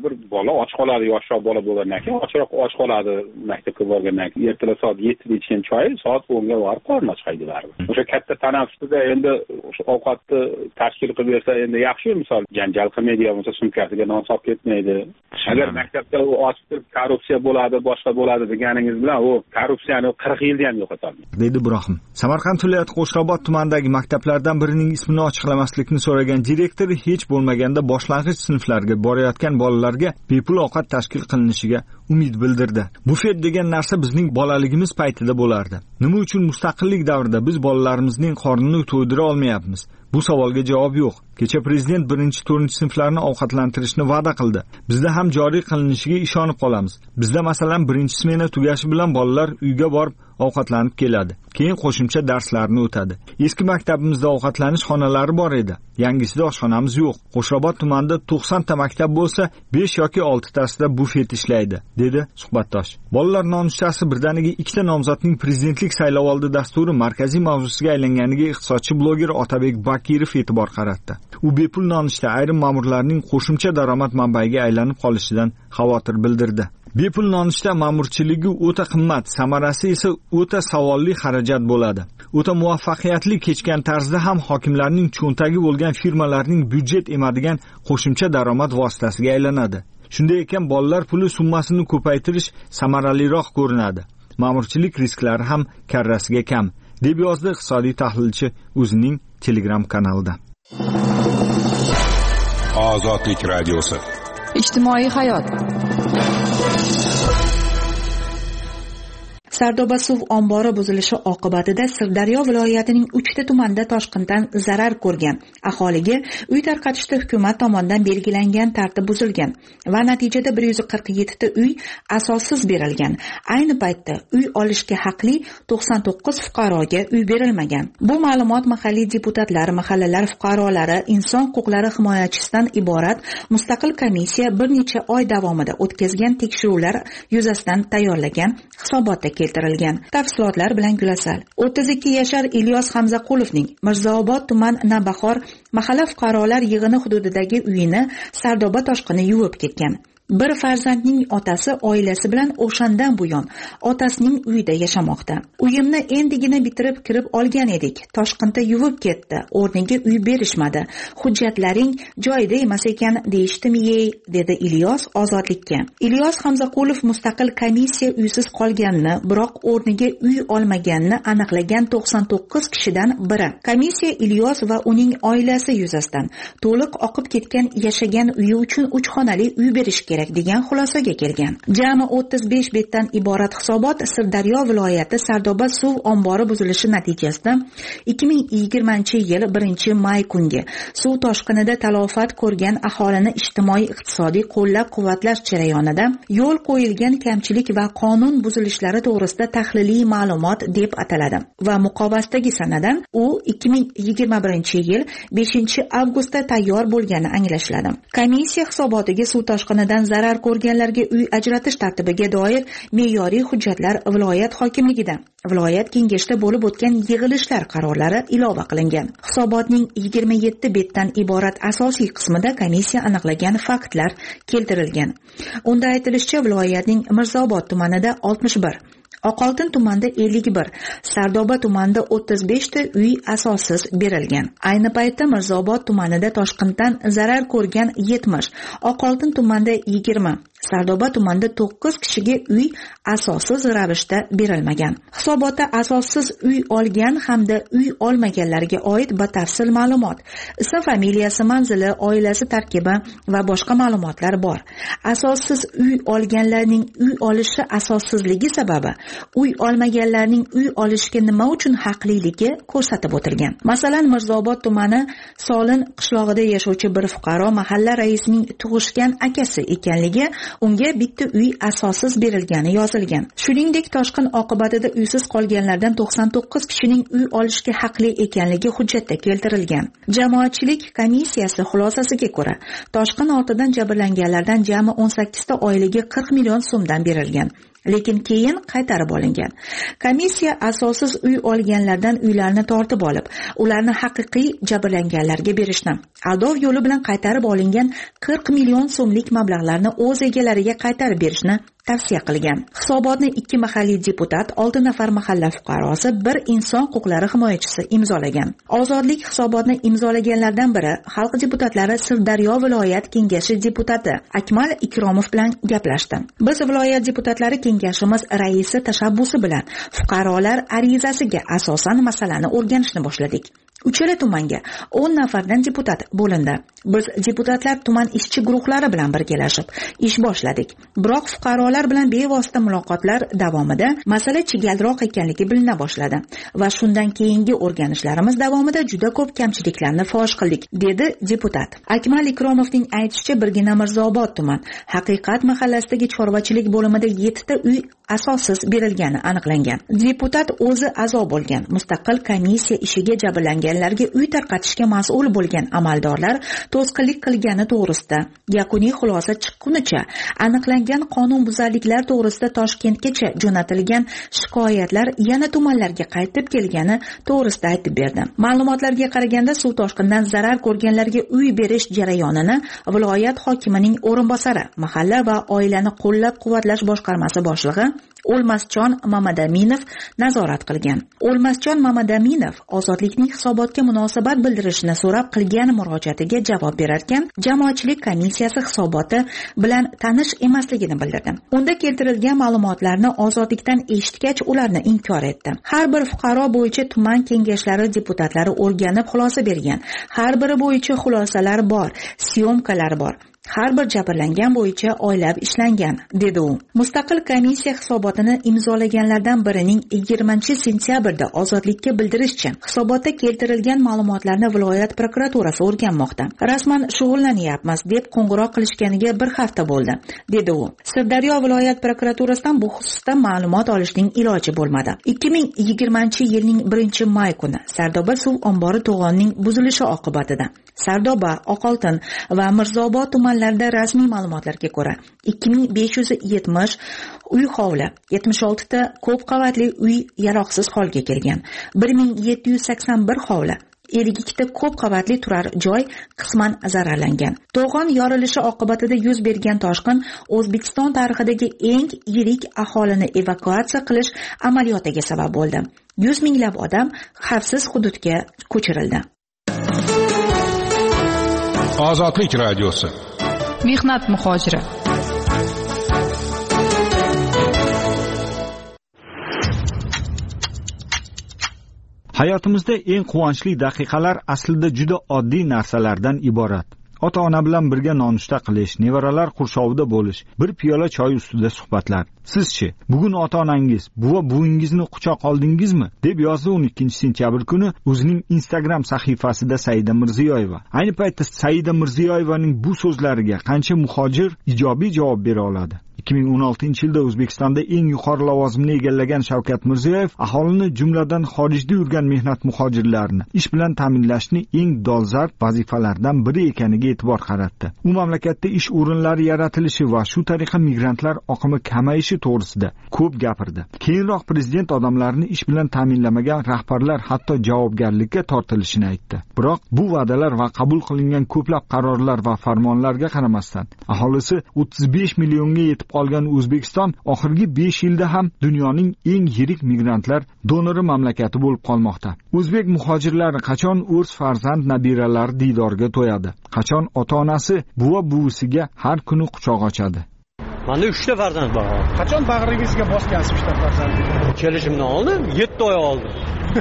bir bola och qoladi, yoshroq bola bo'lgandan keyin och qoladi maktabga borgandan keyin. Ertalab soat 7da ichgan choy soat 10ga borib qorni ochqaydi baribir. O'sha katta tanaffusda endi o'sha ovqatni tashkil qilib bersa endi yaxshi, misol janjal qilmaydi, bo'lmasa sumkasiga non solib ketmaydi. Agar maktabda u ochib korrupsiya bo'ladi, boshqa bo'ladi deganingiz bilan u korrupsiyani 40 yilda ham yo'qotadi. Dedi Ibrohim. Samarqand viloyati Qo'shrabot tumanidagi maktablardan birining ismini ochiqlamaslikni so'ragan direktor hech bo'lmaganda boshlang'ich sinflarga borayotgan bolalarga bepul ovqat tashkil qilinishiga umid bildirdi. Bufet degan narsa bizning bolaligimiz paytida bo'lardi. Nima uchun mustaqillik davrida biz bolalarimizning qornini to'ydira olmayapmiz? Bu savolga javob yo'q. Kecha prezident 1-4 sinflarni ovqatlantirishni va'da qildi. Bizda ham joriy qilinishiga ishonib qolamiz. Bizda masalan 1-smena tugashi bilan bolalar uyga borib ovqatlanib keladi. Keyin qo'shimcha darslarni o'tadi. Eski maktabimizda ovqatlanish xonalari bor edi. Yangisida oshxonamiz yo'q. Qo'shrabot tumanida 90 ta maktab bo'lsa, 5 yoki 6 tasida bufet ishlaydi, dedi suhbatdosh. Bolalar nonushtasi birdaniga 2 ta nomzodning prezidentlik saylovoldi dasturi markaziy mavzusiga aylanganiga iqtisodchi bloger Otabek Bakirov e'tibor qaratdi. U bepul nonushta ayrim ma'murlarning qo'shimcha daromad manbaiga aylanib qolishidan xavotir bildirdi. Bepul nonushta ma'murchiligi o'ta qimmat, samarasi esa o'ta savolli xarajat bo'ladi. O'ta muvaffaqiyatli kechgan tarzda ham hokimlarning cho'ntagi bo'lgan firmalarning byudjet emadigan qo'shimcha daromad vositasiga aylanadi. Shunday ekan bolalar puli summasini ko'paytirish samaraliroq ko'rinadi. Ma'murchilik risklari ham karrasiga kam, deb yozdi iqtisodiy tahlilchi o'zining Telegram kanalida. Ozodlik radiosi. Ijtimoiy hayot. Sardoba suv ombori buzilishi oqibatida Sirdaryo viloyatining 3 ta tumanida toshqindan zarar ko'rgan. Aholiga uy tarqatishda hukumat tomonidan belgilangan tartib buzilgan va natijada 147 ta uy asossiz berilgan. Ayni paytda uy olishga haqli 99 fuqaroga uy berilmagan. Bu ma'lumot mahalliy deputatlar, mahallalar fuqarolari, inson huquqlari himoyachisidan iborat mustaqil komissiya bir necha oy davomida o'tkazgan tekshiruvlar yuzasidan tayyorlagan hisobotda keltirilgan. Tafsilotlar bilan Gulasal. 32 yashar Ilyos Hamzaqulovning Mirzaobod tuman Nabahor mahalla fuqarolar yig'ini hududidagi uyini Sardoba toshqini yuvib ketgan. Bir farzandning otasi oilasi bilan o'shandan buyon otasining uyida yashamoqda. Uyimni endigina bitirib kirib olgan edik. Toshqinda yuvib ketdi. O'rniga uy berishmadi. Hujjatlaring joyida emas ekan deyishdimi-yey, dedi Ilyos Ozodlikka. Ilyos Hamzaqulov mustaqil komissiya uysiz qolganini, biroq o'rniga uy olmaganini aniqlagan 99 kishidan biri. Komissiya Ilyos va uning oilasi yuzasidan to'liq oqib ketgan yashagan uyi uchun 3 xonali uy berish kerak degan xulosaga kelgan. Jami 35 betdan iborat hisobot Sirdaryo viloyati Sardoba suv ombori buzilishi natijasida 2020-yil 1-may kungi suv toshqinida talofat ko'rgan aholini ijtimoiy-iqtisodiy qo'llab-quvvatlash jarayonida yo'l qo'yilgan kamchilik va qonun buzilishlari to'g'risida tahliliy ma'lumot deb ataladi va muqovasdagi sanadan u 2021-yil 5-avgustda tayyor bo'lgani anglashiladi. Komissiya hisobotiga suv toshqinidan zarar ko'rganlarga uy ajratish tartibiga doir me'yoriy hujjatlar viloyat hokimligida, viloyat kengashida bo'lib o'tgan yig'ilishlar qarorlari ilova qilingan. Hisobotning 27 betdan iborat asosiy qismida komissiya aniqlagan faktlar keltirilgan. Unda aytilishicha, viloyatning Mirzaobod tumanida 61, Oqoltin tumanida 51, Sardoba tumanida 35 ta uy asossiz berilgan. Ayni paytda Mirzaobod tumanida toshqindan zarar ko'rgan 70, Oqoltin tumanida 20, Sardoba tumanida 9 kishiga uy asossiz ravishda berilmagan. Hisobotda asossiz uy olgan hamda uy olmaganlarga oid batafsil ma'lumot, ism, familiyasi, manzili, oilasi tarkibi va boshqa ma'lumotlar bor. Asossiz uy olganlarning uy olishi asossizligi sababi uy olmaganlarning uy olishga nima uchun haqliligi ko'rsatib o'tilgan. Masalan, Mirzaobod tumani Solin qishlog'ida yashovchi bir fuqaro mahalla raisining tug'ishgan akasi ekanligi, unga bitta uy asossiz berilgani yozilgan. Shuningdek, toshqin oqibatida uysiz qolganlardan 99 kishining uy olishga haqli ekanligi hujjatda keltirilgan. Jamoatchilik komissiyasi xulosasiga ko'ra, toshqin ortidan jabrlanganlardan jami 18 ta oilaga 40 million so'mdan berilgan. lekin keyin qaytarib olingan. Komissiya asossiz uy olganlardan uylarni tortib olib, ularni haqiqiy jabrlanganlarga berishni, aldov yo'li bilan qaytarib olingan 40 million so'mlik mablag'larni o'z egalariga qaytarib berishni tavsiya qilgan. Hisobotni 2 mahalliy deputat, 6 nafar mahalla fuqarosi, 1 inson huquqlari himoyachisi imzolagan. Ozodlik hisobotni imzolaganlardan biri xalq deputatlari Sirdaryo viloyat kengashi deputati Akmal Ikromov bilan gaplashdi. Biz viloyat deputatlari kengashimiz raisi tashabbusi bilan fuqarolar arizasiga asosan masalani o'rganishni boshladik. Uchala tumanga 10 nafardan deputat bo'lindi. Biz deputatlar tuman ishchi guruhlari bilan birgalashib ish boshladik. Biroq fuqarolar bilan bevosita muloqotlar davomida masala chigalroq ekanligi bilina boshladi va shundan keyingi o'rganishlarimiz davomida juda ko'p kamchiliklarni fosh qildik, dedi deputat. Akmal Ikromovning aytishicha, Birgina Mirzobod tuman Haqiqat mahallasidagi chorvachilik bo'limida 7 ta uy asossiz berilgani aniqlangan. Deputat o'zi a'zo bo'lgan mustaqil komissiya ishiga jabrlanganlarga uy tarqatishga mas'ul bo'lgan amaldorlar to'sqinlik qilgani to'g'risida yakuniy xulosa chiqqunicha aniqlangan qonunbuzarliklar to'g'risida Toshkentgacha jo'natilgan shikoyatlar yana tumanlarga qaytib kelgani to'g'risida aytib berdi. Ma'lumotlarga qaraganda, suv toshqindan zarar ko'rganlarga uy berish jarayonini viloyat hokimining o'rinbosari, mahalla va oilani qo'llab-quvvatlash boshqarmasi boshlig'i O'lmasjon Mamadaminov nazorat qilgan. O'lmasjon Mamadaminov Ozodlikning hisobotga munosabat bildirishni so'rab qilgan murojaatiga javob berarkan, jamoatchilik komissiyasi hisoboti bilan tanish emasligini bildirdi. Unda keltirilgan ma'lumotlarni Ozodlikdan eshitgach, ularni inkor etdi. Har bir fuqaro bo'yicha tuman kengashlari deputatlari o'rganib xulosa bergan. Har biri bo'yicha xulosalar bor, syomkalar bor. Har bir jabrlangan bo'yicha oylab ishlangan, dedi u. Mustaqil komissiya hisobotini imzolaganlardan birining 20-sentyabrda Ozodlikka bildirishicha, hisobotda keltirilgan ma'lumotlarni viloyat prokuraturasi o'rganmoqda. Rasman shug'ullanyapmiz deb qo'ng'iroq qilishganiga 1 hafta bo'ldi, dedi u. Sirdaryo viloyat prokuraturasidan bu xususda ma'lumot olishning iloji bo'lmadi. 2020-yilning 1-may kuni Sardoba suv ombori to'g'onining buzilishi oqibatida Sardoba, Oqoltin va Mirzobod tumanlarida rasmiy ma'lumotlarga ko'ra 2570 uy hovli, 76 ta ko'p qavatli uy yaroqsiz holga kelgan. 1781 hovli, 52 ta ko'p qavatli turar joy qisman zararlangan. To'g'on yorilishi oqibatida yuz bergan toshqin O'zbekiston tarixidagi eng yirik aholini evakuatsiya qilish amaliyotiga sabab bo'ldi. 100 minglab odam xavfsiz hududga ko'chirildi. Ozodlik radiosi. Mehnat muhojiri. Hayotimizda eng quvonchli daqiqalar aslida juda oddiy narsalardan iborat. Ota-ona bilan birga nonushta qilish, nevaralar qurshovida bo'lish, bir piyola choy ustida suhbatlar. Sizchi, bugun ota-onangiz, buva-buvingizni quchoq oldingizmi? deb yozdi 12-sentyabr kuni o'zining Instagram sahifasida Saida Mirziyoyeva. Ayni paytda Saida Mirziyoyevaning bu so'zlariga qancha muhojir ijobiy javob bera oladi? 2016-yilda O'zbekistonda eng yuqori lavozimni egallagan Shavkat Mirziyoyev aholini, jumladan xorijda yurgan mehnat muhojirlarini ish bilan ta'minlashni eng dolzarb vazifalardan biri ekaniga e'tibor qaratdi. U mamlakatda ish o'rinlari yaratilishi va shu tariqa migrantlar oqimi kamayishi to'g'risida ko'p gapirdi. Keyinroq prezident odamlarni ish bilan ta'minlamagan rahbarlar hatto javobgarlikka tortilishini aytdi. Biroq bu va'dalar va qabul qilingan ko'plab qarorlar va farmonlarga qaramasdan aholisi 35 millionga yetib qolgan O'zbekiston oxirgi 5 yilda ham dunyoning eng yirik migrantlar donori mamlakati bo'lib qolmoqda. O'zbek muhojirlari qachon o'z farzand nabiralari diydoriga to'yadi? Qachon ota-onasi, buva-buvisiga har kuni quchoq ochadi? Menda 3 ta farzand bor. Qachon bag'ringizga bosgansiz 3 ta farzandni? Kelishimdan oldin 7 oy oldim.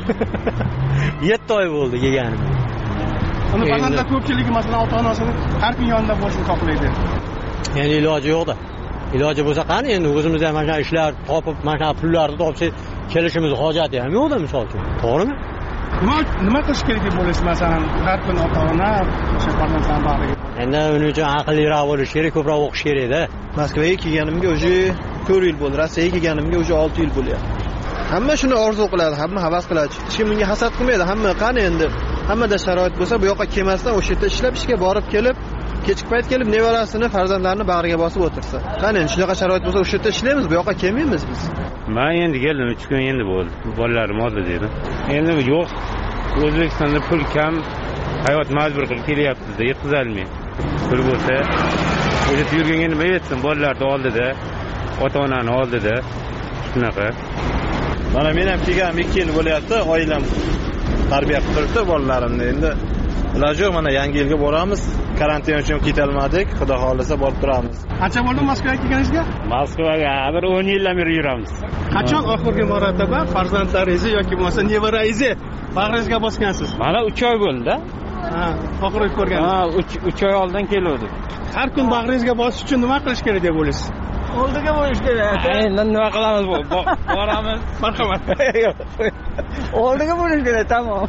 7 oy bo'ldi yeganim. Uni farzandlar ko'pchiligi masalan ota-onasini har kun yonida bo'lishni xohlaydi. Endi iloji yo'q-da. Iloji bo'lsa qani endi o'zimizda ham mana ishlar topib, mana pullarni topsak, kelishimiz hojati ham yo'qda misol uchun. To'g'rimi? Nima qilish kerak deb o'ylaysiz masalan, har kuni ota-ona o'sha farzandlarni bag'riga? Endi uning uchun aqlliroq bo'lish kerak, ko'proq o'qish kerak-da. Moskvaga kelganimga уже 4 yil bo'ldi. Rossiyaga kelganimga уже 6 yil bo'lyapti. Hamma shuni orzu qiladi, hamma havas qiladi. Hech kim bunga hasad qilmaydi. Hamma qani endi, hammada sharoit bo'lsa, bu yoqqa kelmasdan o'sha yerda ishlab, ishga borib kelib, kechki payt kelib nevarasini farzandlarini bag'riga bosib o'tirsa qani endi shunaqa sharoit bo'lsa o'sha yerda ishlaymiz, bu yoqqa kelmaymiz biz. Men endi keldim 3 kun endi bo'ldi, bolalarim oldi dedim. Endi yo'q, O'zbekistonda pul kam, hayot majbur qilib kelyapti-da, yetkazolmayman. Pul bo'lsa o'sha yurganga nima etsin, bolalarni oldida, ota-onani oldida shunaqa. Mana men ham kelganim 2 yil bo'lyapti, oilam tarbiya qilib turibdi bolalarimni. Endi iloji yo'q, mana yangi yilga boramiz. Karantin uchun ketolmadik, xudo xolisa borib turamiz. Qancha bo'ldi Moskvaga kelganingizga? Moskvaga bir 10 yildan beri yuramiz. Qachon oxirgi marotaba farzandlaringizni yoki bo'lmasa nevarangizni bag'ringizga bosgansiz? Mana 3 oy bo'ldi-da. Ha, oxirgi ko'rganingiz. Ha, 3 oy oldin keluvdik. Har kun bag'ringizga bosish uchun nima qilish kerak deb o'ylaysiz? Oldiga bo'lish kerak. Endi nima qilamiz? Boramiz. Marhamat. Oldiga bo'lish kerak, tamom.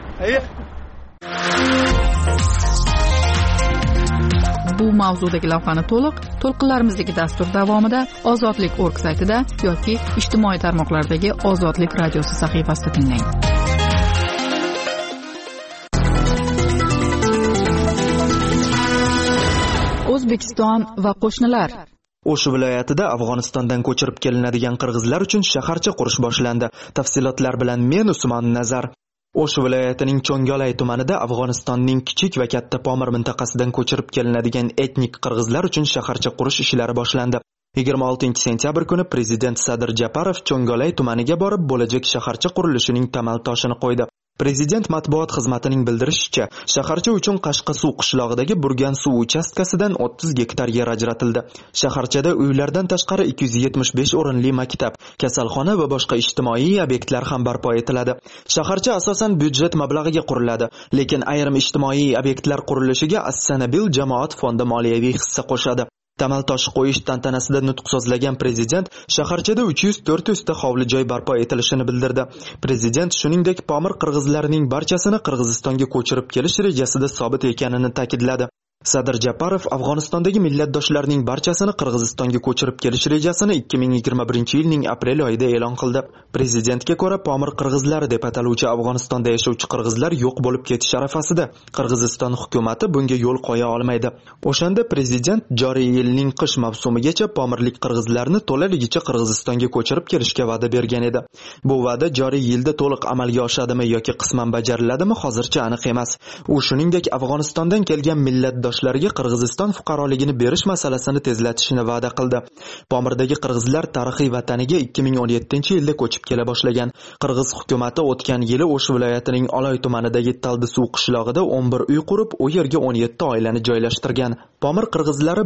Bu mavzudagi lavhani to'lqinlarimizdagi dastur davomida ozodlik.org saytida yoki ijtimoiy tarmoqlardagi Ozodlik radiosi sahifasida tinglang. O'zbekiston va qo'shnilar. O'sh viloyatida Afg'onistondan ko'chirib kelinadigan qirg'izlar uchun shaharcha qurish boshlandi. Tafsilotlar bilan men Usmon Nazar. O'sh viloyatining Cho'ngolay tumanida Afg'onistonning kichik va katta Pomir mintaqasidan ko'chirib kelinadigan etnik qirg'izlar uchun shaharcha qurish ishlari boshlandi. 26-sentyabr kuni prezident Sadir Japarov Cho'ngolay tumaniga borib bo'lajak shaharcha qurilishining tamal toshini qo'ydi. Prezident matbuot xizmatining bildirishicha, shaharcha uchun Qashqasuv qishlog'idagi Burgan suv uchastkasidan 30 gektar yer ajratildi. Shaharchada uylardan tashqari 275 o'rinli maktab, kasalxona va boshqa ijtimoiy obyektlar ham barpo etiladi. Shaharcha asosan byudjet mablag'iga quriladi, lekin ayrim ijtimoiy obyektlar qurilishiga As-Sanabil jamoat fondi moliyaviy hissa qo'shadi. Tamal toshi qo'yish tantanasida nutq so'zlagan prezident shaharchada 300-400 ta hovli joy barpo etilishini bildirdi. Prezident shuningdek Pomir qirg'izlarining barchasini Qirg'izistonga ko'chirib kelish rejasida sobit ekanini ta'kidladi. Sadir Japarov Afg'onistondagi millatdoshlarning barchasini Qirg'izistonga ko'chirib kelish rejasini 2021-yilning aprel oyida e'lon qildi. Prezidentga ko'ra Pomir qirg'izlari deb ataluvchi Afg'onistonda yashovchi qirg'izlar yo'q bo'lib ketish arafasida. Qirg'iziston hukumatı bunga yo'l qo'ya olmaydi. O'shanda prezident joriy yilning qish mavsumigacha Pomirlik qirg'izlarni to'laligicha Qirg'izistonga ko'chirib kelishga va'da bergan edi. Bu va'da joriy yilda to'liq amalga oshadimi yoki qisman bajariladimi hozircha aniq emas. U shuningdek Afg'onistondan kelgan millatdoshlariga Qirg'iziston fuqaroligini berish masalasini tezlatishni va'da qildi. Pomirdagi qirg'izlar tarixiy vataniga 2017-yilda ko'chib kela boshlagan. Qirg'iz hukumatı o'tgan yili O'sh viloyatining Oloy tumanidagi Taldisuv qishlog'ida 11 uy qurib, u yerga 17 oilani joylashtirgan. Pomir qirg'izlari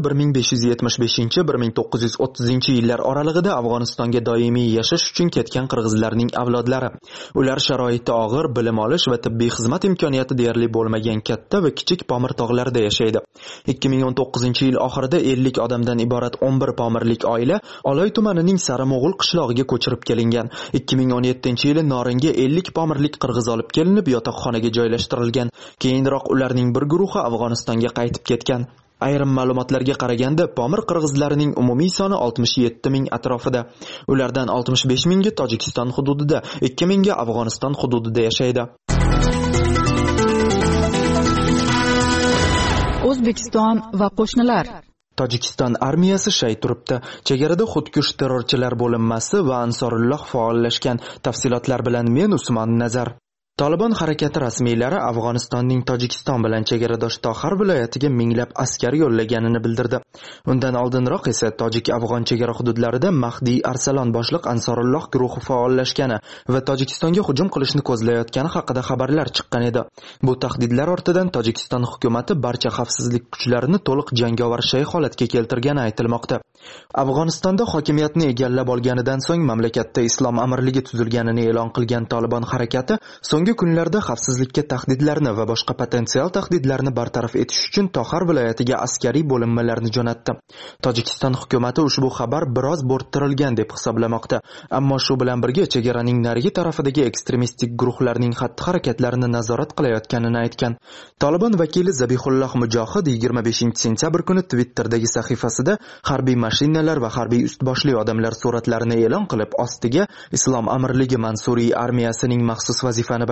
1575-1930-yillar oralig'ida Afg'onistonga doimiy yashash uchun ketgan qirg'izlarning avlodlari. Ular sharoiti og'ir, bilim olish va tibbiy xizmat imkoniyati deyarli bo'lmagan katta va kichik Pomir tog'larida yashaydi. 2019-yil oxirida 50 odamdan iborat 11 pomirlik oila Oloy tumanining Sarimog'ul qishlog'iga ko'chirib kelingan. 2017-yili Noringa 50 pomirlik qirg'iz olib kelinib, yotoqxonaga joylashtirilgan. Keyinroq ularning bir guruhi Afg'onistonga qaytib ketgan. Ayrim ma'lumotlarga qaraganda, Pomir qirg'izlarining umumiy soni 67 ming atrofida. Ulardan 65 mingi Tojikiston hududida, 2 mingi Afg'oniston hududida yashaydi. O'zbekiston va qo'shnilar. Tojikiston armiyasi shay turibdi. Chegarada xudkush terrorchilar bo'linmasi va Ansorulloh faollashgan. Tafsilotlar bilan men Usmon Nazar. Taliban harakati rasmiylari Afg'onistonning Tojikiston bilan chegaradosh Toxar viloyatiga minglab askar yo'llaganini bildirdi. Undan oldinroq esa Tojik-Afg'on chegara hududlarida Mahdi Arsalon boshliq Ansorulloh guruhi faollashgani va Tojikistonga hujum qilishni ko'zlayotgani haqida xabarlar chiqqan edi. Bu tahdidlar ortidan Tojikiston hukumatı barcha xavfsizlik kuchlarini to'liq jangovar shay holatga keltirgani aytilmoqda. Afg'onistonda hokimiyatni egallab olganidan so'ng mamlakatda islom amirligi tuzilganini e'lon qilgan Taliban harakati so'nggi kunlarda xavfsizlikka tahdidlarni va boshqa potensial tahdidlarni bartaraf etish uchun Toxar viloyatiga askariy bo'linmalarni jo'natdi. Tojikiston hukumatı ushbu xabar biroz bo'rttirilgan deb hisoblamoqda, ammo shu bilan birga chegaraning narigi tarafidagi ekstremistik guruhlarning xatti-harakatlarini nazorat qilayotganini aytgan. Taliban vakili Zabihulloh Mujohid 25-sentyabr kuni Twitter'dagi sahifasida harbiy mashinalar va harbiy ustboshli odamlar suratlarini e'lon qilib, ostiga Islom amirligi Mansuriy armiyasining maxsus vazifani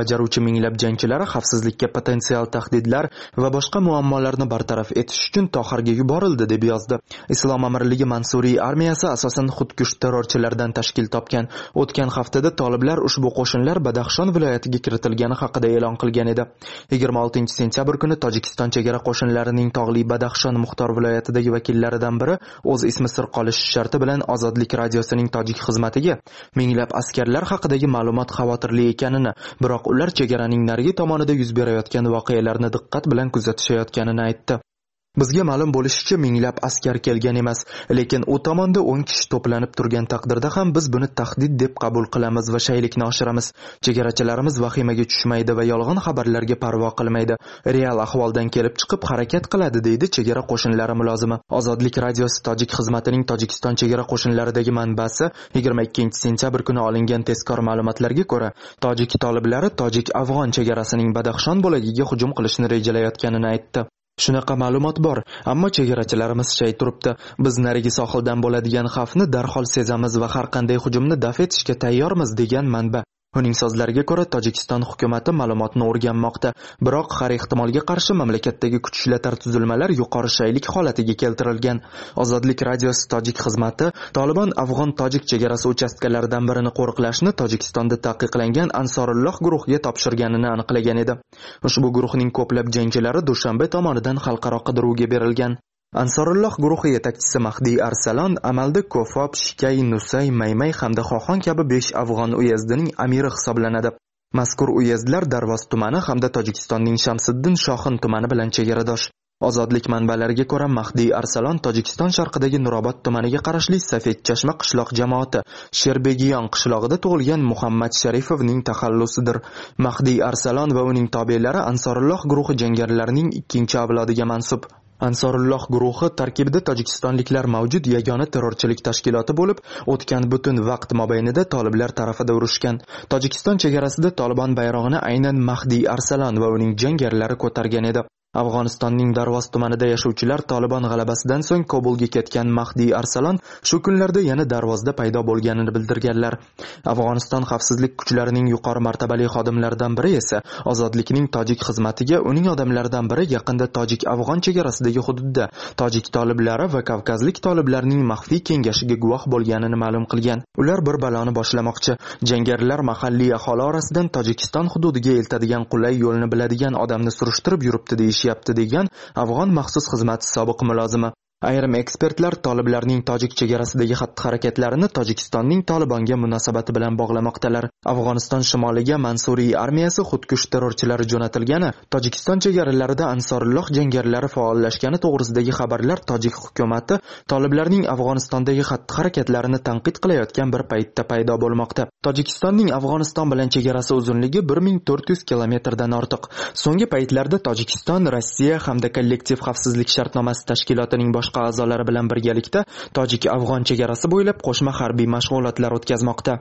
bajaruvchi minglab jangchilari xavfsizlikka potensial tahdidlar va boshqa muammolarni bartaraf etish uchun Toharga yuborildi, deb yozdi. Islom Amirligi Mansuriy armiyasi asosan xudkush terrorchilardan tashkil topgan. O'tgan haftada toliblar ushbu qo'shinlar Badaxshon viloyatiga kiritilgani haqida e'lon qilgan edi. 26-sentyabr kuni Tojikiston chegara qo'shinlarining tog'li Badaxshon Muxtor viloyatidagi vakillaridan biri o'z ismi sir qolishi sharti bilan Ozodlik radiosining tojik xizmatiga minglab askarlar haqidagi ma'lumot xavotirli ekanini, biroq ular chegaraning narigi tomonida yuz berayotgan voqealarni diqqat bilan kuzatishayotganini aytdi. Bizga ma'lum bo'lishicha minglab askar kelgan emas, lekin u tomonda 10 kishi to'planib turgan taqdirda ham biz buni tahdid deb qabul qilamiz va shaylikni oshiramiz. Chegarachilarimiz vahimaga tushmaydi va yolg'on xabarlarga parvo qilmaydi. Real ahvoldan kelib chiqib harakat qiladi, deydi chegara qo'shinlari mulozimi. Ozodlik radiosi tojik xizmatining Tojikiston chegara qo'shinlaridagi manbasi 22-sentyabr kuni olingan tezkor ma'lumotlarga ko'ra, tojik toliblari tojik-afg'on chegarasining Badaxshon bo'lagiga hujum qilishni rejalayotganini aytdi. Shunaqa ma'lumot bor, ammo chegarachilarimiz shay turibdi. Biz narigi sohildan bo'ladigan xavfni darhol sezamiz va har qanday hujumni daf etishga tayyormiz, degan manba. Uning so'zlariga ko'ra, Tojikiston hukumati ma'lumotni o'rganmoqda, biroq har ehtimolga qarshi mamlakatdagi kuch-ishlar tuzilmalar yuqori shaylik holatiga keltirilgan. Ozodlik radiosi tojik xizmati Tolibon afg'on-tojik chegarasi uchastkalaridan birini qo'riqlashni Tojikistonda taqiqlangan Ansorulloh guruhiga topshirganini aniqlagan edi. Ushbu guruhning ko'plab jangchilari Dushanbe tomonidan xalqaro qidiruvga berilgan. Ansorulloh guruhi yetakchisi Mahdi Arsalon amalda Kofob, Shikay, Nusay, Maymay hamda Xoxon kabi 5 afg'on uyezdining amiri hisoblanadi. Mazkur uyezdlar Darvoz tumani hamda Tojikistonning Shamsiddin Shohin tumani bilan chegaradosh. Ozodlik manbalariga ko'ra, Mahdi Arsalon Tojikiston sharqidagi Nurobod tumaniga qarashli Safedchashma qishloq jamoati Sherbegiyon qishlog'ida tug'ilgan Muhammad Sharifovning taxallusidir. Mahdi Arsalon va uning tobelari Ansorulloh guruhi jangarilarining 2-avlodiga mansub. Ansorulloh guruhi tarkibida tojikistonliklar mavjud yagona terrorchilik tashkiloti bo'lib, o'tgan butun vaqt mobaynida toliblar tarafida urushgan. Tojikiston chegarasida Tolibon bayrog'ini aynan Mahdi Arsalon va uning jangarilari ko'targan edi. Afg'onistonning Darvoz tumanida yashovchilar Tolibon g'alabasidan so'ng Kobulga ketgan Mahdi Arsalon shu kunlarda yana Darvozda paydo bo'lganini bildirganlar. Afg'oniston xavfsizlik kuchlarining yuqori martabali xodimlaridan biri esa Ozodlikning tojik xizmatiga uning odamlaridan biri yaqinda tojik-afg'on chegarasidagi hududda tojik toliblari va kavkazlik toliblarining maxfiy kengashiga guvoh bo'lganini ma'lum qilgan. Ular bir baloni boshlamoqchi. Jangarilar mahalliy aholi orasidan Tojikiston hududiga eltadigan qulay yo'lni biladigan odamni surishtirib yuribdi deyapti, degan afg'on maxsus xizmati sobiq mulozimi. Ayrim ekspertlar toliblarning tojik chegarasidagi xatti-harakatlarini Tojikistonning Tolibonga munosabati bilan bog'lamoqdalar. Afg'oniston shimoliga Mansuriy armiyasi xudkush terrorchilari jo'natilgani, Tojikiston chegaralarida Ansorulloh jangarilari faollashgani to'g'risidagi xabarlar tojik hukumati toliblarning Afg'onistondagi xatti-harakatlarini tanqid qilayotgan bir paytda paydo bo'lmoqda. Tojikistonning Afg'oniston bilan chegarasi uzunligi 1400 kilometrdan ortiq. So'nggi paytlarda Tojikiston, Rossiya hamda kollektiv xavfsizlik shartnomasi tashkilotining boshqa a'zolari bilan birgalikda tojik-afg'on chegarasi bo'ylab qo'shma harbiy mashg'ulotlar o'tkazmoqda.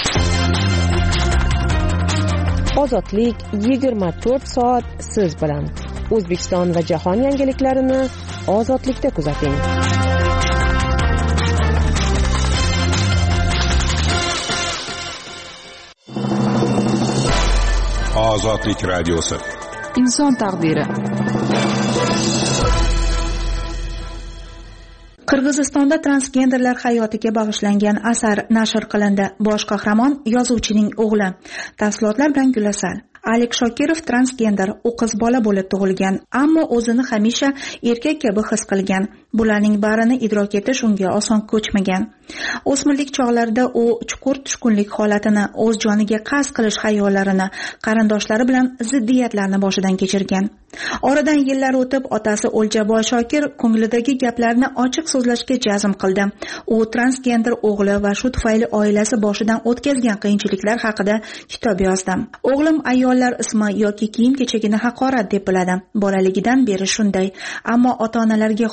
Ozodlik 24 soat siz bilan. O'zbekiston va jahon yangiliklarini Ozodlikda kuzating. Ozodlik radiosi. Inson taqdiri. Qirg'izistonda transgenderlar hayotiga bag'ishlangan asar nashr qilindi. Bosh qahramon yozuvchining o'g'li. Tafsilotlar bilan Gulasal. Alik Shokirov transgender, u qiz bola bo'lib tug'ilgan, ammo o'zini hamisha erkak kabi his qilgan. Bularning barini idrok etish unga oson ko'chmagan. O'smirlik chog'larida u chuqur tushkunlik holatini, o'z joniga qasd qilish xayollarini, qarindoshlari bilan ziddiyatlarni boshidan kechirgan. Oradan yillar o'tib, otasi O'ljaboy Shokir ko'nglidagi gaplarni ochiq so'zlashga jazm qildi. U transgender o'g'li va shu tufayli oilasi boshidan o'tkazgan qiyinchiliklar haqida kitob yozdi. O'g'lim ayollar ismi yoki kiyim-kechagini haqorat deb biladi. Bolaligidan beri shunday, ammo ota-onalarga xos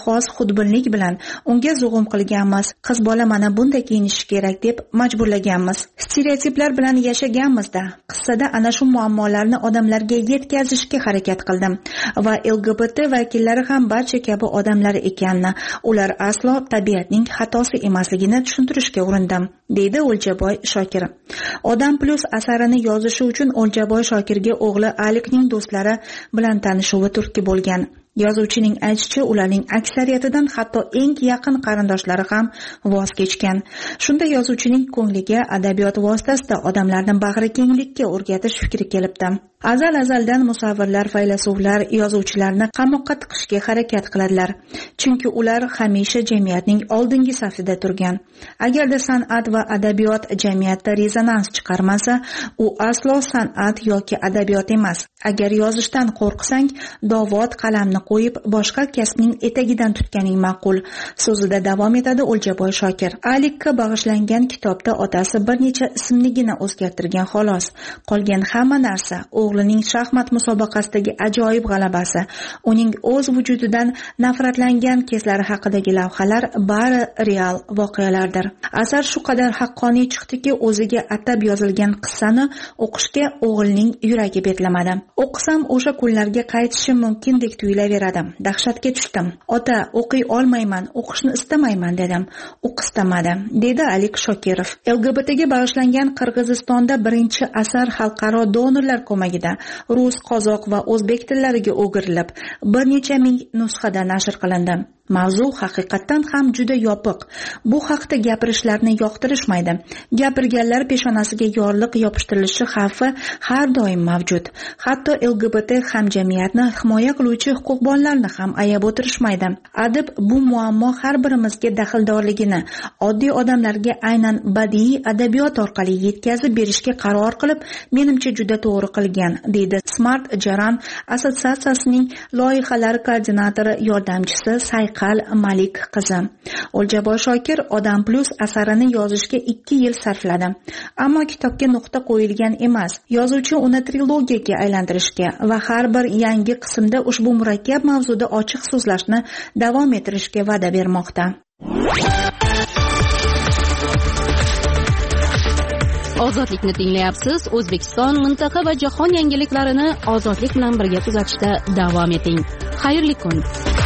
xudbinlik bilan unga zug'um qilganmiz. Qiz bola mana bunday kiyinishi kerak deb majburlaganmiz. Stereotiplar bilan yashaganmiz-da. Qissada ana shu muammolarni odamlarga yetkazishga harakat qildim va LGBT vakillari ham barcha kabi odamlar ekanini, ular aslo tabiatning xatosi emasligini tushuntirishga urindim, deydi O'ljaboy Shokir. Odam plus asarini yozishi uchun O'ljaboy Shokirga o'g'li Alikning do'stlari bilan tanishuvi turtki bo'lgan. Yozuvchining aytishicha, ularning aksariyatidan hatto eng yaqin qarindoshlari ham voz kechgan. Shunda yozuvchining ko'ngliga adabiyot vositasida odamlarni bag'rikenglikka o'rgatish fikri kelibdi. Azal-azaldan musavvirlar, faylasuflar yozuvchilarni qamoqqa tiqishga harakat qiladilar. Chunki ular hamisha jamiyatning oldingi safida turgan. Agarda san'at va adabiyot jamiyatda rezonans chiqarmasa, u aslo san'at yoki adabiyot emas. Agar yozishdan qo'rqsang, dovot qalamni qo'yib boshqa kasbning etagidan tutganing ma'qul, so'zida davom etadi O'ljaboy Shokir. Alikka bag'ishlangan kitobda otasi bir necha ismnigina o'zgartirgan xolos. Qolgan hamma narsa o'g'lining shaxmat musobaqasidagi ajoyib g'alabasi, uning o'z vujudidan nafratlangan kezlari haqidagi lavhalar bari real voqealardir. Asar shu qadar haqqoniy chiqdiki, o'ziga atab yozilgan qissani o'qishga o'g'ilning yuragi betlamadi. O'qisam o'sha kunlarga qaytishim mumkindek tuyulaveradi. Dahshatga tushdim. Ota, o'qiy olmayman, o'qishni istamayman dedim. O'qistamadi, dedi Alik Shokirov. LGBTga bag'ishlangan Qirg'izistonda birinchi asar xalqaro donorlar ko'magida rus, qozoq va o'zbek tillariga o'girilib, bir necha ming nusxada nashr qilindi. Mavzu haqiqatdan ham juda yopiq. Bu haqda gapirishlarni yoqtirishmaydi. Gapirganlar peshonasiga yorliq yopishtirilishi xavfi har doim mavjud. Hatto LGBT hamjamiyatni himoya qiluvchi huquqbonlarni ham ayab o'tirishmaydi. Adib bu muammo har birimizga daxldorligini oddiy odamlarga aynan badiiy adabiyot orqali yetkazib berishga qaror qilib, menimcha juda to'g'ri qilgan, deydi Smart Jaran assotsiatsiyasining loyihalar koordinatori yordamchisi Sayqal Malik qizi. O'ljaboy Shokir Odam plus asarini yozishga 2 yil sarfladi. Ammo kitobga nuqta qo'yilgan emas. Yozuvchi uni trilogiyaga aylantirishga va har bir yangi qismda ushbu murakkab mavzuda ochiq so'zlashni davom ettirishga va'da bermoqda. Ozodlikni tinglayapsiz. O'zbekiston, mintaqa va jahon yangiliklarini ozodlik bilan birga kuzatishda davom eting. Xayrli kun.